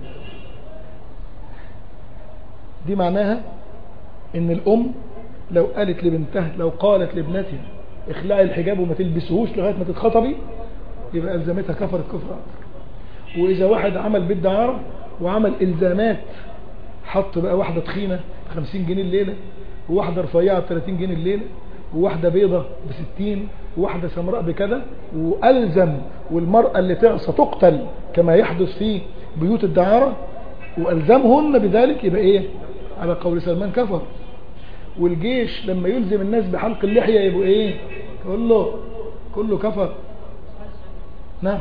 دي معناها إن الأم لو قالت لبنتها، لو قالت لابنتها اخلعي الحجاب وما تلبسهوش لغاية ما تتخطبي، يبقى ألزمتها كفرت كفر أكبر. وإذا واحد عمل بالدعارة وعمل إلزامات حط بقى واحدة تخينة 50 جنيه الليلة، وواحدة رفيعة ب30 جنيه الليلة، وواحدة بيضة ب60، وواحدة سمراء بكذا، وألزم والمرأة اللي تعصى تقتل كما يحدث في بيوت الدعارة، وألزمهن بذلك، يبقى إيه؟ على قول سلمان كفر. والجيش لما يلزم الناس بحلق اللحية يبقوا إيه؟ كله كفر. نعم.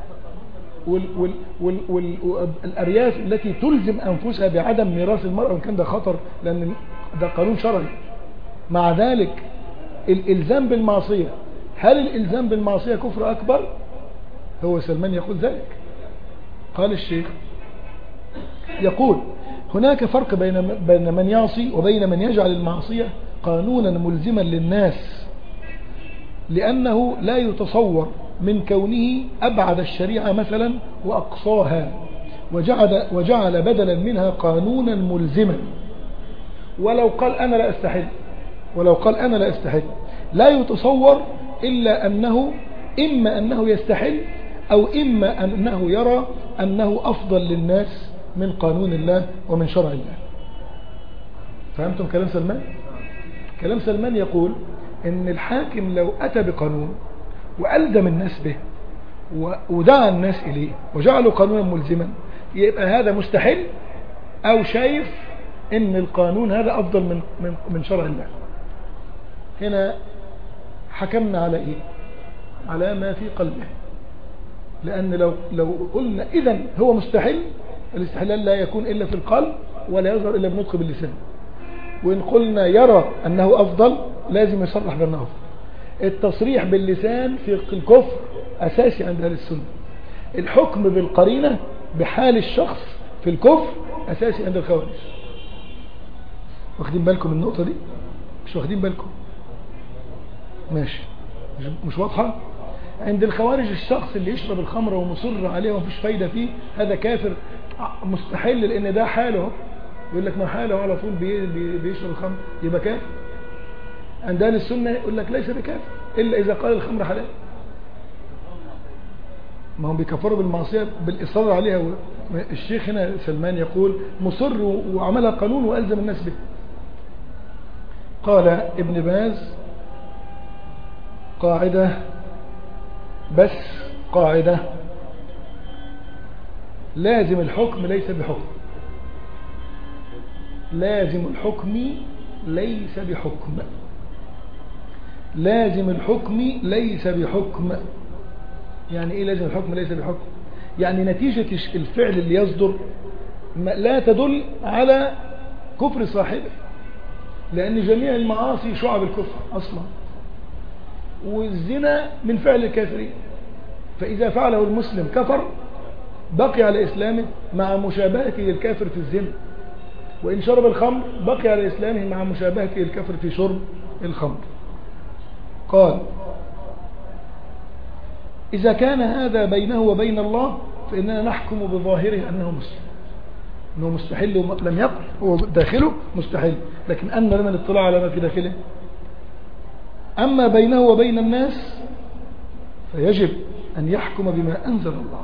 والأرياف التي تلزم أنفسها بعدم ميراث المرأة، وإن كان ده خطر لأن ده قانون شرعي. مع ذلك الإلزام بالمعصية، هل الإلزام بالمعصية كفر أكبر؟ هو سلمان يقول ذلك. قال الشيخ يقول هناك فرق بين من يعصي وبين من يجعل المعصية قانونا ملزما للناس، لأنه لا يتصور من كونه أبعد الشريعة مثلا وأقصاها وجعل بدلا منها قانونا ملزما، ولو قال أنا لا أستحل لا يتصور إلا أنه إما أنه يستحل أو إما أنه يرى أنه أفضل للناس من قانون الله ومن شرع الله. فهمتم كلام سلمان؟ كلام سلمان يقول إن الحاكم لو أتى بقانون وألزم الناس به ودعا الناس إليه وجعله قانونا ملزما، يبقى هذا مستحيل أو شايف إن القانون هذا أفضل من شرع الله. هنا حكمنا على إيه؟ على ما في قلبه، لأن لو قلنا إذن هو مستحيل، الاستحلال لا يكون إلا في القلب ولا يظهر إلا بنطق باللسان. وإن قلنا يرى أنه أفضل لازم يصرح بأنه أفضل. التصريح باللسان في الكفر أساسي عند أهل السنة. الحكم بالقرينة بحال الشخص في الكفر أساسي عند الخوارج. واخدين بالكم النقطة دي؟ مش واخدين بالكم؟ ماشي، مش واضحة؟ عند الخوارج الشخص اللي يشرب الخمر ومصر عليه ومفيش فايدة فيه هذا كافر مستحيل، لأن ده حاله. يقول لك ما حاله على طول بيشرب الخمر يبقى كافر. عند أهل السنة يقول لك ليس بكافر إلا إذا قال الخمر حلال. ما هم بيكفروا بالمعصية بالإصرار عليها. الشيخ هنا سلمان يقول مصر وعملها قانون وألزم الناس به. قال ابن باز قاعدة، بس قاعدة: لازم الحكم ليس بحكم. لازم الحكم ليس بحكم. لازم الحكم ليس بحكم. يعني ايه لازم الحكم ليس بحكم؟ يعني نتيجة الفعل اللي يصدر لا تدل على كفر صاحبه، لأن جميع المعاصي شعب الكفر أصلا، والزنا من فعل الكافرين. فإذا فعله المسلم كفر بقي على إسلامه مع مشابهته للكافر في الزنا، وإن شرب الخمر بقي على إسلامه مع مشابهته للكافر في شرب الخمر. قال إذا كان هذا بينه وبين الله فإننا نحكم بظاهره أنه مسلم، أنه مستحيل لم يقل هو داخله مستحيل، لكن أن لنا الاطلاع على ما في داخله. أما بينه وبين الناس فيجب أن يحكم بما أنزل الله.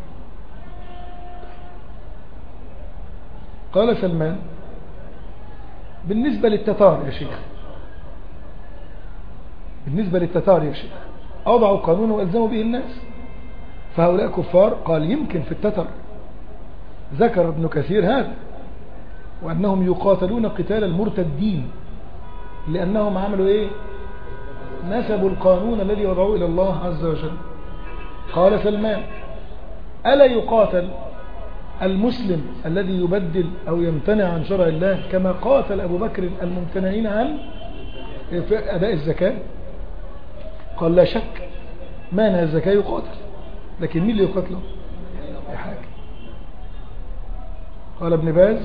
قال سلمان بالنسبة للتتار يا شيخ أوضعوا قانونا وألزموا به الناس، فهؤلاء كفار. قال يمكن في التتر، ذكر ابن كثير هذا، وأنهم يقاتلون قتال المرتدين لأنهم عملوا إيه؟ نسبوا القانون الذي وضعوه إلى الله عز وجل. قال سلمان ألا يقاتل المسلم الذي يبدل أو يمتنع عن شرع الله كما قاتل أبو بكر الممتنعين عن أداء الزكاة؟ قال لا شك مانع الزكاة يقاتل، لكن مين اللي يقاتله؟ حاكم. قال ابن باز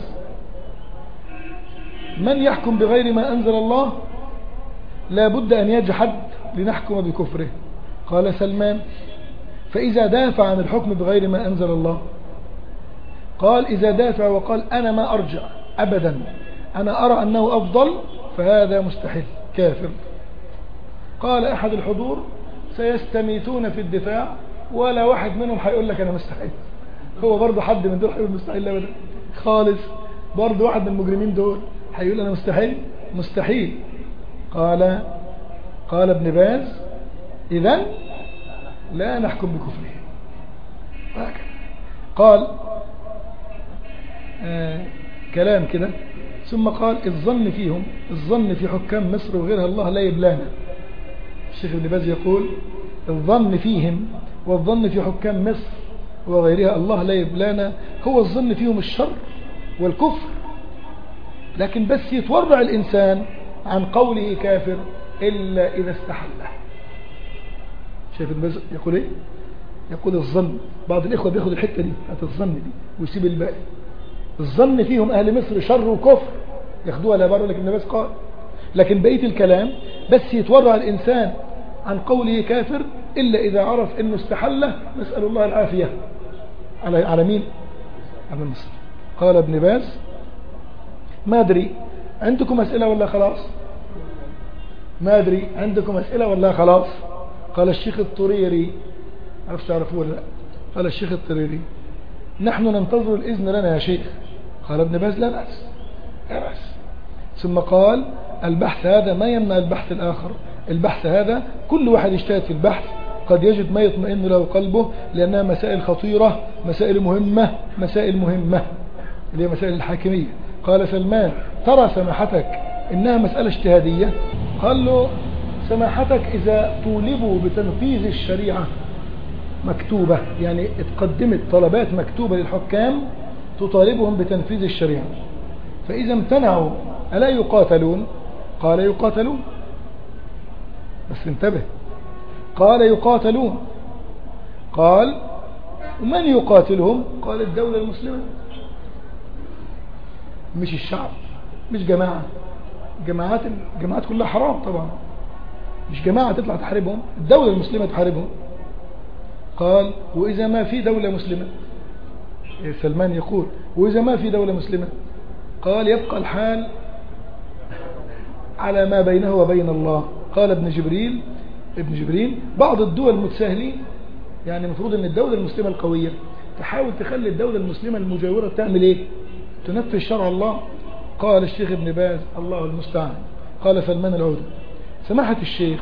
من يحكم بغير ما أنزل الله لا بد أن يجحد لنحكم بكفره. قال سلمان فإذا دافع عن الحكم بغير ما أنزل الله، قال إذا دافع وقال أنا ما أرجع أبدا، أنا أرى أنه أفضل، فهذا مستحيل كافر. قال أحد الحضور سيستميتون في الدفاع ولا واحد منهم هيقول لك أنا مستحيل. هو برضه حد من دول هيقول مستحيل أبدا خالص. برضه واحد من المجرمين دول هيقول أنا مستحيل؟ مستحيل. قال ابن باز إذن لا نحكم بكفره. هكذا قال كلام كده. ثم قال الظن فيهم، الظن في حكام مصر وغيرها الله لا يبلانا. الشيخ ابن باز يقول الظن فيهم والظن في حكام مصر وغيرها الله لا يبلانا، هو الظن فيهم الشر والكفر، لكن بس يتورع الإنسان عن قوله كافر إلا إذا استحله. شايف ابن باز يقول إيه؟ يقول الظن. بعض الإخوة بياخد الحتة دي بتاعت الظن دي ويسيب الباقي. الظن فيهم أهل مصر شر وكفر ياخدوها لا بار، لكن ابن باز قال لكن بقية الكلام بس يتورع الإنسان عن قوله كافر إلا إذا عرف أنه استحله. نسأل الله العافية. على مين؟ على مصر. قال ابن باز ما أدري عندكم أسئلة ولا خلاص؟ ما أدري عندكم أسئلة ولا خلاص؟ قال الشيخ الطريري، عرفت تعرفوه ولا لا؟ قال الشيخ الطريري نحن ننتظر الإذن لنا يا شيخ. قال ابن باز لا بأس، لا بأس. ثم قال البحث هذا ما يمنع البحث الآخر. البحث هذا كل واحد يجتهد في البحث قد يجد ما يطمئن له قلبه، لأنها مسائل خطيرة، مسائل مهمة، مسائل مهمة اللي هي مسائل الحاكمية. قال سلمان ترى سماحتك إنها مسألة اجتهادية؟ قال له سماحتك إذا طولبوا بتنفيذ الشريعة مكتوبة، يعني اتقدمت طلبات مكتوبة للحكام تطالبهم بتنفيذ الشريعة، فإذا امتنعوا ألا يقاتلون؟ قال يقاتلون، بس انتبه، قال يقاتلون. قال ومن يقاتلهم؟ قال الدولة المسلمة، مش الشعب، مش جماعة. الجماعات كلها حرام طبعا، مش جماعة تطلع تحاربهم، الدولة المسلمة تحاربهم. قال وإذا ما في دولة مسلمة، سلمان يقول وإذا ما في دولة مسلمة؟ قال يبقى الحال على ما بينه وبين الله. قال ابن جبريل بعض الدول المتساهلين، يعني المفروض ان الدولة المسلمة القوية تحاول تخلي الدولة المسلمة المجاورة تعمل ايه؟ تنفذ شرع الله. قال الشيخ ابن باز الله المستعان. قال سلمان العودة سماحة الشيخ،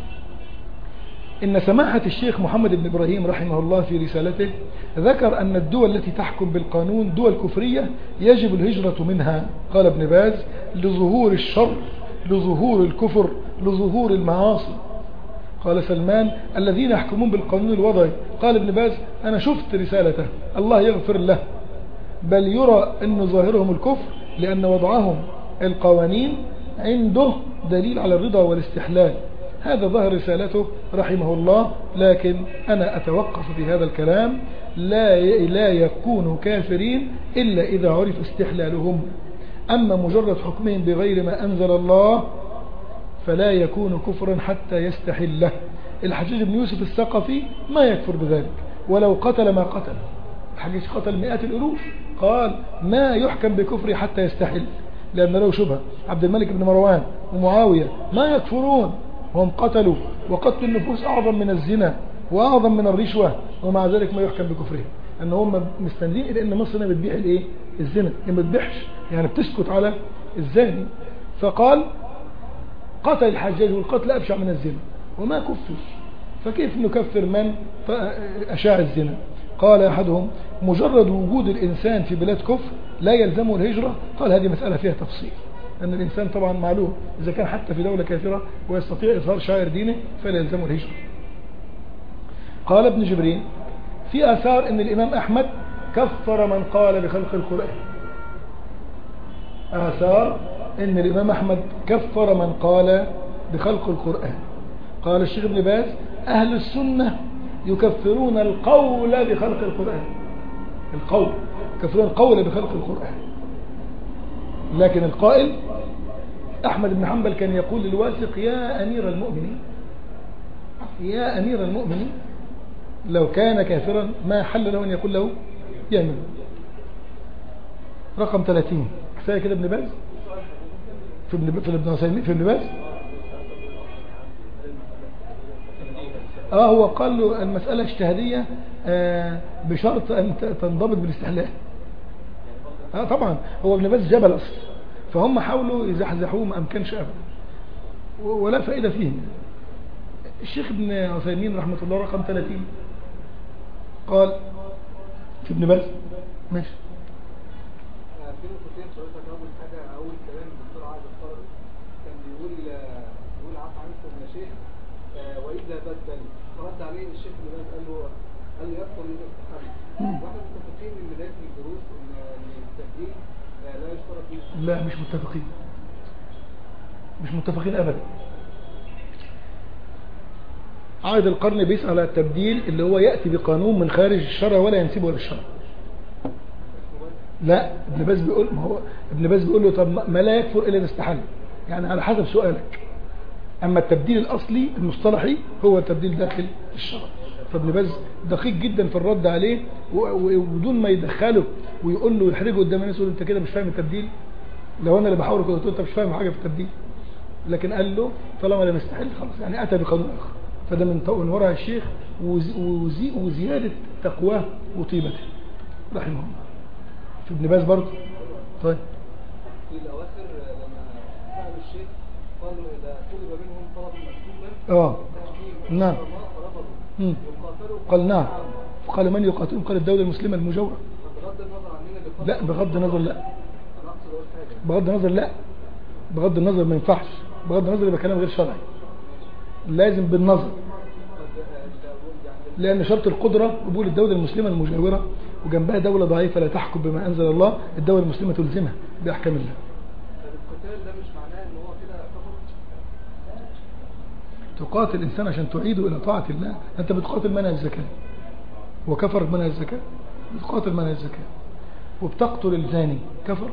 إن سماحة الشيخ محمد بن إبراهيم رحمه الله في رسالته ذكر أن الدول التي تحكم بالقانون دول كفرية يجب الهجرة منها. قال ابن باز لظهور الشر، لظهور الكفر، لظهور المعاصي. قال سلمان الذين يحكمون بالقانون الوضعي. قال ابن باز أنا شفت رسالته الله يغفر له، بل يرى أن ظاهرهم الكفر لأن وضعهم القوانين عنده دليل على الرضا والاستحلال. هذا ظهر رسالته رحمه الله، لكن أنا أتوقف في هذا الكلام. لا يكون كافرين إلا إذا عرف استحلالهم، أما مجرد حكمهم بغير ما أنزل الله فلا يكون كفرا حتى يستحله. الحجاج بن يوسف الثقفي ما يكفر بذلك ولو قتل ما قتل. الحجاج قتل مئات الألوف، قال ما يحكم بكفر حتى يستحل، لأن له شبهة. عبد الملك بن مروان ومعاوية ما يكفرون، هم قتلوا، وقتل النفوس أعظم من الزنا وأعظم من الرشوة، ومع ذلك ما يحكم بكفرهم، أن هم مستندين إلى أن مصر ما بتبيح الإيه؟ الزنا، ما بتبيحش، يعني بتسكت على الزاني. فقال قتل الحجاج والقتل أبشع من الزنا وما كفر، فكيف نكفر من أشاع الزنا؟ قال أحدهم مجرد وجود الإنسان في بلاد كفر لا يلزمه الهجرة. قال هذه مسألة فيها تفصيل، أن الإنسان طبعا معلوم إذا كان حتى في دولة كافرة ويستطيع إظهار شعائر دينه فلا يلزمه الهجرة. قال ابن جبرين في آثار أن الإمام أحمد كفر من قال بخلق القرآن، آثار أن الإمام أحمد كفر من قال بخلق القرآن. قال الشيخ ابن باز أهل السنة يكفرون القول بخلق القرآن، القول يكفرون القول بخلق القرآن، لكن القائل أحمد بن حنبل كان يقول للواثق يا أمير المؤمنين، يا أمير المؤمنين، لو كان كافرا ما حل له أن يقول له يا أمير. رقم 30 كفاية كده ابن باز في ابن باز. هو قال له المسألة اجتهادية بشرط أن تنضبط بالاستحلال. طبعا هو ابن باز جبل اصل، فهم حاولوا يزحزحوه ما امكنش ابدا ولا فائده فيهم. الشيخ ابن عثيمين رحمه الله رقم 30 قال في ابن باز ماشي. في نقطتين حضرتك، اول حاجه اول كلام الدكتور عادل الطربي كان بيقول عفى عنكم يا شيخ واذا بدل، فرد عليه الشيخ ابن باز قال له يكفر الاستحاله. واحنا متفقين من بدايه الدروس ان التبديل لا يشترط فيه. لا مش متفقين ابدا. عائد القرن بيسأل على التبديل اللي هو يأتي بقانون من خارج الشرع ولا ينسبه للشرع. لا ابن باز بيقول، ما هو ابن باز بيقول له طب ما لا يكفر الا اذا استحل، يعني على حسب سؤالك. اما التبديل الاصلي المصطلحي هو التبديل داخل الشرع. فابن باز دقيق جدا في الرد عليه وبدون ما يدخله ويقول له يحرجه قدام الناس يقول انت كده مش فاهم التبديل. لو انا اللي بحاول كنت قلت انت مش فاهم حاجه في التبديل، لكن قال له طالما لم يستحل خلاص، يعني اتى بقانون اخر. فده من ورع الشيخ وزياده تقواه وطيبته رحمه الله. في ابن باز برضه. طيب في الاواخر لما سالوا الشيخ قالوا اذا طلب منهم طلبا مكتوبا نعم يقاتلوا، قال نعم، فقال من يقاتلهم؟ قال الدولة المسلمة المجاورة. بغض النظر عن مين اللي لا بغض النظر لا، انا اقصد اقول حاجه بغض النظر لا، بغض النظر ما ينفعش، بغض النظر يبقى كلام غير شرعي، لازم بالنظر. لأن شرط القدرة قبول الدولة المسلمة المجاورة وجنبها دولة ضعيفة لا تحكم بما أنزل الله، الدولة المسلمة تلزمها بأحكام الله. القتال ده مش معناه ان هو كده كفر. تقاتل الإنسان عشان تعيده إلى طاعة الله. أنت بتقاتل منع الزكاة وكفر منع الزكاة، بتقاتل منع الزكاة وبتقتل الزاني كفر،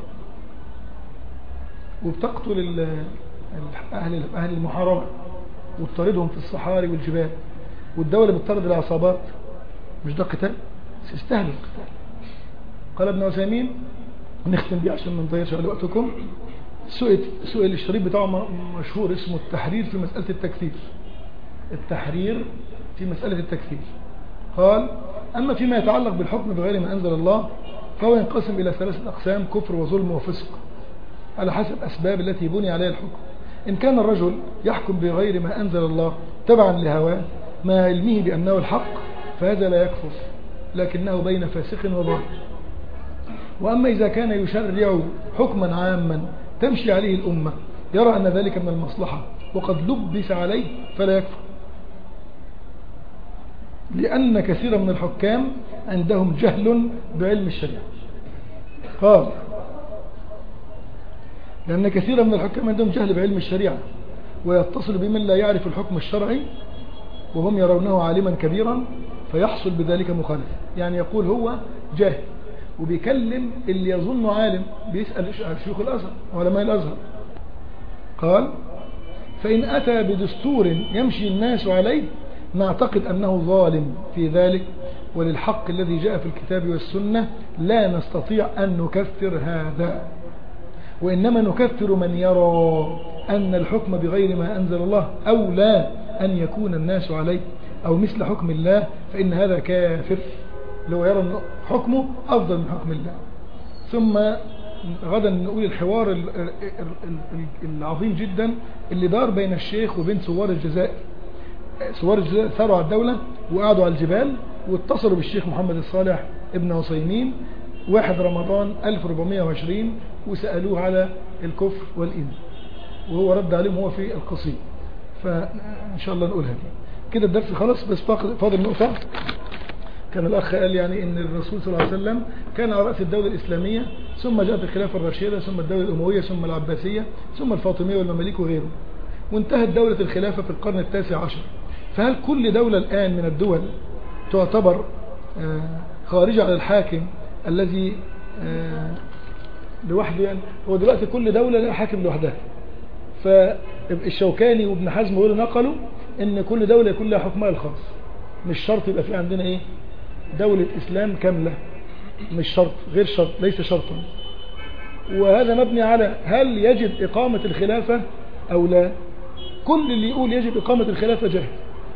وبتقتل أهل المحاربة وبتطردهم في الصحاري والجبال، والدولة بتطرد العصابات. مش ده قتال؟ سيستهل القتال. قال ابن عثيمين، نختم بيه عشان ما نضيعش على وقتكم، سئل الشريط بتاعه مشهور اسمه التحرير في مسألة التكفير. التحرير في مسألة التكفير. قال أما فيما يتعلق بالحكم بغير ما أنزل الله فهو ينقسم إلى 3 أقسام: كفر وظلم وفسق، على حسب أسباب التي بني عليها الحكم. إن كان الرجل يحكم بغير ما أنزل الله تبعا لهواه مع علمه بأنه الحق فهذا لا يكفر، لكنه بين فاسق وضال. وأما إذا كان يشرع حكما عاما تمشي عليه الأمة يرى أن ذلك من المصلحة وقد لبس عليه فلا يكفر، لأن كثيرا من الحكام عندهم جهل بعلم الشريعة. قال لأن كثيرا من الحكام عندهم جهل بعلم الشريعة ويتصل بمن لا يعرف الحكم الشرعي وهم يرونه عالما كبيرا فيحصل بذلك مخالفة. يعني يقول هو جاهل وبيكلم اللي يظنه عالم، بيسأل شيوخ الأزهر علماء الأزهر. قال فإن أتى بدستور يمشي الناس عليه نعتقد أنه ظالم في ذلك، وللحق الذي جاء في الكتاب والسنة لا نستطيع أن نكفر هذا، وإنما نكفر من يرى أن الحكم بغير ما أنزل الله أولى أن يكون الناس عليه أو مثل حكم الله، فإن هذا كافر، لو يرى أن حكمه أفضل من حكم الله. ثم غدا نقول الحوار العظيم جدا اللي دار بين الشيخ وبين ثوار الجزائر. ثوار الجزائر ثاروا على الدولة وقعدوا على الجبال واتصلوا بالشيخ محمد الصالح ابن عثيمين 1 رمضان 1420 وسألوه على الكفر والإيمان، وهو رد عليهم هو في القصيد. فإن شاء الله نقولها دي كده. الدرس خلص، بس فاضل نقطة. كان الأخ قال يعني إن الرسول صلى الله عليه وسلم كان على رأس الدولة الإسلامية، ثم جاءت الخلافة الراشدة، ثم الدولة الأموية، ثم العباسية، ثم الفاطمية والمماليك وغيره، وانتهت دولة الخلافة في القرن 19. فهل كل دولة الآن من الدول تعتبر خارجة على الحاكم الذي لوحده؟ يعني هو دلوقتي كل دولة لها حاكم لوحدها. فالشوكاني وابن حزم وغيره نقلوا ان كل دولة يكون لها حكمها الخاص، مش شرط يبقى في عندنا ايه دولة اسلام كاملة، مش شرط، غير شرط، ليس شرطا. وهذا مبني على هل يجب اقامة الخلافة او لا. كل اللي يقول يجب اقامة الخلافة جاهل،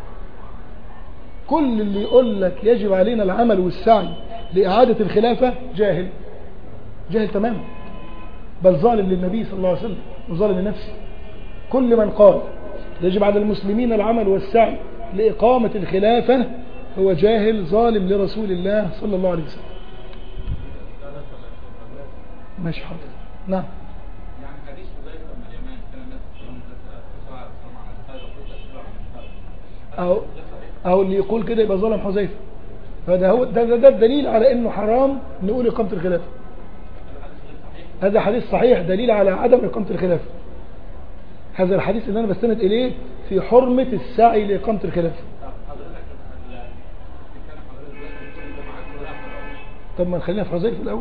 كل اللي يقول لك يجب علينا العمل والسعي لإعادة الخلافة جاهل. جاهل تماما، بل ظالم للنبي صلى الله عليه وسلم وظالم لنفسه. كل من قال يجب على المسلمين العمل والسعي لإقامة الخلافة هو جاهل ظالم لرسول الله صلى الله عليه وسلم. ماشي حاضر. نعم. يعني حديث حذيفة بن اليمان كان الناس يوم أو اللي يقول كده يبقى ظالم حذيفة. فده هو ده الدليل على انه حرام نقول إقامة الخلافة. هذا حديث صحيح دليل على عدم إقامة الخلافة. هذا الحديث اللي انا بستند اليه في حرمة السعي لإقامة الخلافة. طب ما نخلينا في حذيفة الأول.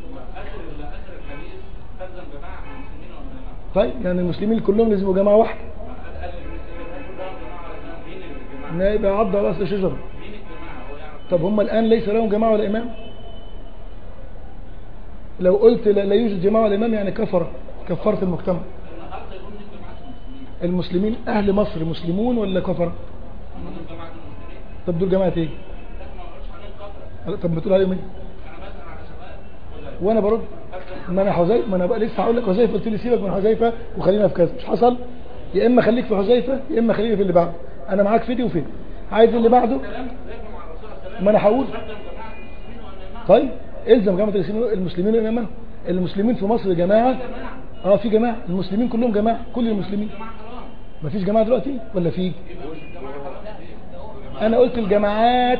طيب يعني المسلمين كلهم لازم يبقوا جماعة واحدة. يبقى عض على أصل شجرة. طب هم الآن ليس لهم جماعة ولا إمام؟ لو قلت لا يوجد جماعة ولا إمام يعني كفرت المجتمع. المسلمين أهل مصر مسلمون ولا كفر؟ طب دول جماعة إيه؟ طب بتقول عليهم إيه؟ وأنا برد. ما أنا حذيفة، ما أنا بقى لسه هقول لك حذيفة، قلت لي سيبك من حذيفة وخلينا في كذا. مش حصل؟ يا إما خليك في حذيفة يا إما خليك في اللي بعده. أنا معاك في دي وفي دي. عايز اللي بعده؟ ما أنا هقول. طيب إلزم جماعة المسلمين والإمام. المسلمين في مصر جماعة. في جماعة. المسلمين كلهم جماعة. كل المسلمين. ما فيش جماعة دلوقتي ولا في؟ أنا قلت الجماعات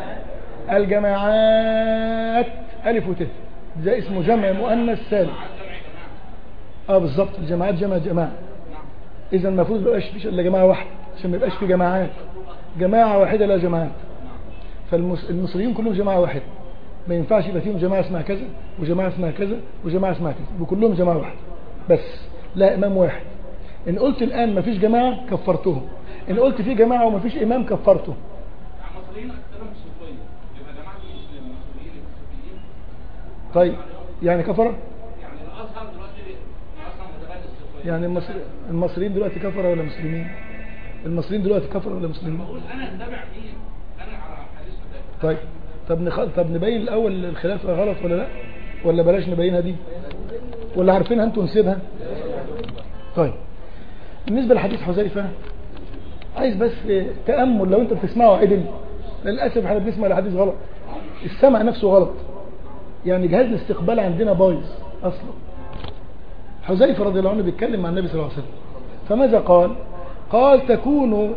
ألف وت. ده اسمه جمع مؤنث سالم. بالظبط. الجماعات جماعة. إذا المفروض ما يبقاش فيش إلا جماعة واحدة عشان ما يبقاش في جماعات. جماعة واحدة لا جماعات. فالمصريين كلهم جماعة واحدة. ما ينفعش يبقى فيهم جماعة اسمها كذا وجماعة اسمها كذا وجماعة اسمها كذا. وكلهم جماعة واحدة بس لا إمام واحد. إن قلت الآن ما فيش جماعة كفرتهم. إن قلت في جماعة وما فيش إمام كفرته. المصريين أكثرهم صوفية يبقى جماعة المسلمين المصريين الصوفيين. طيب يعني كفر؟ يعني الأزهر دلوقتي أصلا متبني الصوفية. يعني المصريين دلوقتي كفر ولا مسلمين؟ المصريين دلوقتي كفر ولا مسلمين؟ بقول أنا أتبع مين؟ أنا على حديث حذيفة. طب نبين الأول الخلافة غلط ولا لا؟ ولا بلاش نبينها دي؟ ولا عارفينها أنتوا نسيبها؟ طيب بالنسبة لحديث حذيفة عايز بس تأمل. لو أنت بتسمعه عدل. للأسف احنا بنسمع الحديث غلط. السمع نفسه غلط. يعني جهاز الاستقبال عندنا بايظ أصلا. حذيفة رضي الله عنه بيتكلم مع النبي صلى الله عليه وسلم. فماذا قال؟ قال تكون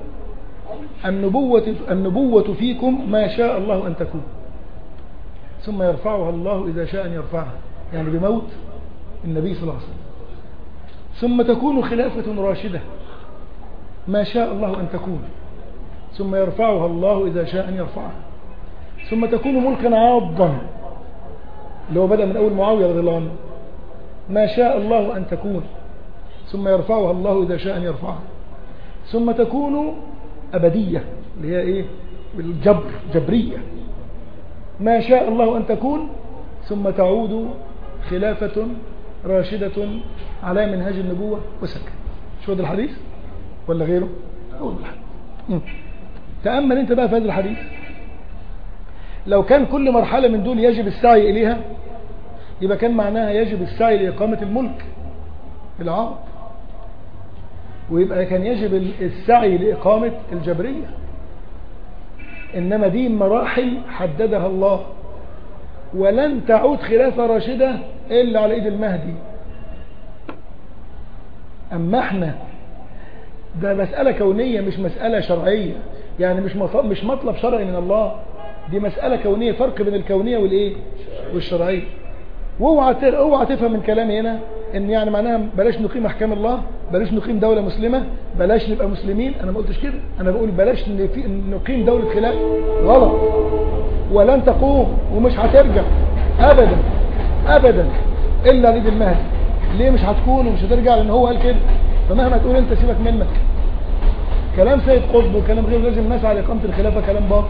النبوة فيكم ما شاء الله أن تكون ثم يرفعها الله إذا شاء أن يرفعها. يعني بموت النبي صلى الله عليه وسلم. ثم تكون خلافة راشدة ما شاء الله أن تكون ثم يرفعها الله إذا شاء أن يرفعها. ثم تكون ملكا عاضا اللي هو بدأ من أول معاوية رضي الله عنه ما شاء الله أن تكون ثم يرفعها الله إذا شاء أن يرفعها. ثم تكون أبدية اللي هي إيه؟ جبرية ما شاء الله أن تكون ثم تعود خلافة راشدة على منهج النبوة وسكت. شو هذا الحديث ولا غيره؟ أول الحديث. تأمل أنت بقى في هذا الحديث. لو كان كل مرحلة من دول يجب السعي إليها يبقى كان معناها يجب السعي لإقامة الملك العام. ويبقى كان يجب السعي لإقامة الجبرية. إنما دي مراحل حددها الله. ولن تعود خلافة راشدة إلا على إيد المهدي. أما احنا ده مسألة كونية مش مسألة شرعية. يعني مش مطلب شرعي من الله. دي مسألة كونية. فرق بين الكونية والإيه والشرعية. واوعى تفهم من كلامي هنا ان يعني معناها بلاش نقيم احكام الله، بلاش نقيم دولة مسلمة، بلاش نبقى مسلمين. انا ما قلتش كده. انا بقول بلاش نقيم دولة خلاف. غلط. ولن تقوم ومش هترجع ابدا ابدا الا ليد المهدي. ليه مش هتكون ومش هترجع؟ لان هو قال كده. فمهما تقول انت سيبك منك. كلام سيد قطب وكلام غير لازم نسعى لإقامة الخلافة كلام باطل.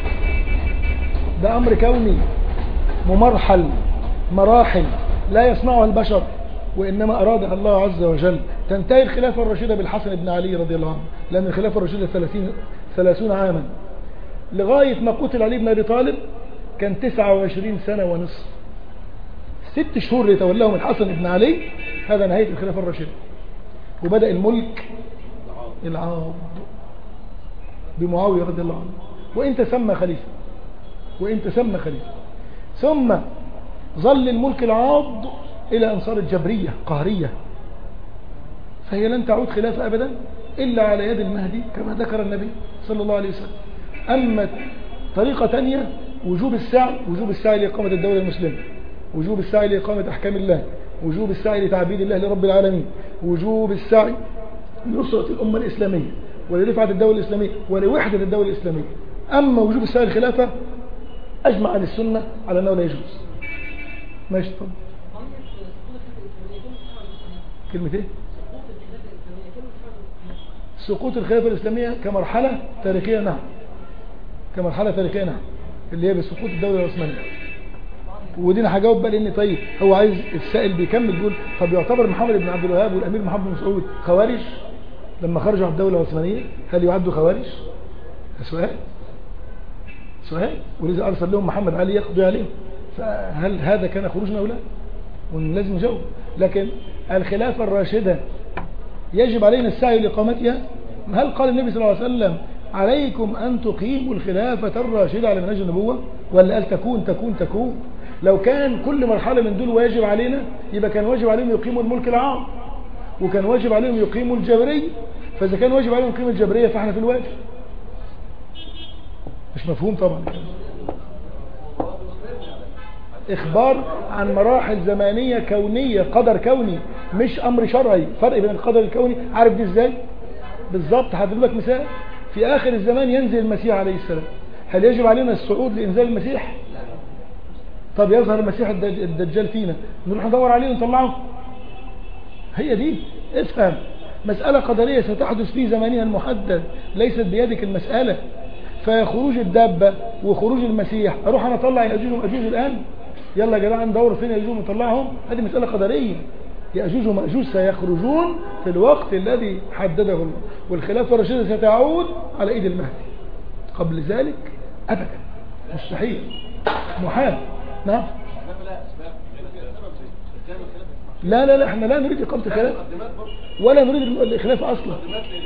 ده امر كوني ممرحل مراحل لا يصنعها البشر وإنما أرادها الله عز وجل. تنتهي الخلافة الرشيدة بالحسن بن علي رضي الله عنه لأن الخلافة الرشيدة 30 عاما لغاية ما قتل علي بن أبي طالب كان 29 سنة ونصف. 6 شهور يتولاهم الحسن بن علي، هذا نهاية الخلافة الراشدة، وبدأ الملك العاض بمعاوية رضي الله عنه، وإن تسمى خليفة، ثم ظل الملك العاض إلى أن صارت جبرية قهرية، فهي لن تعود خلافة أبدا إلا على يد المهدي كما ذكر النبي صلى الله عليه وسلم. أما طريقة تانية وجوب السعي لإقامة الدولة المسلمة، وجوب السعي لإقامة أحكام الله، وجوب السعي لتعبيد الله لرب العالمين، وجوب السعي لنصرة الأمة الإسلامية ولرفعة الدولة الإسلامية ولوحدة الدولة الإسلامية. أما وجوب السعي للخلافة أجمع عن السنة على أنه لا يجوز. ماشي طب كلمة ايه؟ سقوط الخلافة الإسلامية كمرحلة تاريخية، نعم، كمرحلة تاريخية، نعم، اللي هي بسقوط الدولة العثمانية. ودي انا هجاوب بقى، لان طيب هو عايز السائل بيكمل بيقول طب يعتبر محمد بن عبد الوهاب والامير محمد بن مسعود خوارج لما خرجوا عن الدولة العثمانية؟ هل يعدوا خوارج؟ سؤال، ولذا ارسل لهم محمد علي يقضي عليهم، فهل هذا كان خروجنا او لا؟ ولازم نجاوب. لكن الخلافة الراشدة يجب علينا السعي لإقامتها. هل قال النبي صلى الله عليه وسلم عليكم أن تقيموا الخلافة الراشدة على منهج النبوة، ولا قال تكون؟ لو كان كل مرحلة من دول واجب علينا، يبقى كان واجب عليهم يقيموا الملك العام، وكان واجب عليهم يقيموا الجبرية. فإذا كان واجب عليهم يقيموا الجبرية فإحنا في الواجب. مش مفهوم طبعا. إخبار عن مراحل زمانية كونية، قدر كوني مش أمر شرعي. فرق بين القدر الكوني، عارف دي إزاي؟ بالضبط هضرب لك مثال. في آخر الزمان ينزل المسيح عليه السلام، هل يجب علينا الصعود لإنزال المسيح؟ طب يظهر المسيح الدجال فينا، نروح ندور عليه ونطلعه؟ هي دي، افهم، مسألة قدرية ستحدث في زمانها المحدد، ليست بيدك المسألة. فخروج الدابة وخروج المسيح، أروح أنا أطلع يأجوج ومأجوج الآن؟ يلا يا جماعة ندور فين يأجوج ونطلعهم؟ هذه مسألة قدرية. يأجوج ومأجوج سيخرجون في الوقت الذي حدده الله، والخلافة الراشدة ستعود على إيد المهدي. قبل ذلك أبدا مستحيل، محال. نعم. لا احنا لا نريد إقامة الخلافة ولا نريد الخلافة أصلا.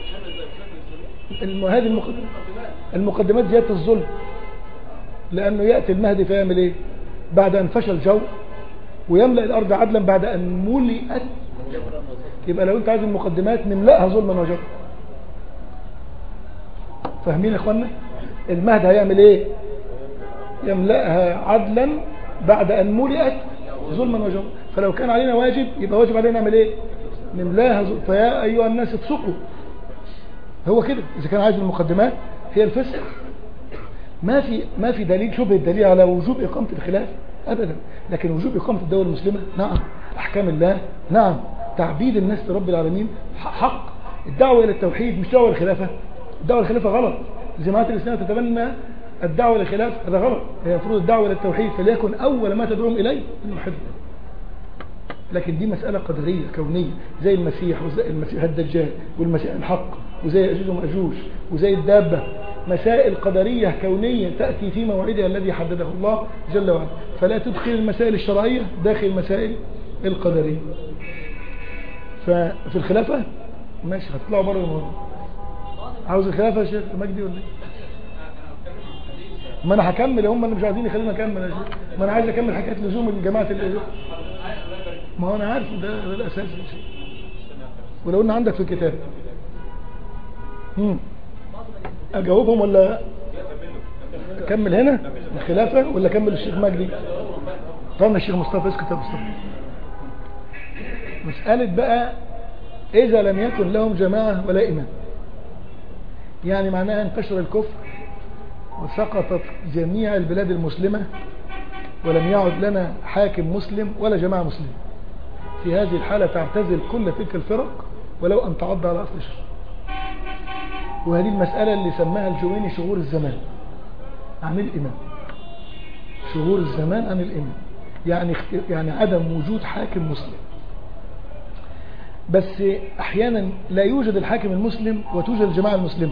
هذه المقدمات زيادة الظلم، لأنه يأتي المهدي فيعمل إيه؟ بعد أن فشل جو ويملأ الأرض عدلا بعد أن ملئت. يبقى لو أنت عايز المقدمات نملأها ظلما وجورا. فاهمين يا إخوانا؟ المهدي هيعمل إيه؟ يملأها عدلا بعد أن ملئت ظلما وجورا. فلو كان علينا واجب يبقى واجب علينا نعمل إيه؟ نملاها فيا أيها الناس افسقوا. هو كده. إذا كان عايز المقدمات هي الفسق. ما في دليل شبه الدليل على وجوب إقامة الخلافة أبدا، لكن وجوب إقامة الدولة المسلمة نعم، أحكام الله نعم، تعبيد الناس لرب العالمين حق. الدعوة إلى التوحيد مش دعوة للخلافة. الدعوة للخلافة غلط. جماعة الإسلام تتبنى الدعوة للخلافة، هذا غلط. هي المفروض الدعوة إلى التوحيد، فليكن أول ما تدعوهم إليه الموحد. لكن دي مسألة قدرية كونية، زي المسيح وزي المسيح الدجال والمسيح الحق وزي يأجوج ومأجوج وزي الدابة، مسائل قدرية كونية تأتي في موعدها الذي حدده الله جل وعلا. فلا تدخل المسائل الشرعية داخل المسائل القدرية. ففي الخلافة ماشي، هتطلعوا بره الموضوع. عاوز الخلافة يا شيخ مجدي ولا ايه؟ ما انا هكمل، هم اللي مش عايزين يخليني اكمل يا شيخ. ما انا عايز اكمل حكايه لزوم الجماعه ما هو انا عارف ده الاساس يا شيخ. ولو ان عندك في الكتاب اجاوبهم ولا اكمل هنا الخلافه ولا اكمل الشيخ مجدي؟ طبعا الشيخ مصطفى اسكت يا مصطفى. مساله بقى اذا لم يكن لهم جماعه ولا امام، يعني معناها انتشر الكفر وسقطت جميع البلاد المسلمة ولم يعد لنا حاكم مسلم ولا جماعة مسلمة. في هذه الحالة تعتزل كل تلك الفرق ولو أن تعض على أصل شر. وهذه المسألة اللي سماها الجويني شغور الزمان عن الإمام. شغور الزمان عن الإمام يعني عدم وجود حاكم مسلم. بس أحيانا لا يوجد الحاكم المسلم وتوجد الجماعة المسلمة،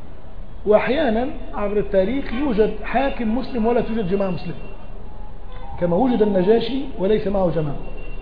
وأحيانا عبر التاريخ يوجد حاكم مسلم ولا توجد جماعة مسلمة. كما وجد النجاشي وليس معه جماعة،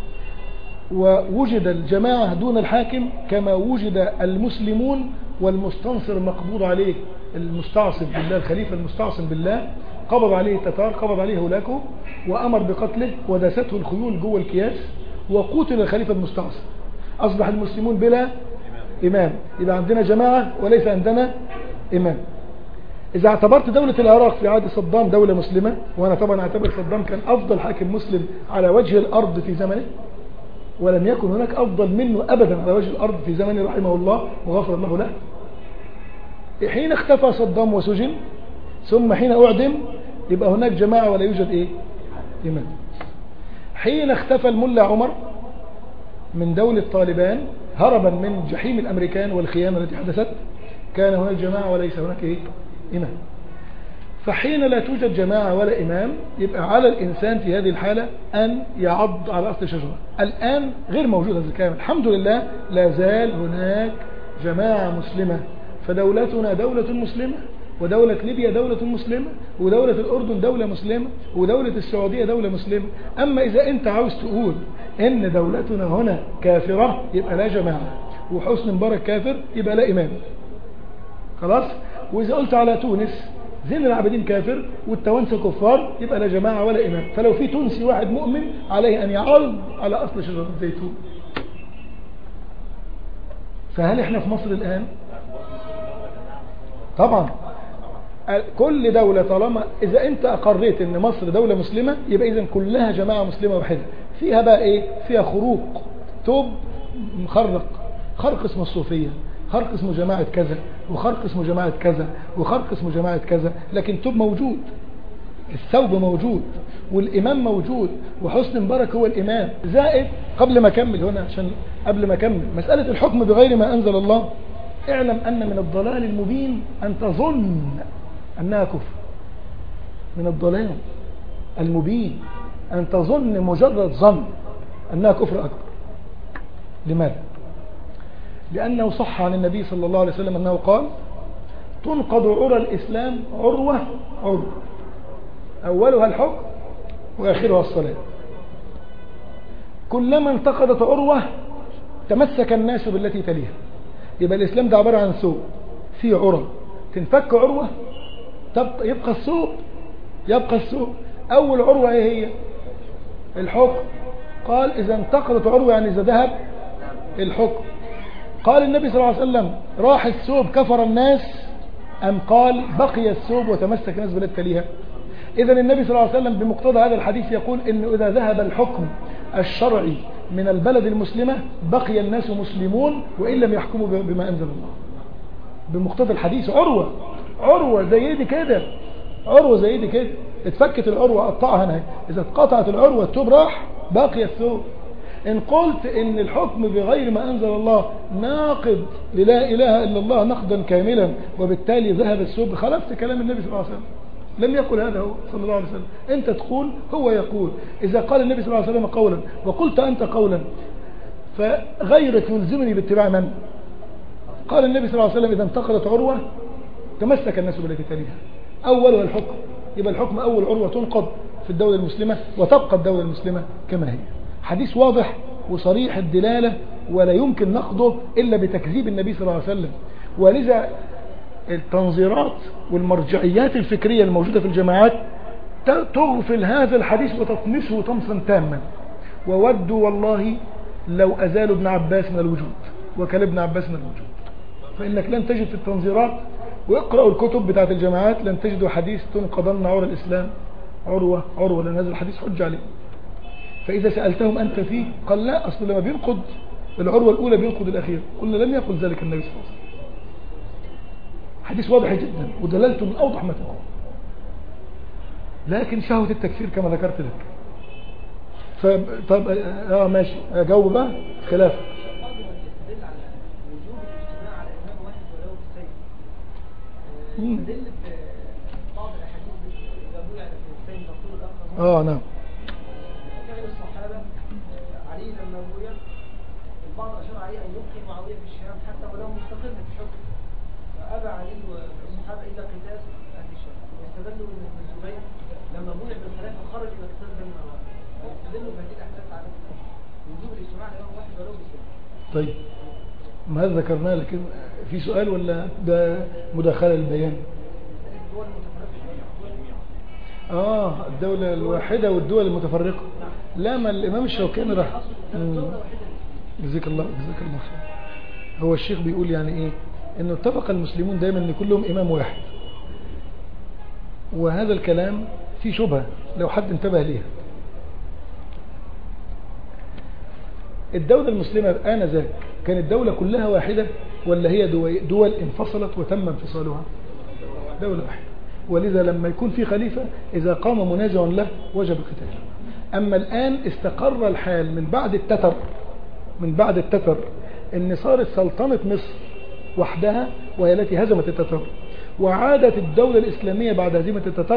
ووجد الجماعة دون الحاكم كما وجد المسلمون والمستنصر مقبوض عليه المستعصم بالله، الخليفة المستعصم بالله قبض عليه التتار، قبض عليه هولاكو وأمر بقتله وداسته الخيول جوه الكياس وقتل الخليفة المستعصم. أصبح المسلمون بلا إمام، يبقى عندنا جماعة وليس عندنا إمام. إذا اعتبرت دولة العراق في عهد صدام دولة مسلمة، وأنا طبعا اعتبر صدام كان أفضل حاكم مسلم على وجه الأرض في زمنه، ولم يكن هناك أفضل منه أبدا على وجه الأرض في زمنه رحمه الله وغفر الله له. حين اختفى صدام وسجن ثم حين أعدم يبقى هناك جماعة ولا يوجد إمام. حين اختفى الملا عمر من دولة طالبان هربا من جحيم الأمريكان والخيانة التي حدثت كان هناك جماعة وليس هناك إمام. فحين لا توجد جماعة ولا إمام يبقى على الإنسان في هذه الحالة أن يعض على أصل الشجرة. الآن غير موجود هذا الكلام، الحمد لله لا زال هناك جماعة مسلمة، فدولتنا دولة مسلمة، ودولة ليبيا دولة مسلمة، ودولة الأردن دولة مسلمة، ودولة السعودية دولة مسلمة. أما إذا أنت عاوز تقول إن دولتنا هنا كافرة يبقى لا جماعة، وحسن مبارك كافر يبقى لا إمام، خلاص. وإذا قلت على تونس زين العابدين كافر والتوانسة كفار يبقى لا جماعة ولا إمام. فلو في تونسي واحد مؤمن عليه أن يعض على أصل شجرة الزيتون. فهل إحنا في مصر الآن؟ طبعا كل دولة طالما إذا أنت أقريت أن مصر دولة مسلمة يبقى إذن كلها جماعة مسلمة واحدة. فيها بقى فيها خروق، توب مخرق، خرق اسمه الصوفية، خرق اسمه جماعة كذا، وخرق اسمه جماعة كذا، وخرق اسمه جماعة كذا، لكن توب موجود، الثوب موجود، والإمام موجود، وحسن مبارك هو الإمام. زائد قبل ما أكمل هنا، عشان قبل ما أكمل مسألة الحكم بغير ما أنزل الله، اعلم أن من الضلال المبين أن تظن أنها كفر. من الضلال المبين أن تظن مجرد ظن أنها كفر أكبر. لماذا؟ لأنه صح عن النبي صلى الله عليه وسلم أنه قال: تنقض عرى الإسلام عروة عروة، أولها الحكم وآخرها الصلاة. كلما انتقضت عروة تمسك الناس بالتي تليها. يبقى الإسلام ده عبارة عن ثوب فيه عرى، تنفك عروة يبقى الثوب، يبقى الثوب. أول عروة هي الحكم. قال إذا انتقضت عروة يعني إذا ذهب الحكم. قال النبي صلى الله عليه وسلم: راح الثوب كفر الناس، أم قال بقي الثوب وتمسك الناس بالتي تليها؟ إذن النبي صلى الله عليه وسلم بمقتضى هذا الحديث يقول إنه إذا ذهب الحكم الشرعي من البلد المسلمة بقي الناس مسلمون وإن لم يحكموا بما أنزل الله. بمقتضى الحديث عروة زي دي كده، عروة زي دي كده، اتفكت العروة قطعها هنا، إذا اتقطعت العروة الثوب راح باقي الثوب. إن قلت إن الحكم بغير ما أنزل الله ناقض للا إله إلا الله نقضا كاملا وبالتالي ذهب الثوب، خلفت كلام النبي صلى الله عليه وسلم. لم يقل هذا هو صلى الله عليه وسلم، أنت تقول هو يقول. إذا قال النبي صلى الله عليه وسلم قولا وقلت أنت قولا فغيرك يلزمني باتباع من؟ قال النبي صلى الله عليه وسلم: إذا انتقضت عروة تمسك الناس بالتي تليها، أولها الحكم. يبقى الحكم أول عروة تنقض في الدولة المسلمة وتبقى الدولة المسلمة كما هي. حديث واضح وصريح الدلالة ولا يمكن نقضه إلا بتكذيب النبي صلى الله عليه وسلم. ولذا التنظيرات والمرجعيات الفكرية الموجودة في الجماعات تغفل هذا الحديث وتطمسه طمسا تاما. وودوا والله لو أزالوا ابن عباس من الوجود وكان ابن عباس من الوجود. فإنك لن تجد في التنظيرات واقرأوا الكتب بتاعت الجماعات لن تجدوا حديث تنقضن عرى الإسلام عروة، لأن هذا الحديث حج عليه. فإذا سألتهم أنت فيه قال لا، أصل لما بينقض العروة الأولى بينقض الأخير. قلنا لم يقل ذلك النبي صلى الله عليه وسلم. حديث واضح جدا ودلالته من أوضح ما تكون، لكن شهوة التكفير كما ذكرت لك. طب ماشي أجاوب بقى خلافه. نعم. فعل الصحابة علي لما بويا البعض أشار عليه أن يبقي معاوية في الشام حتى ولو مستقل في الحكم، فأبى علي والصحابة إلا قتال أهل الشام. واستدلوا أن الزبير لما بويا بالخلافة خرج إلى قتال بني معاوية. يستدلوا بهذه الاحداث على وجوب الاجتماع لامام واحد ولو بسبب. طيب ما هذا ذكرناه، لكن في سؤال ولا ده مداخله للبيان؟ الدول المتفرقه الدولة الواحدة والدول المتفرقة. لا، ما الإمام الشوكاني راح جزاك الله خير. هو الشيخ بيقول يعني إيه؟ إنه اتفق المسلمون دايما إن كلهم إمام واحد، وهذا الكلام فيه شبهة لو حد انتبه ليها. الدولة المسلمة آنذاك كانت الدولة كلها واحدة ولا هي دول انفصلت وتم انفصالها؟ دولة واحدة. ولذا لما يكون في خليفة إذا قام منازع له وجب القتال. أما الآن استقر الحال من بعد التتر إن صارت سلطنة مصر وحدها وهي التي هزمت التتر، وعادت الدولة الإسلامية بعد هزيمة التتر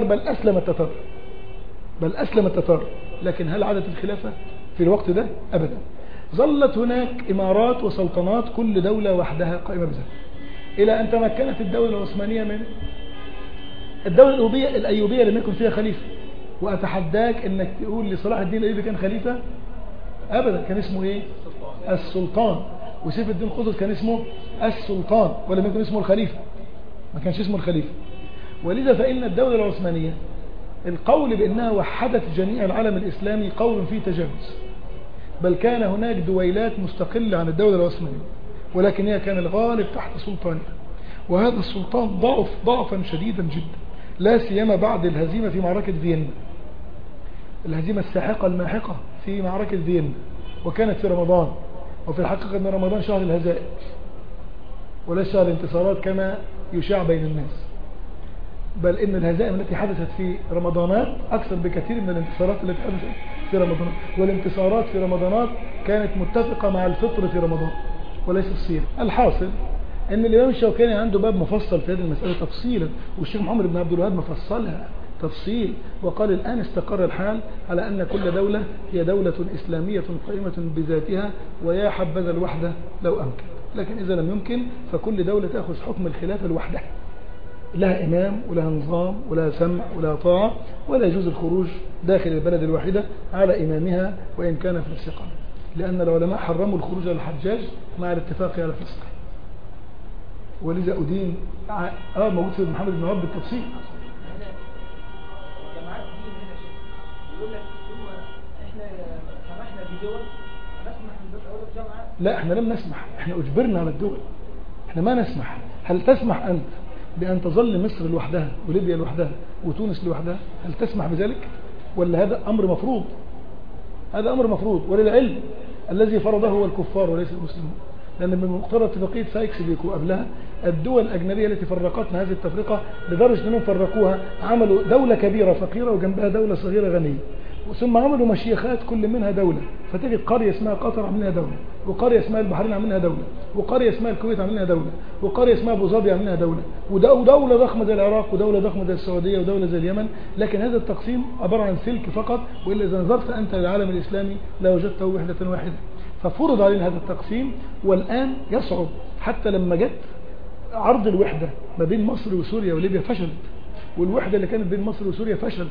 بل أسلم التتر. لكن هل عادت الخلافة في الوقت ده؟ أبدا. ظلت هناك إمارات وسلطنات كل دولة وحدها قائمة بذاتها، إلى أن تمكنت الدولة العثمانية من الدولة الأيوبية لم يكن فيها خليفة. وأتحداك أنك تقول لصلاح الدين الأيوبي كان خليفة؟ أبدا. كان اسمه إيه؟ السلطان. وسيف الدين قطز كان اسمه السلطان ولم يكن اسمه الخليفة، ما كانش اسمه الخليفة. ولذا فإن الدولة العثمانية القول بأنها وحدت جميع العالم الإسلامي قول فيه تجاوز، بل كان هناك دويلات مستقلة عن الدولة العثمانية، ولكن هي كان الغالب تحت سلطانها. وهذا السلطان ضعفا شديدا جدا، لا سيما بعد الهزيمة في معركة فيينا، الهزيمة الساحقة الماحقة في معركة فيينا، وكانت في رمضان. وفي الحقيقة أن رمضان شهر الهزائم وليس شهر الانتصارات كما يشاع بين الناس، بل إن الهزائم التي حدثت في رمضانات أكثر بكثير من الانتصارات التي حدثت في رمضانات. والانتصارات في رمضانات كانت متفقة مع الفطر في رمضان وليس الصيام. الحاصل ان الامام الشوكاني عنده باب مفصل في هذه المسألة تفصيلا، والشيخ محمد بن عبد الوهاب مفصلها تفصيل، وقال الآن استقر الحال على أن كل دولة هي دولة إسلامية قائمة بذاتها، ويا حبذا الوحدة لو أمكن. لكن إذا لم يمكن فكل دولة تأخذ حكم الخلافة لوحدها، لها إمام ولها نظام ولها سمع ولها طاعة، ولا يجوز الخروج داخل البلد الواحدة على إمامها وإن كان فاسقا، لأن العلماء حرموا الخروج على الحجاج مع الاتفاق على الفسق. ولذا أدين موجود في محمد بن عبد بالتفصيل. جماعات دين هنا شيء يقول لك احنا سمحنا بدول نسمح من دول جامعات. لا، احنا لم نسمح، احنا اجبرنا على الدول، احنا ما نسمح. هل تسمح أنت بأن تظل مصر لوحدها وليبيا لوحدها وتونس لوحدها؟ هل تسمح بذلك؟ ولا هذا أمر مفروض؟ هذا أمر مفروض، وللعلم الذي فرضه هو الكفار وليس المسلمون. لأن من مقتضى اتفاقية سايكس-بيكو قبلها الدول الأجنبية التي فرقتنا هذه التفرقة لدرجة أنهم فرقوها، عملوا دولة كبيرة فقيرة وجنبها دولة صغيرة غنية، ثم عملوا مشيخات كل منها دولة، فتجد قرية اسمها قطر عاملينها دولة، وقرية اسمها البحرين عاملينها دولة، وقرية اسمها الكويت عاملينها دولة، وقرية اسمها أبو ظبي عاملينها دولة، ودولة ضخمة زي العراق، ودولة ضخمة زي السعودية، ودولة زي اليمن. لكن هذا التقسيم عبارة عن سلك فقط، وإلا إذا نظرت أنت للعالم الإسلامي لوجدته وحدة واحدة. ففرض علينا هذا التقسيم، والآن يصعب حتى لما جت عرض الوحدة ما بين مصر وسوريا وليبيا فشلت، والوحدة اللي كانت بين مصر وسوريا فشلت.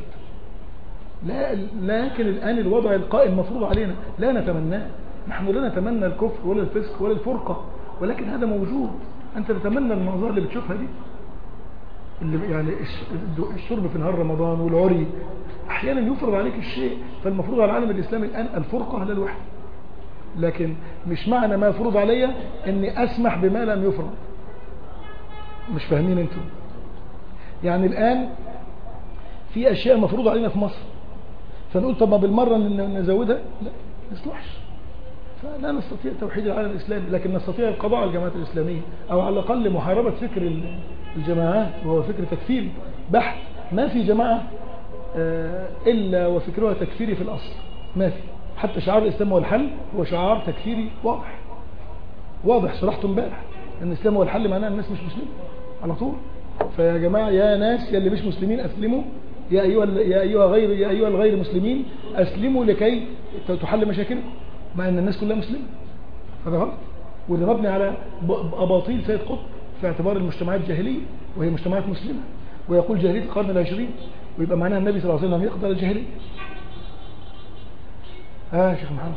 لكن الآن الوضع القائم مفروض علينا لا نتمناه. نحن لا نتمنى الكفر ولا الفسق ولا الفرقة، ولكن هذا موجود. أنت تتمنى المنظر اللي بتشوفها دي، اللي يعني الشرب في نهار رمضان والعري، أحيانا يفرض عليك الشيء. فالمفروض على العالم الإسلامي الآن الفرقة لا الوحدة، لكن مش معنى ما يفرض علي أني أسمح بما لم يفرض. مش فاهمين أنتم؟ يعني الآن في أشياء مفروض علينا في مصر، فنقول طب ما بالمرة نزودها؟ لا، ما يصلحش. فلا نستطيع توحيد العالم الإسلامي، لكن نستطيع القضاء على الجماعات الإسلامية، أو على الأقل محاربة فكر الجماعات، وهو فكر تكفيري بحت. ما في جماعة إلا وفكرها تكفيري في الأصل، ما في. حتى شعار الإسلام هو الحل هو شعار تكفيري واضح صراحته امبارح، أن الإسلام هو الحل معناه الناس مش مسلمين على طول. فيا جماعة يا ناس يا اللي مش مسلمين أسلموا، يا أيها الغير مسلمين أسلموا لكي تحل مشاكلكم، مع أن الناس كلها مسلمة. هذا غلط، وده مبني على أباطيل سيد قطب في اعتبار المجتمعات جاهلية وهي مجتمعات مسلمة، ويقول جاهلية القرن العشرين، ويبقى معناها النبي صلى الله عليه وسلم يقضى على الجاهلية. يا شيخ محمد.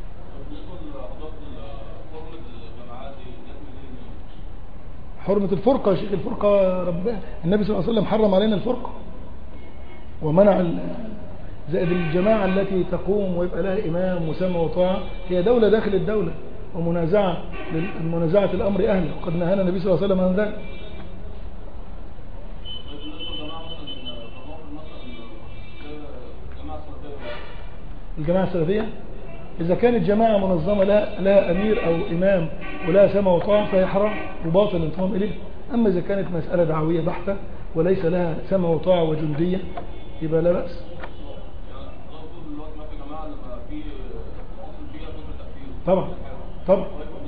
حرمة الفرقة يا شيخ، الفرقة ربنا النبي صلى الله عليه وسلم حرم علينا الفرقة ومنع زائد الجماعة التي تقوم ويبقى لها إمام وسمع وطاعة، هي دولة داخل الدولة ومنازعة الأمر أهله، وقد نهانا النبي صلى الله عليه وسلم عن ذلك. الجماعة السلفية إذا كانت جماعة منظمة لها أمير أو إمام ولا سمع وطاعة فهي حرام وباطل الانضمام إليه. أما إذا كانت مسألة دعوية بحتة وليس لها سمع وطاعة وجندية يبقى لا بأس. طبعا طبعا.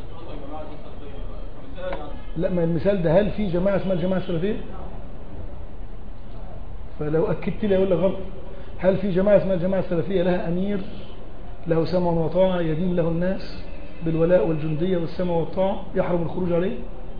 لا، ما المثال ده هل في جماعة اسمها الجماعة السلفية؟ فلو أكدت لي أقول لك غلط. هل في جماعة اسمها الجماعة السلفية لها أمير له سمع وطاعة يدين له الناس بالولاء والجندية والسمع والطاعة يحرم الخروج عليه؟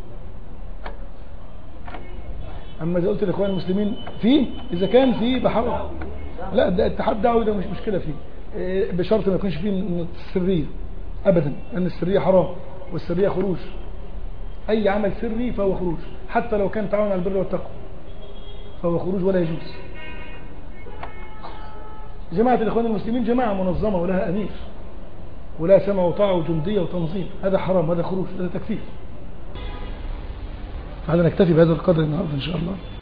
أما إذا قلت لإخوان المسلمين فيه، إذا كان فيه بحرم. لا، ده اتحاد دعوي ده مش مشكلة فيه، بشرط ما يكونش فيه السرية أبدا، لأن السرية حرام والسرية خروج. أي عمل سري فهو خروج، حتى لو كان تعاون على البر والتقوى فهو خروج ولا يجوز. جماعة الإخوان المسلمين جماعة منظمة ولها أمير ولا سمع وطاعة وجندية وتنظيم، هذا حرام، هذا خروج، هذا تكفير. هذا نكتفي بهذا القدر النهارده إن شاء الله.